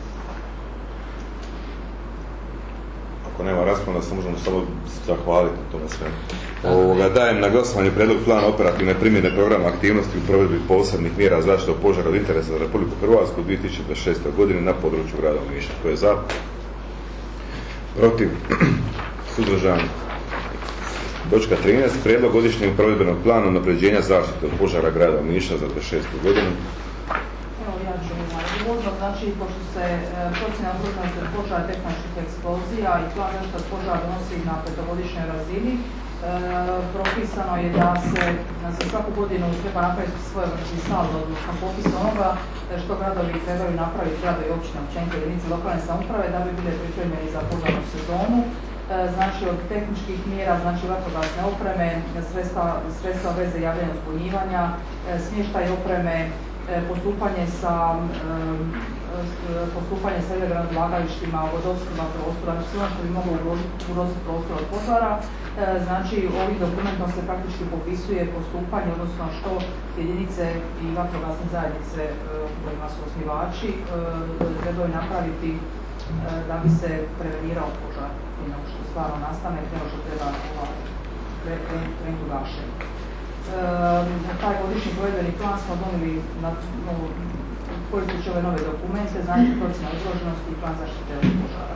Ako nema rasprava, da se možemo samo zahvaliti na tome sve. Ovoga, dajem na glasovanje prijedlog plana operativne primjene programa aktivnosti u provedbi posebnih mjera zaštite od požara od interesa za Republiku Hrvatsku u dvije tisuće dvadeset šestoj. godini na području grada Omiša. Tko je za? Protiv? Suzdržan? Točka trinaest. Prijedlog godišnjeg provedbenog plana unapređenja zaštite od požara grada Omiša za dvadeset šestu. godinu. Evo ja ću uvodno, znači pošto se procjena ugroženosti od požara tehničkih eksplozija i plan zaštite od požara donosi na petogodišnjoj razini, e, propisano je da se, da se svaku godinu treba napraviti svojevrsni saldo, odnosno popis onoga što gradovi trebaju napraviti, gradovi i općine, općenito jedinice lokalne samouprave da bi bile pripremljeni za požarnu sezonu. Znači od tehničkih mjera, znači vatrogasne opreme, sredstva, sredstva veze javljanja uzbunjivanja, smještaj opreme, postupanje sa postupanje sa ilegalnim odlagalištima, vodoopskrba prostora, sve ono što bi moglo ugroziti prostor od požara. Znači ovim dokumentom se praktički popisuje postupanje, odnosno što jedinice i vatrogasne zajednice kojima su osnivači trebaju napraviti da bi se prevenirao požar i nego što stvarno nastane, nego što treba krenuti u gašenje. E, taj godišnji provedbeni plan smo donijeli na no, koristeći ove nove dokumente, znači procjena ugroženosti i plan zaštite od požara.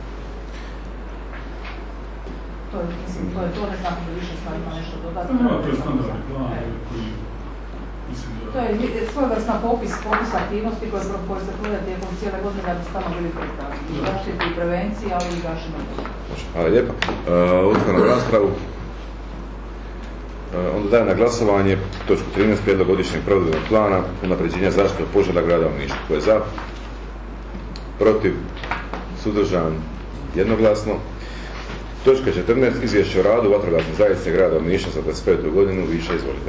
To je, mislim, to je to, ne znam da više stvari ima nešto dodati. No, to je standardni plan koji to je svojevrsna popis, popis aktivnosti koje, koje se provode tijekom cijele godine da bi stalno bili pripravni. I zaštiti i prevenciji, ali i gašenje požara. Hvala lijepa. Uh, Otvaram raspravu. Uh, onda dajem na glasovanje točku trinaest prijedlog godišnjeg provedbenog plana unapređenja zaštite od požara grada Omiša. Tko je za? Protiv? Suzdržan? Jednoglasno. Točka četrnaest. Izvješće o radu vatrogasne zajednice grada Omiša za dvadeset petu godinu. Više izvolite.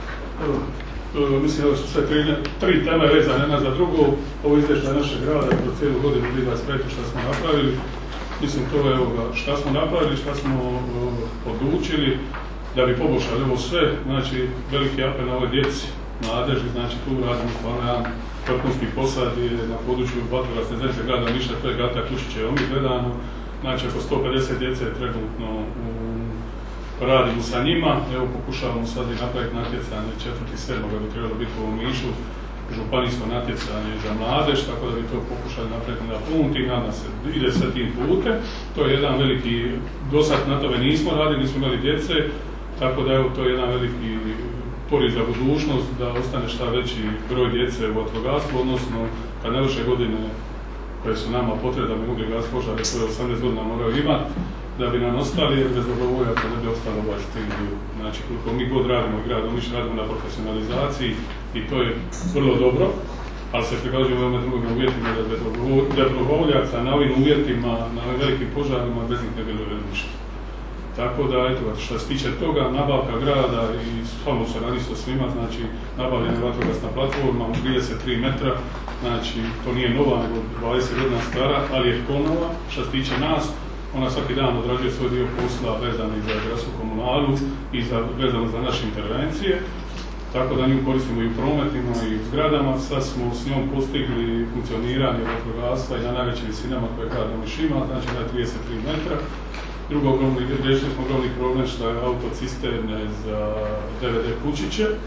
Uh, mislim da su sve tri, tri teme vezane jedna za drugo. Ovo izvješće našeg grada za cijelu godinu dvije tisuće dvadeset pete što smo napravili. Mislim to je ovoga, šta smo napravili, šta smo uh, odlučili da bi poboljšali ovo sve. Znači veliki apel na ove djeci, mladeži, znači tu radimo stvarno jedan vrhunski posad na području vatrogasne zajednice grada Omiša, to je Gata Kljušića i Omi gledano. Znači oko sto pedeset djece je trenutno u radimo sa njima, evo pokušavamo sad i napraviti natjecanje četvrti sedmog bi trebalo biti u Omišu, županijsko natjecanje za mladež, tako da bi to pokušali napraviti na punt i nadam se ide sa tim putem. To je jedan veliki, do sad na tome nismo radili, nismo imali djece, tako da evo to je jedan veliki poriv za budućnost, da ostane šta veći broj djece u vatrogastvu, odnosno kad ne vrše godine koje su nama potrebne da bi mogli gasiti požare koje osamnaest godina moraju imati, da bi nam ostali, jer bez dobrovoljaca ne bi ostalo baš cilj. Znači, koliko mi god radimo i grad Omiš radimo na profesionalizaciji i to je vrlo dobro, ali se prikažemo u ovome drugim uvjetima da bez dobrovoljaca na ovim uvjetima, na ovim velikim požarima, bez njih ne bilo ništa. Tako da, eto, što se tiče toga, nabavka grada i stvarno se radi sa svima, znači, nabavljena vatrogasna platforma u trideset tri metra, znači, to nije nova, nego dvadeset godina stara, ali je ponova, što se tiče nas, ona svaki dan odrađuje svoj dio posla vezano i za gradsku komunalu i za, vezano za naše intervencije, tako da nju koristimo i u prometima i u zgradama. Sad smo s njom postigli funkcioniranje vatrogastva i na najvećim visinama koje grad Omiš ima, znači na trideset tri metra. Drugo, riješili smo ogromni problem što je autocisterne za D V D kućiće,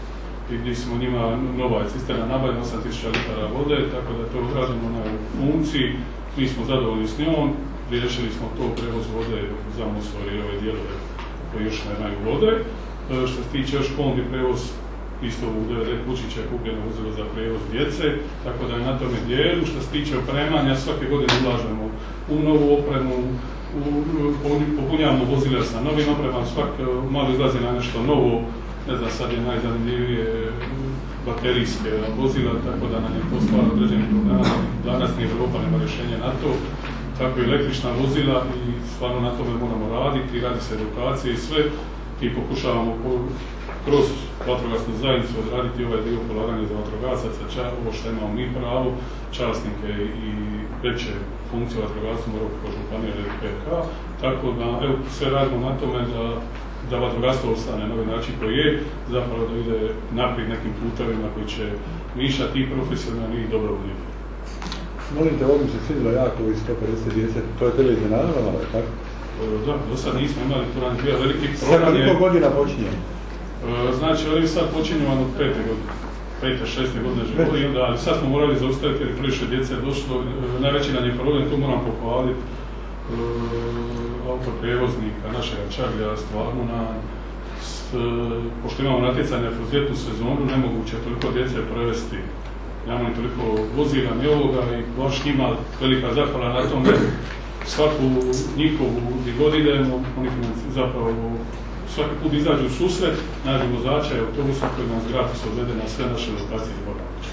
i gdje smo njima nova cisterna nabavljena osam tisuća litara vode, tako da to radimo na funkciji, mi smo zadovoljni s njom, riješili smo to prevoz vode za Mosor i ove dijelove koji još nemaju vode. Što se tiče još kombi prevoz, isto u D V D Kučića je kupljeno vozilo za prevoz djece, tako da je na tome dijelu. Što se tiče opremanja, svake godine ulažemo u novu opremu, popunjavamo vozila sa novim opremama, svak malo izlazi na nešto novo, ne znam, sad je najzanimljivije baterijske vozila, tako da nam je to stvar određenih problema, danas ni Evropa nema rješenje na to, tako i električna vozila i stvarno na tome moramo raditi, radi se edukacije i sve i pokušavamo kroz vatrogasnu zajednicu odraditi ovaj dio polaganja za vatrogasaca, ovo što imamo mi pravo, časnike i veće funkcije vatrogasnu moramo kao županija ili P K, tako da evo, sve radimo na tome da, da vatrogastvo ostane na ovaj način koji je, zapravo da ide naprijed nekim putovima koji će mišati i profesionalni i dobro udjeti. Molim te, ovo mi se svidilo jako iz sto pedeset djece, to je tebe iznenadilo malo, je tako? Da, do sad nismo imali, to nam bio veliki program. Sad koliko godina počinje? Znači, ali sad počinjemo od pete godine, pete, šeste godine života, ali sad smo morali zaustaviti jer previše djece je došlo, najveći nam je problem, tu moram pohvaliti autoprevoznika, našeg Čaglja, stvarno na, pošto imamo natjecanje kroz ljetnu sezonu, nemoguće toliko djece prevesti, nemamo ni toliko vozila ni ovoga i baš njima velika zahvala na tome, svaku njihovu gdje god idemo, oni zapravo svaki put izađu u susret, nađu vozača i autobusa koji nas gratis odvede na sve naše lokacije i boraviće.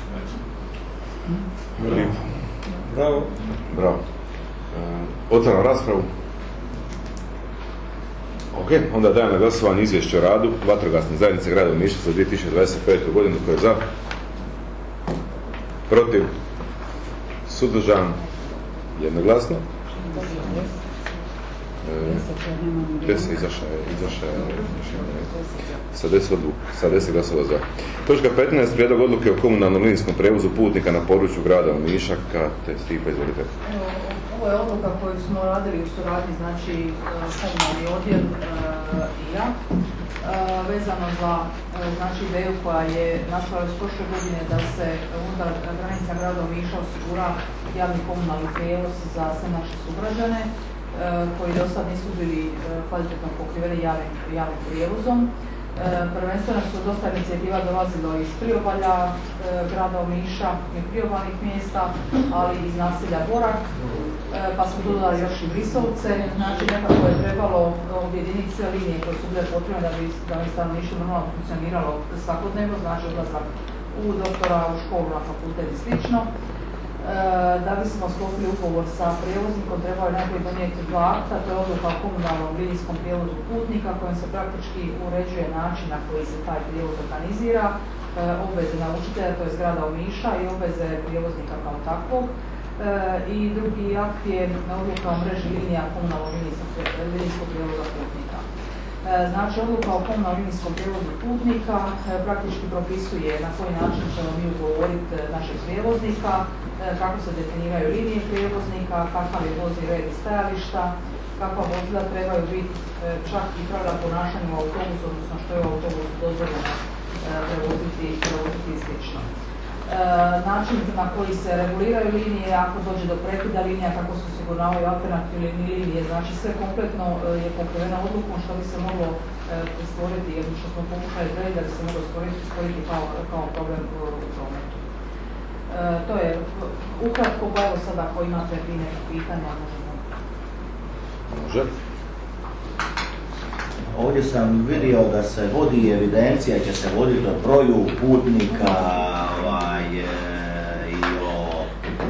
Bravo. Bravo. Otvaram raspravu. Ok, onda dajem na glasovanje izvješće o radu vatrogasne zajednice grada Omiša za dvije tisuće dvadeset petu. godinu. Tko je za? Protiv? Suzdržan? Jednoglasno? deset izašao je, izašao je, sa deset glasova za. Točka petnaest. Prijedlog odluke o komunalnom linijskom prijevozu putnika na području grada Omiša. Kate Stipa, izvolite. Ovo je odluka koju smo radili u suradnji, znači komunalni odjel i ja, vezano za znači ideju koja je nastala iz prošle godine da se unutar granica grada Omiša osigura javni komunalni prijevoz za sve naše sugrađane koji do sad nisu bili kvalitetno pokriveni javnim, javnim prijevozom. Prvenstveno su dosta inicijativa dolazilo iz priobalja grada Omiša i priobalnih mjesta, ali i iz naselja Borak, pa smo dodali još i Brisovce. Znači nekako je trebalo objediniti sve linije koje su bile potrebne da bi, da bi stanovništvo normalno funkcioniralo svakodnevno, znači odlazak u doktora, u školu, na fakultet i slično. Da bismo sklopili ugovor sa prijevoznikom trebalo je najbolje donijeti dva akta, to je odluka o komunalnom linijskom prijevozu putnika kojim se praktički uređuje način na koji se taj prijevoz organizira, obveze naručitelja, to je zgrada Omiša i obveze prijevoznika kao takvog. I drugi akt je odluka o mreži linija komunalnog linijskog prijevoza putnika. Znači, odluka o komunalnom linijskom prijevozu putnika praktički propisuje na koji način ćemo mi ugovoriti našeg prijevoznika, kako se definiraju linije prijevoznika, kakav je vozni red i stajališta, kakva vozila trebaju biti, čak i pravila ponašanja u autobusu, odnosno što je u autobusu dozvoljeno prevoziti i slično. Način na koji se reguliraju linije, ako dođe do prekida linija, kako se osiguravaju alternativne linije, znači sve kompletno je pokriveno odlukom što bi se moglo stvoriti, jedno što smo pokušali gledati da bi se moglo stvoriti, stvoriti kao, kao problem u prometu. To je ukratko, pa evo sada ako imate vi neka pitanja, možemo. Može. Ovdje sam vidio da se vodi evidencija, će se voditi o broju putnika ovaj, i o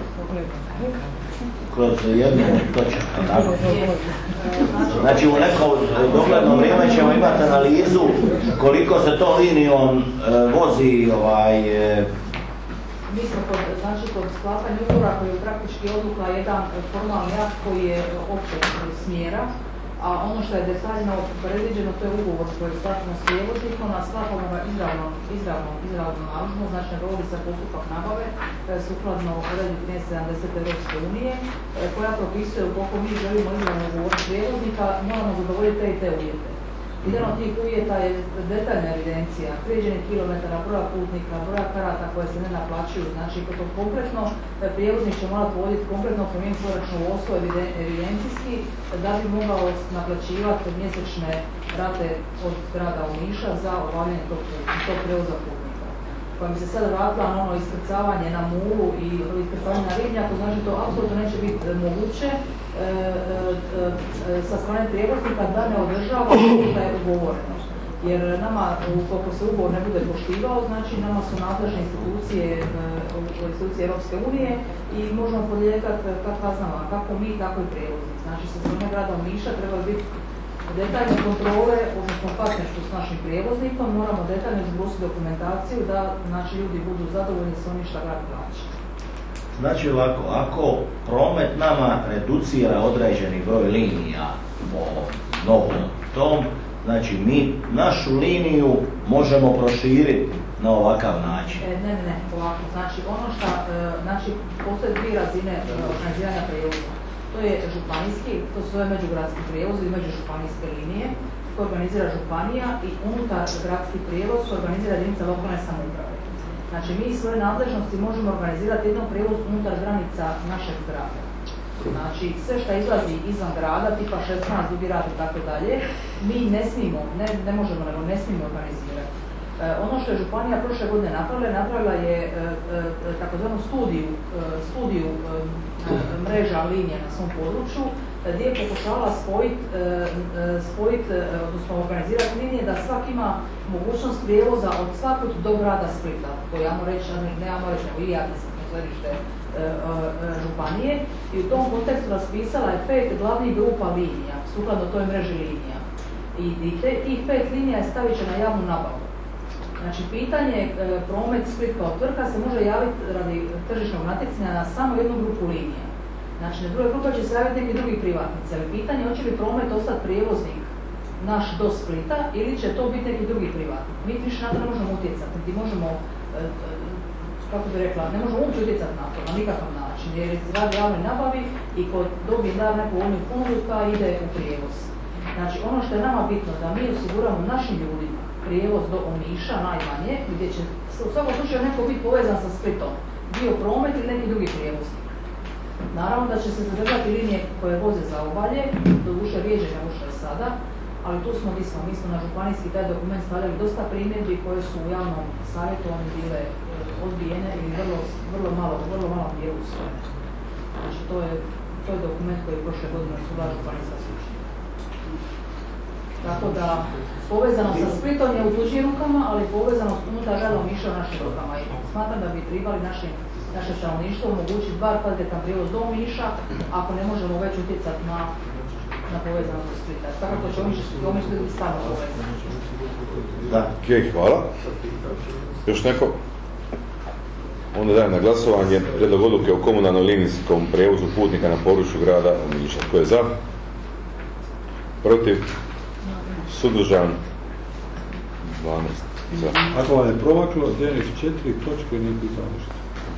kroz jednu točku. Znači u neko dogledno vrijeme ćemo imati analizu koliko se to linijom vozi ovaj, Mi smo kod, znači, kod sklapanja ugovora koji je praktički odluka jedan formalni akt koji je općeg smjera, a ono što je detaljno predviđeno to je ugovor koji sklapamo s prijevoznikom, a sklapamo ga izravno, izravno, izravno narudžbom, znači provodi se postupak nabave sukladno uredbi trinaest sedamdeset Europske unije, koja propisuje ukoliko mi želimo izravno ugovor s prijevoznika, moramo zadovoljiti te i te uvjete. Jedan od tih uvjeta je detaljna evidencija, prijeđenih kilometara, broja putnika, broja karata koje se ne naplaćuju. Znači, to konkretno prijevoznik će morati voditi konkretno promijeniti svoj računovodstvo evidencijski da bi mogao naplaćivati mjesečne rate od grada Omiša za obavljanje tog, tog prijevoza putnika. Pa mi se sad vratila na ono iskrcavanje na mulu i iskrcavanje na ribnjaku, znači to apsolutno neće biti moguće e, e, e, sa strane prijevoznika da ne održava ono što je ugovoreno. Jer nama, ukoliko se ugovor ne bude poštivao, znači nama su nadležne institucije, e, institucije Europske unije i možemo podlijekati kaznama, kako mi, tako i prijevoznik. Znači sa strane grada Omiša treba biti detaljne kontrole, odnosno partnerstvo s našim prijevoznikom, moramo detaljno izbrusiti dokumentaciju da naši ljudi budu zadovoljni s onim šta grad plaća. Znači ovako, ako promet nama reducira određeni broj linija po novom tom, znači mi našu liniju možemo proširiti na ovakav način. E, ne, ne, ne, ovako. Znači ono što, e, znači postoje dvije razine e, organiziranja prijevoza. To je županijski, to su zove međugradski prijevoz ili međužupanijske linije koje organizira županija i unutar gradski prijevoz koje organizira jedinica lokalne samouprave. Znači mi iz svoje nadležnosti možemo organizirati jedan prijevoz unutar granica našeg grada. Znači sve što izlazi izvan grada, tipa šesnaest, Dugi Rat i tako dalje, mi ne smijemo, ne, ne možemo, nego ne smijemo organizirati. E, ono što je županija prošle godine napravila, napravila je e, e, takozvanu studiju, e, studiju e, mreža linija na svom području, gdje je pokušavala spojiti, e, spojit, e, odnosno organizirati linije da svak ima mogućnost prijevoza od svakog do grada Splita, koji ajmo reći, ne ajmo reći, nego i administrativno središte e, e, županije, i u tom kontekstu raspisala je pet glavnih grupa linija, sukladno toj mreži linija. I, i te, tih pet linija je stavit će na javnu nabavu. Znači, pitanje e, promet Split kao tvrtka se može javiti radi tržišnog natjecanja na samo jednu grupu linija. Znači, na druga grupa će se javiti neki drugi privatnici, ali pitanje je hoće li promet ostati prijevoznik naš do Splita ili će to biti neki drugi privatnik. Mi više na to ne možemo utjecati, niti možemo, e, kako bi rekla, ne možemo uopće utjecati na to, na nikakav način, jer se radi javnoj nabavi i ko dobije da neku onu ponudu, ta ide u prijevoz. Znači, ono što je nama bitno, da mi osiguramo našim ljudima prijevoz do Omiša najmanje, gdje će u svakom slučaju neko biti povezan sa Splitom, bio promet ili neki drugi prijevoznik. Naravno da će se zadržati linije koje voze za obalje, do duše rijeđe nego što je sada, ali tu smo mi smo, mi smo na županijski taj dokument stavljali dosta primjedbi koje su u javnom savjetovanju bile odbijene ili vrlo, vrlo malo, vrlo malo dijelu usvojene. Znači to je, to je dokument koji je prošle godine usvojila županijska skupština. Tako da, povezano sa Splitom je u tuđim rukama, ali povezano s unutar grada Omiša u našim rukama. I smatram da bi trebali naše, naše stanovništvo omogućiti bar kvalitetan prijevoz do Omiša, ako ne možemo već utjecati na, na povezanost sa Splita. Svakako će Omiš biti stvarno povezano. Da. Ok, hvala. Još neko? Onda dajem na glasovanje prijedlog odluke o komunalnom linijskom prijevozu putnika na području grada Omiša. Tko je za? Protiv? Suzdržan? dvanaest. Za. Ako vam je promaklo, Denis četiri točke nije pitao ništa.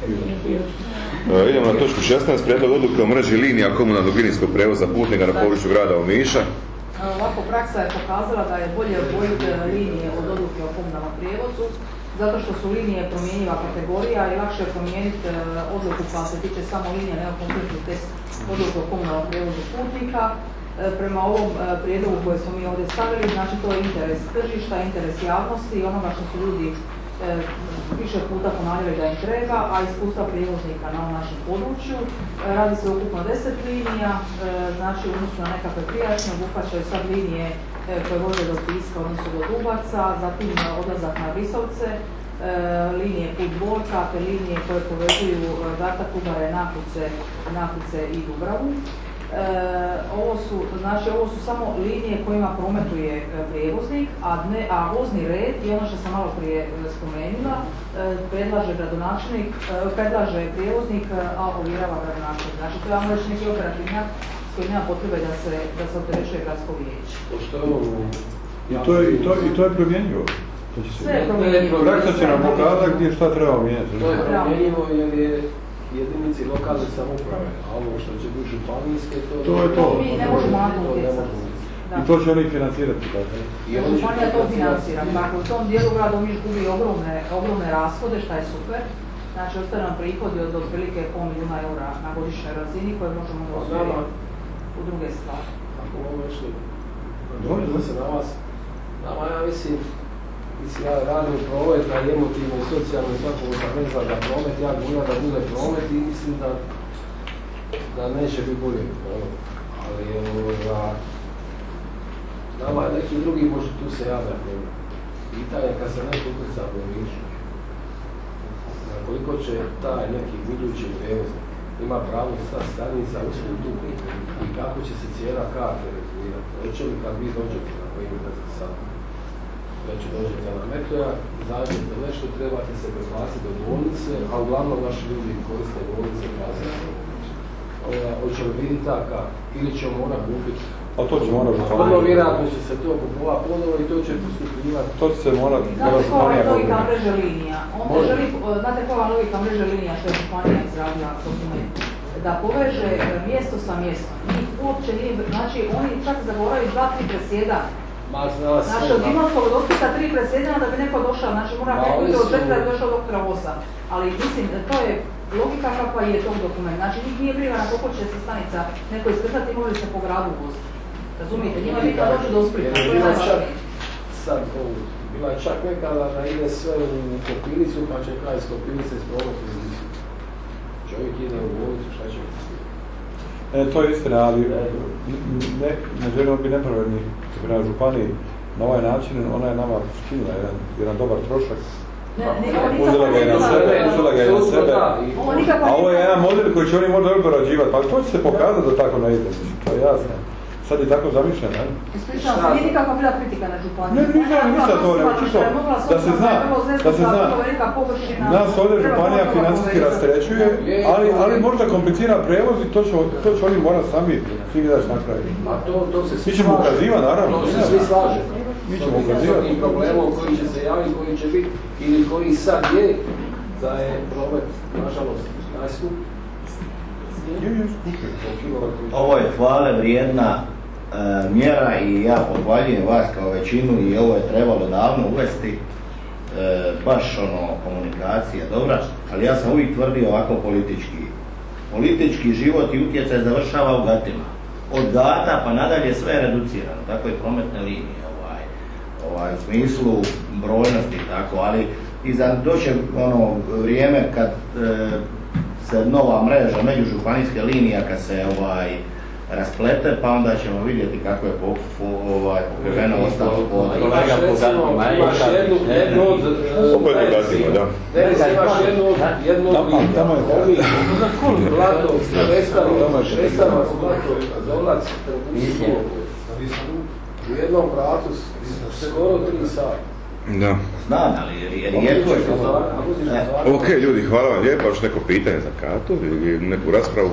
E, idemo na točku šesnaest. Prijedlog odluke o mreži linija komunalnog linijskog prijevoza putnika na području grada Omiša. Ovako praksa je pokazala da je bolje odvojiti linije od odluke o komunalnom prijevozu, zato što su linije promjenjiva kategorija i lakše je promijeniti odluku koja se tiče samo linija, nema konkretni tekst odluke o komunalnom prijevozu putnika. Prema ovom prijedlogu koje smo mi ovdje stavili, znači to je interes tržišta, interes javnosti i onoga što su ljudi e, više puta ponavljali da im treba, a iskustva prijevoznika na ovom našem području. E, radi se ukupno deset linija, e, znači odnosno na nekakve prijašnje obuhvaćaju sad linije e, koje voze do Tiska, odnosno do Dubaca, zatim odlazak na Visovce, e, linije Put Borka, te linije koje povezuju Vrata, Kubare, Nakuce, Nakuce i Dubravu. E, ovo su, znači ovo su samo linije kojima prometuje e, prijevoznik, a, ne, a vozni red i ono što sam malo prije e, spomenula, e, predlaže gradonačelnik, e, predlaže prijevoznik, a ovjerava gradonačelnik. Znači to je vam reći neki operativnjak s kojim nema potrebe da se, da se opterećuje gradsko vijeće. I to je, i to, i to je promjenjivo. Sve je promjenjivo. Praksa će nam pokazati gdje šta treba mijenjati. To je promjenjivo jer je jedinici lokalne samouprave, a ovo što će biti županijske, to, to je to. Mi ne možemo na to utjecati. I to će oni financirati. Županija to financira. Tako, u tom dijelu grad Omiš gubi ogromne, ogromne rashode, šta je super. Znači, ostaje nam prihodi od otprilike pol milijuna eura na godišnjoj razini koje možemo usmjeriti u druge stvari. Ako mogu nešto, dođe se na vas, nama ja mislim, mislim ja radim promet, a emotivno i socijalno i svakog sam vezla za promet, ja gledam da bude promet i mislim da, da neće biti bolje promet. Ali ovoga, nama neki drugi može tu se javljati. Pitanje kad se neko ukrca u Omišu, koliko će taj neki budući prijevoznik ima pravo sad stanica u Svutu i kako će se cijela karte regulirati. Hoće li kad vi dođete na primjer sad, već dođete na Metoja, zađete nešto, trebate se prebaciti do bolnice, a uglavnom naši ljudi koriste bolnice kaze. Hoće li biti taka ili će mora kupiti? A to će mora biti. Vrlo vjerojatno će se to kupova ponovo i to će poskupljivati. To će se mora Znate koja je logika mreže linija? On ne želi, znate koja je logika mreže linija što je županija izradila dokument? Da poveže mjesto sa mjestom. Njih uopće nije, znači oni čak zagovaraju dva, tri presjedanja. Znači od Imotskog do Splita tri presjedanja da bi neko došao, znači mora neko ide od četiri da bi došao do doktora osam. Ali mislim, to je logika kakva je tog dokumenta. Znači njih nije briga na koliko će se stanica neko iskrcati i može se po gradu voziti. Razumijete, njima je kad dođu do Splita, to je najvažnije. Sad, bila je čak nekada da ide sve u Kopilicu, pa će kraj iz Kopilice sprobati iz Lisu. Čovjek ide u bolnicu, šta će biti? E, to je istina, ali ne, ne želimo biti nepravedni prema županiji. Na ovaj način ona je nama skinula jedan, jedan dobar trošak. Uzela ga je na sebe, uzela ga je na sebe. A ovo je jedan model koji će oni možda obrađivati, pa to će se pokazati da tako ne ide, to je jasno. Sad je tako zamišljeno, ne? Ispričavam se, nije nikakva bila kritika na županiju. Ne, nisam ništa to, nego čisto da se zna, da se zna. Nas ovdje županija financijski rasterećuje, ali, ali možda komplicira prevoz i to će, to će oni morati sami svi daći napraviti. Mi ćemo ukazivati, naravno. To se svi slaže. Mi ćemo ukazivati. S problemom koji će se javiti, koji će biti, ili koji sad je, da je promet, nažalost, najskup. Ovo je hvale vrijedna e, mjera i ja pohvaljujem vas kao većinu i ovo je trebalo davno uvesti, e, baš ono komunikacija dobra, ali ja sam uvijek tvrdio ovako politički. Politički život i utjecaj završava u gatima. Od gata pa nadalje sve je reducirano, tako i prometne linije ovaj, ovaj, u smislu brojnosti i tako, ali i za doće ono vrijeme kad e, se nova mreža međužupanijske linija kad se ovaj rasplete, pa onda ćemo vidjeti kako je po, po, ovaj, pokriveno ostalo područje. Imaš jednu, jednu od... Opet dogatimo, da. Denis, imaš jednu od, jednu od ovih Blatov, Šestanovac, Šestanovac, Blatov, Zolac, u jednom pratu skoro tri sata. Da. Znam, ali rijetko je to. Ok, ljudi, hvala vam lijepo. Još neko pitanje za Katu ili neku raspravu?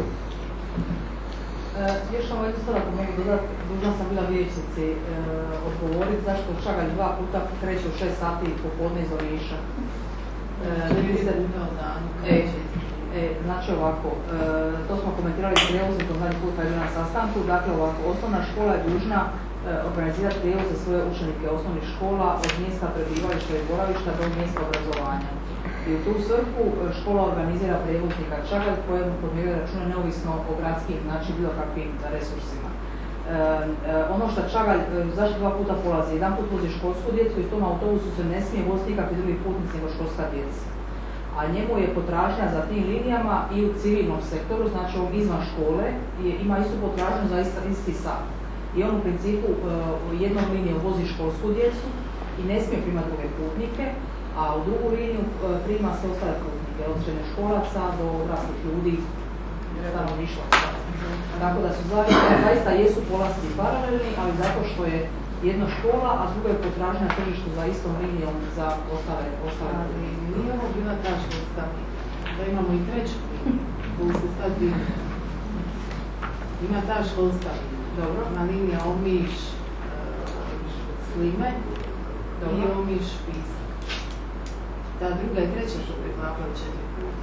E, još samo jednu stvar ako mogu dodati, dužna sam bila vijećnici e, odgovoriti zašto Čagalj dva puta kreće u šest sati popodne iz Omiša. E, e, e, znači ovako, e, to smo komentirali s prijevoznikom zadnji put kad je na sastanku, dakle ovako, osnovna škola je dužna organizirati prijevoz za svoje učenike osnovnih škola od mjesta prebivališta i boravišta do mjesta obrazovanja. I u tu svrhu škola organizira prijevoznika Čagalj kojemu podmiruje račune neovisno o gradskim, znači bilo kakvim resursima. E, ono što Čagalj, zašto dva puta polazi? Jedan put vozi školsku djecu i u tom autobusu se ne smije voziti nikakvi drugi putnici nego školska djeca. A njemu je potražnja za tim linijama i u civilnom sektoru, znači on izvan škole, je, ima istu potražnju za isti sat. I on u principu u jednom liniju vozi školsku djecu i ne smije primati druge putnike, a u drugu liniju prima sve ostale putnike, od srednjoškolaca do odraslih ljudi, stanovništva. Tako da su zaista jesu polasci paralelni, ali zato što je jedna škola, a druga je potražnja na tržištu za istom linijom za ostale ostale. Ali nije ovo bila ta školska, da imamo i treću koju se sad vidi. Ima ta školska linija. Dobro, na linija Omiš Slime i Omiš Pisak. Ta druga i treća su preklapali četiri puta.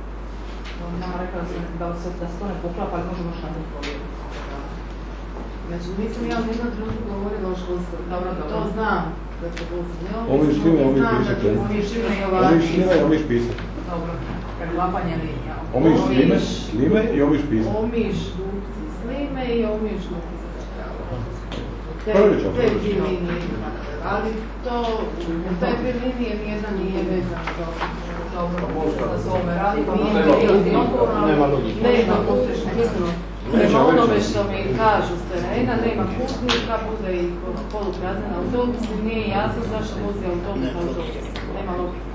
Nama rekla da se, da se to ne poklapa, ali možemo što ne provjeriti. Znači, nisam ja u jednom trenutku govorila o školstvu. Dobro, to znam da se posljednje. Ovi šlime, ovi pišete. Ovi šlime i Ovi šlime i ovi špisate. Dobro, preklapanje linija. Omiš slime, slime i omiš pisat. Omiš dupci slime i omiš dupci zapravo. Prvi ćemo. Te dvije linije. Ali to, te dvije linije nijedna nije vezana za dobro, da se ovome radi, pa nema logike. Nema poslušno. Prema onome što mi kažu s terena, nema putnika, bude i poluprazan autobus i nije jasno zašto vozi autobus autobus. Nema logike.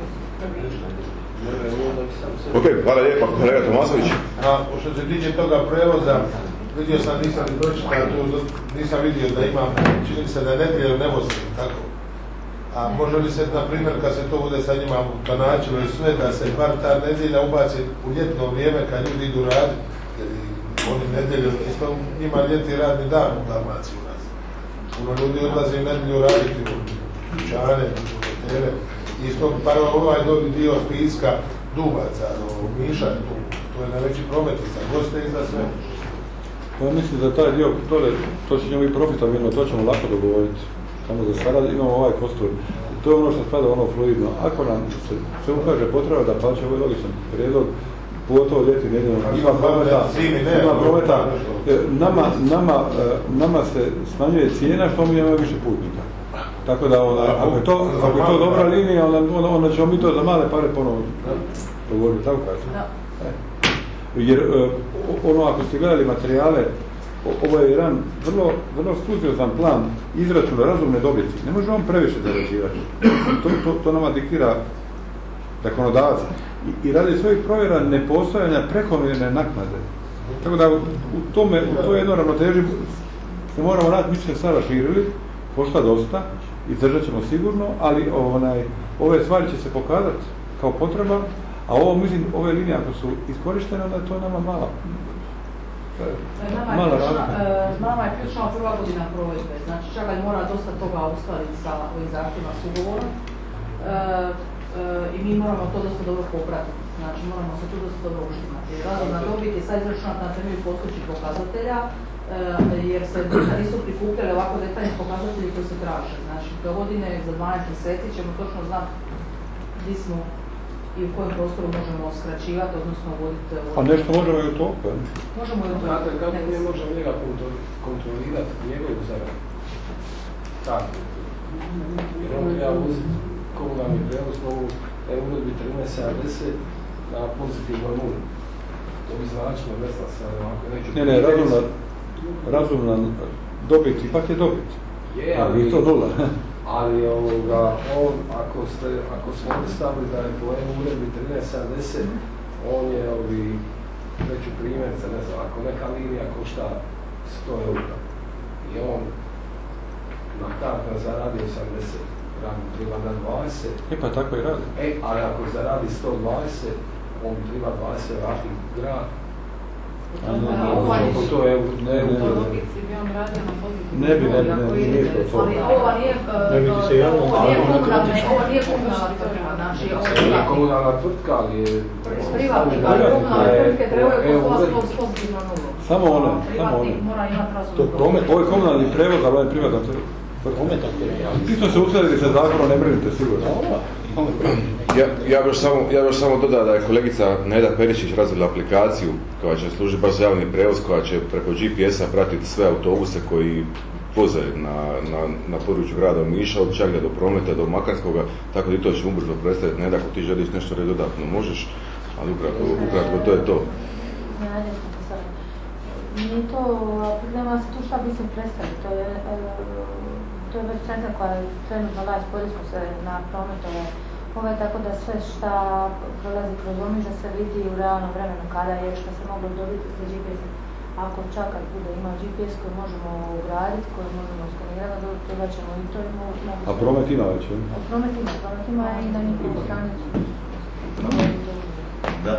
Ok, hvala lijepa, kolega Tomasović. A, što se tiče toga prevoza, vidio sam, nisam ni pročitao, nisam vidio da ima, čini se da nedjelju ne vozi, tako. A može li se, na primjer, kad se to bude sa njima kanačilo i sve, da se bar ta nedjelja ubaci u ljetno vrijeme kad ljudi idu raditi, jer oni nedjelju, isto njima ljeti radni dan u Dalmaciji u nas. Puno ljudi odlazi u nedjelju raditi u Čane, u hotele. Isto, bar ovaj dobi dio Spiska, Dubaca, Miša, tu, to je najveći promet i za goste i za sve. Ja mislim da taj dio dole, to će njemu i profitabilno, to ćemo lako dogovoriti. Samo za sada imamo ovaj kostur. To je ono što spada ono fluidno. Ako nam se, se ukaže potreba da plaće ovaj logičan prijedlog, pogotovo ljeti nedjeljom, ima prometa, ima prometa, nama, nama, nama se smanjuje cijena što mi imamo više putnika. Tako da ona, ako je to, ako je to dobra linija, onda, onda ćemo mi to za male pare ponovno dogovoriti, tako kažem. Jer ono, ako ste gledali materijale, ovo je jedan vrlo, vrlo studiozan plan izračuna razumne dobiti. Ne može on previše zarađivati. To, to, to nama diktira zakonodavac. I, i radi svojih provjera nepostojanja prekomjerne naknade. Tako da u, tome, u toj jednoj ravnoteži se moramo raditi, mi smo se sada širili, pošta dosta, izdržat ćemo sigurno, ali onaj, ove stvari će se pokazati kao potreba, a ovo, mislim, ove linije ako su iskorištene, onda je to nama mala. Nama je, ključna, e, nama je ključna prva godina provedbe, znači Čagalj mora dosta toga uskladiti sa ovim zahtjevima s ugovorom e, e, i mi moramo to dosta dobro popratiti, znači moramo se tu dosta dobro uštimati. Razumna dobit je sad izračunat na temelju postojećih pokazatelja, e, jer se nisu prikupljali ovako detaljni pokazatelji koji se traže. Znači do godine za dvanaest mjeseci ćemo točno znati gdje smo i u kojem prostoru možemo skraćivati, odnosno voditi... A nešto možemo i u to? Možemo i u to. Znate, kako mi možemo njega kontrolirati njegovu zaradu? Tako. Jer ono ja uzeti komunalni prijevoz mogu da je uredbi trinaest sedamdeset na pozitivnoj nuli. To bi značilo, ne znam se, ali ovako neću... Ne, ne, razumna, razumna dobit, ipak je dobit. Je, ali je to nula. Ali ovoga, on, ako, ste, ako smo ovdje stavili da je po uredbi trinaest sedamdeset, on je ovi, neću primjerice, ne znam, ako neka linija košta sto eura i on na karta zaradi osamdeset, radi treba da dvadeset. E pa tako i radi. E, ali ako zaradi sto dvadeset, on treba dvadeset vratiti grad. To je ne bi, ne bi, ne bi, nije to to. Ova nije komunalna tvrtka, znači ovo je komunalna tvrtka, ali je... Privatnik, ali komunalne tvrtke trebaju poslovati s pozitivnom nulom. Samo ona, samo ona. Mora imati razumno. Ovo je komunalni prevoz, ali ovo je privatna tvrtka. Ti smo se uskladili sa zakonom, ne brinite sigurno. Ja, ja bih samo, ja bih samo dodao da je kolegica Neda Perišić razvila aplikaciju koja će služiti baš za javni prevoz, koja će preko G P S-a pratiti sve autobuse koji voze na, na, na području grada Omiša, od Čaglja do Prometa, do Makarskoga, tako da i to će ubrzo predstaviti. Neda, ako ti želiš nešto reći dodatno, možeš, ali ukratko, ukratko to je to. Nije to, nema se tu šta bi se predstaviti, to je, to je već centra koja je trenutno daje sporismo se na prometove ove, tako da sve šta prolazi kroz Omiš da se vidi u realnom vremenu kada je, što se moglo dobiti sa G P S. Ako Čagalj bude imao G P S koji možemo ugraditi, koji možemo skanirati, toga ćemo i to imati. A promet ima već, je? A promet ima, promet ima i na njihovu stranicu. Da.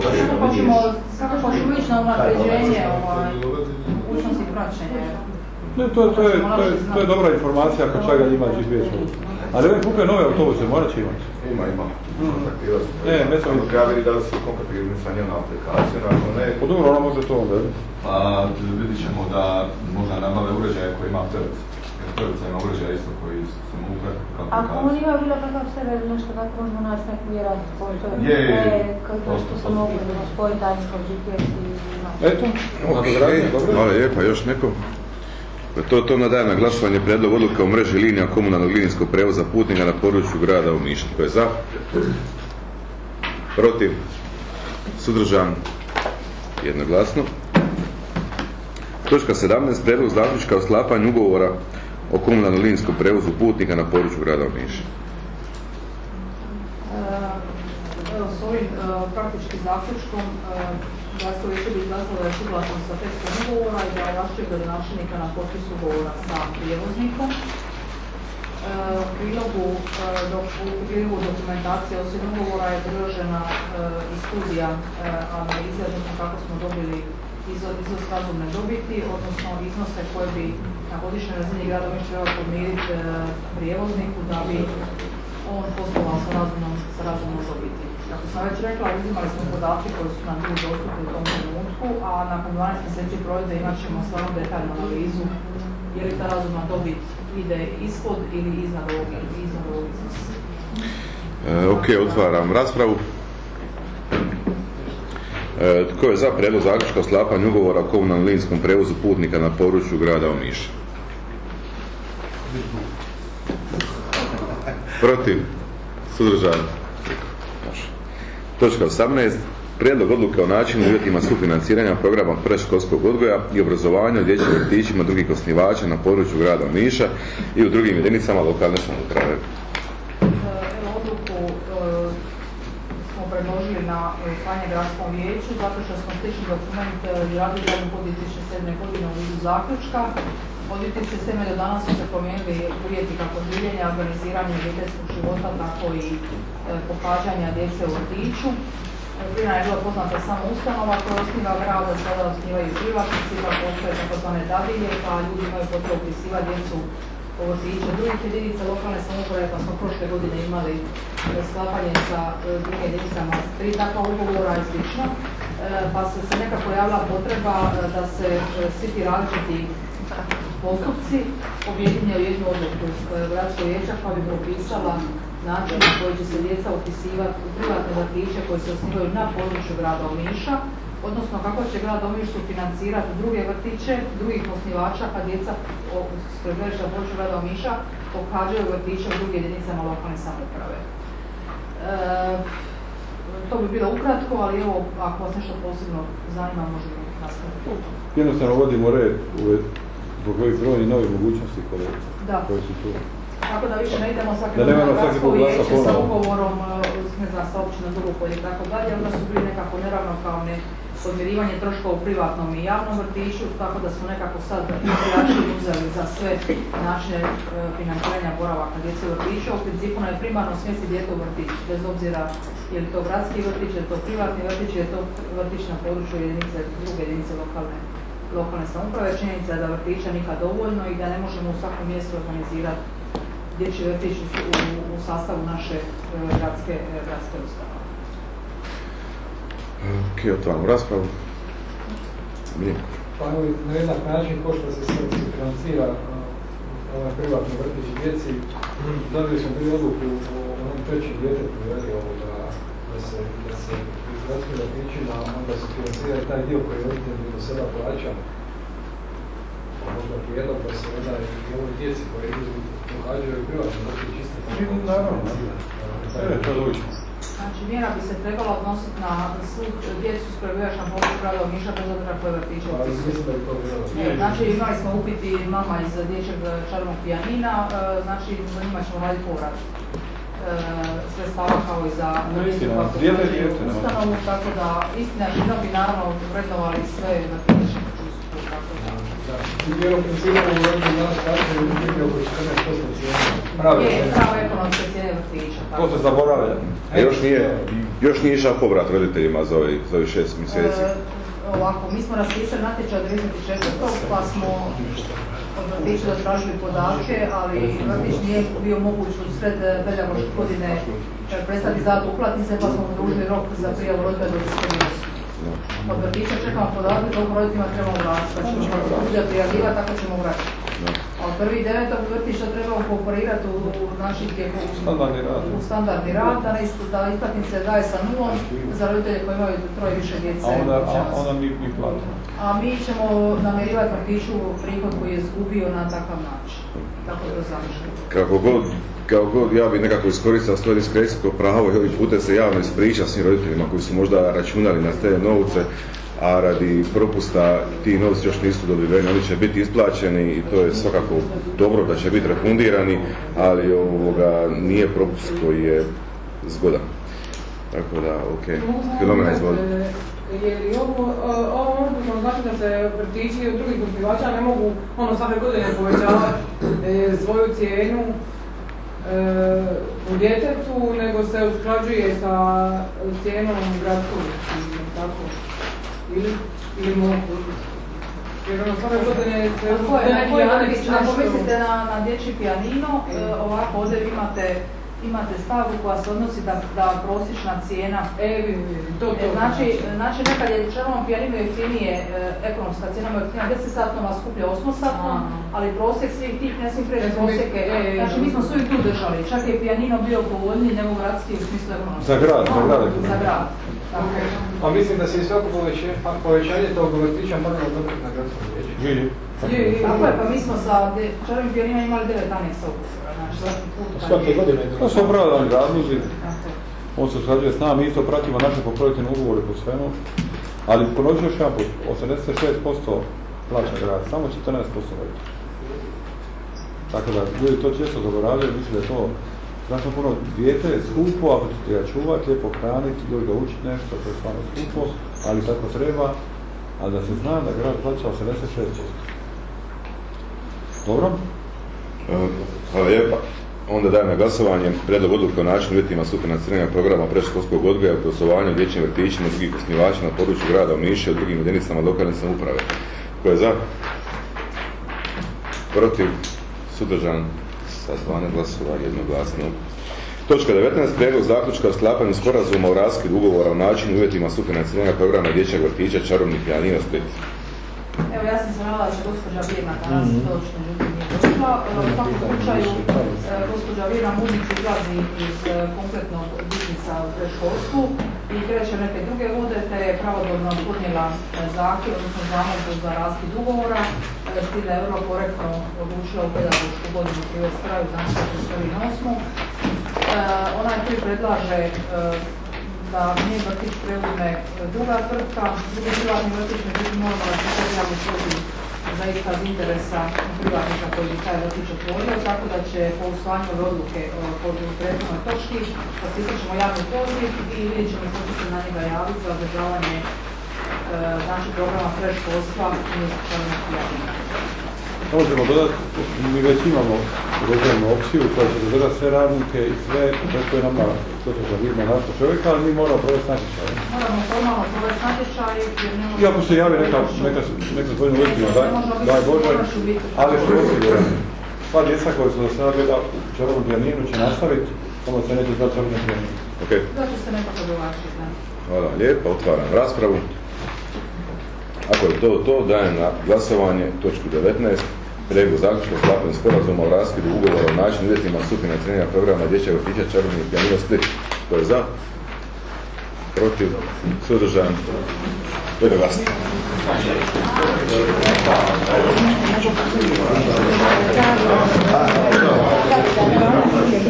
Kako hoćemo ići na unapređenje mogućnosti praćenja? Ne, to, to, je, to, je, to je dobra informacija ako čega ima G P S. Ali ove kupe nove autobuse, morat će imati. Ima, ima. Kontaktirao sam. Ne, ne sam vidio. Treba vidjeti da li su kompatibilni sa njom aplikaciju, ako ne... Po dobro, ona može to onda. Pa vidit ćemo da možda nabave uređaje koji ima Telex. Jer Telex ima uređaje isto koji se mogu pratiti kao Ako on ima bilo kakav sebe nešto tako možemo naći neku vjerojatno postoje. Je, je, je. Kako što se mogu spojiti daljinskog G P S i... Eto, hvala lijepa, još neko? To, to nadajem na glasovanje prijedlog odluke o mreži linija komunalnog linijskog prijevoza putnika na području grada Omiša. Tko je za? Protiv? Suzdržan? Jednoglasno. Točka sedamnaest. Prijedlog zaključka o sklapanju ugovora o komunalnom linijskom prijevozu putnika na području grada Omiša. Evo, s ovim praktički zaključkom Gradsko vijeće bi izglasalo da je suglasno sa tekstom ugovora i da ovlašćuje gradonačelnika na potpis ugovora sa prijevoznikom. U prilogu dokumentacije osim ugovora je priložena i studija analize, odnosno kako smo dobili iznos razumne dobiti, odnosno iznose koje bi na godišnjoj razini grada Omiša trebalo podmiriti prijevozniku da bi on poslovao sa razumnom, sa razumnom dobiti. Kako sam već rekla, uzimali smo podatke koji su nam bili dostupni u tom trenutku, a nakon dvanaest mjeseci provedbe imat ćemo stvarno detaljnu analizu je li ta razumna dobit ide ispod ili iznad ovog, iznad ovog iznosa. E, ok, otvaram raspravu. E, tko je za prijedlog zaključka o sklapanju ugovora o komunalnom linijskom prijevozu putnika na području grada Omiša? Protiv? Suzdržan? Točka osamnaest. Prijedlog odluke o načinu i uvjetima sufinanciranja programa predškolskog odgoja i obrazovanja u dječjim vrtićima drugih osnivača na području grada Omiša i u drugim jedinicama lokalne samouprave. Evo, odluku e, smo predložili na usvajanje gradskom vijeću zato što smo slični dokument radili zadnju po dvije tisuće sedme. godine u vidu zaključka. Od dvije tisuće sedme. do danas su se promijenili uvjeti kako življenja, organiziranje obiteljskog života, tako i e, pohađanja djece u vrtiću. Prije je bila poznata samo ustanova koja osniva grada, sada osnivaju privatnici, pa postoje takozvane dadilje, pa ljudi imaju potrebu upisivati djecu u vrtiće drugih jedinica lokalne samouprave, pa smo prošle godine imali sklapanje sa drugim jedinicama tri takva ugovora i slično, pa se se nekako javila potreba da se svi ti različiti postupci objedinje u jednu odluku gradskog vijeća koja bi propisala način na koji će se djeca upisivati u privatne vrtiće koji se osnivaju na području grada Omiša, odnosno kako će grad Omiš sufinancirati druge vrtiće, drugih osnivača, a djeca s prebivališta na području grada Omiša pohađaju vrtiće u drugim jedinicama lokalne samouprave. E, to bi bilo ukratko, ali evo, ako vas nešto posebno zanima, možemo nastaviti. Jednostavno vodimo red zbog ovih brojnih novih mogućnosti koje, koje su tu. Tako da više ne idemo svaki dan na gradsko vijeće sa ugovorom, ne znam, sa općinom Dugopolje i tako dalje, onda su bili nekako neravnopravne podmirivanje troškova u privatnom i javnom vrtiću, tako da smo nekako sad izračili uzeli za sve načine e, financiranja boravaka djece u vrtiću. U principu nam je primarno smjesti dijete u vrtić, bez obzira je li to gradski vrtić, je li to privatni vrtić, je li to vrtić na području jedinice, druge jedinice lokalne, lokalne samouprave. Činjenica je da vrtića nikad dovoljno i da ne možemo u svakom mjestu organizirati dječji vrtić u, u, u sastavu naše e, gradske, e, gradske ustanove. Ok, otvaram raspravu. Miljenko. Pa na jednak način, ko što se sve financira ovaj privatni vrtić djeci, dobili smo bili odluku o onom trećem djetetu, da, da se, da se iz gradskih vrtićima onda se financira taj dio koji roditelji do sada plaća. Možda prijedlog da se onda i ovoj djeci koji pohađaju privatni vrtić isto tako. Naravno, to je logično. Znači, mjera bi se trebala odnositi na svu djecu s prebivalištem na području grada Omiša, bez obzira koje vrtiće upisuju. Znači, imali smo upiti mama iz dječjeg čarobnog pijanina, znači, za njima ćemo raditi povrat sredstava kao i za ustanovu, tako da istina žena bi naravno vrednovali sve vrtiće. Jer u principu u ovdje naš tako je uvijek oko četrnaest posto cijene. Prave ekonomske cijene vrtića. To se zaboravlja. A još nije, još nije išao povrat roditeljima za ovih, za ovih šest mjeseci? E, ovako, mi smo raspisali natječaj od trideset četvrtog pa smo od vrtića zatražili podatke, ali vrtić nije bio moguć u sred veljakoške godine prestati izdati uplatnice, pa smo produžili rok za prijavu roditelja do trideset osmog Od vrtića čekamo podatke koliko roditeljima trebamo vratiti, pa ćemo što prijavljivati, tako ćemo vratiti. A od prvog devetog vrtića trebamo inkorporirati u, znači, u standardni rad, u standardni rad da, da isplatnice daje sa nulom za roditelje koji imaju troje više djece. A onda, a, onda mi, mi platimo. A mi ćemo namirivati vrtiću prihod koji je izgubio na takav način. Tako je to zamišljeno. Kako god, kao god ja bih nekako iskoristio svoje diskrecijsko pravo i ovim putem se javno ispričao svim roditeljima koji su možda računali na te novce, a radi propusta ti novci još nisu dobiveni, oni će biti isplaćeni i to je svakako dobro da će biti refundirani, ali ovoga nije propust koji je zgodan. Tako da, ok. Filomena, izvoli. Je li ovo, ovo možda znači da se vrtići od drugih osnivača ne mogu ono svake godine povećavati e, svoju cijenu e, u djetetu, nego se usklađuje sa cijenom gradskog, tako? Ili, ili mogu? Jer ono svake godine se usklađuje. Ako mislite na, na dječji pijanino, e, ovako ovdje imate imate stavku koja se odnosi da, da prosječna cijena, e, to, to, znači, znači nekad je čelom pijanino jeftinije, e, ekonomska cijena je jeftinija deset satnova, skuplja osam satnova, ali prosjek svih tih ne smije preći prosjeke, e, znači mi smo svi tu držali, čak je pijanino bio povoljniji nego gradski u smislu ekonomske. Za grad, za grad. Za grad. A mislim da se i svako povećanje tog vrtića moramo dobiti na gradskom vijeću. Tako je, pa mi smo sa čelom pijanina imali devet aneksa ugovora. Svake godine. To su opravdani razlozi. On se usklađuje s nama, mi isto pratimo naše pokroviteljne ugovore po svemu, ali ponovit ću još jedan put, osamdeset šest posto plaća grad, samo četrnaest posto roditelj. Tako da ljudi to često zaboravljaju, misle da je to strašno puno. Dijete je skupo, ako ćete ga čuvati, lijepo hraniti, još ga učiti nešto, to je stvarno skupo, ali tako treba, ali da se zna da grad plaća osamdeset šest posto. Dobro? Hvala lijepa. Onda dajem na glasovanje prijedlog odluke o načinu uvjetima sufinanciranja programa predškolskog odgoja i obrazovanja u dječjim vrtićima i drugih osnivača na području grada Omiša i drugim jedinicama lokalne samouprave. Tko je za? Protiv? Suzdržan? Sa dvanaest glasova jednoglasno. Točka devetnaest. Prijedlog zaključka o sklapanju sporazuma o raskidu ugovora o načinu i uvjetima sufinanciranja programa dječjeg vrtića Čarobni pijanino Split. Evo, ja sam se navela da će gospođa Birna danas doći, međutim nije došla. U svakom slučaju, gospođa Birna Muzić izlazi iz kompletnog biznisa u predškolstvu i kreće neke druge vode, te je pravodobno podnijela zahtjev, odnosno zamolbu za raskid ugovora, s tim da je vrlo korektno odlučila u pedagošku godinu privesti kraju, znači trideset prvog osmog Ona je koji predlaže da nije vrtić preuzme druga tvrtka, drugi privatni vrtić, međutim moramo da se to javno služi za iskaz interesa privatnika koji bi taj vrtić otvorio, tako da će po usvajanju ove odluke po prethodnoj točki potpisat ćemo javni poziv i vidjet ćemo što će se na njega javiti za održavanje znači programa predškolstva i mjesečanog prijavljena. Možemo dodati, mi već imamo rezervnu opciju koja će zadržati sve radnike i sve, to je nama, to će vidimo našo čovjeka, ali mi moramo provesti natječaj. Moramo formalno provesti natječaj jer ne možemo... I ako se javi neka, neka, neka svojim uvjetima, daj, daj Bože, ali su osigurani. Sva djeca koja su do sada bila u Čarobnom pijaninu će nastaviti, samo se neće zvati Čarobnom pijaninu. Okay. Da će se nekako dovačiti, da. Hvala lijepa, otvaram raspravu. Ako je to to, dajem na glasovanje točku devetnaest. Prijedlog zaključka o sklapanju sporazuma o raskidu ugovora o načinu i uvjetima sufinanciranja programa dječjeg vrtića Čarobni pijanino Split. Tko je za? Protiv? Suzdržan? Jednoglasno.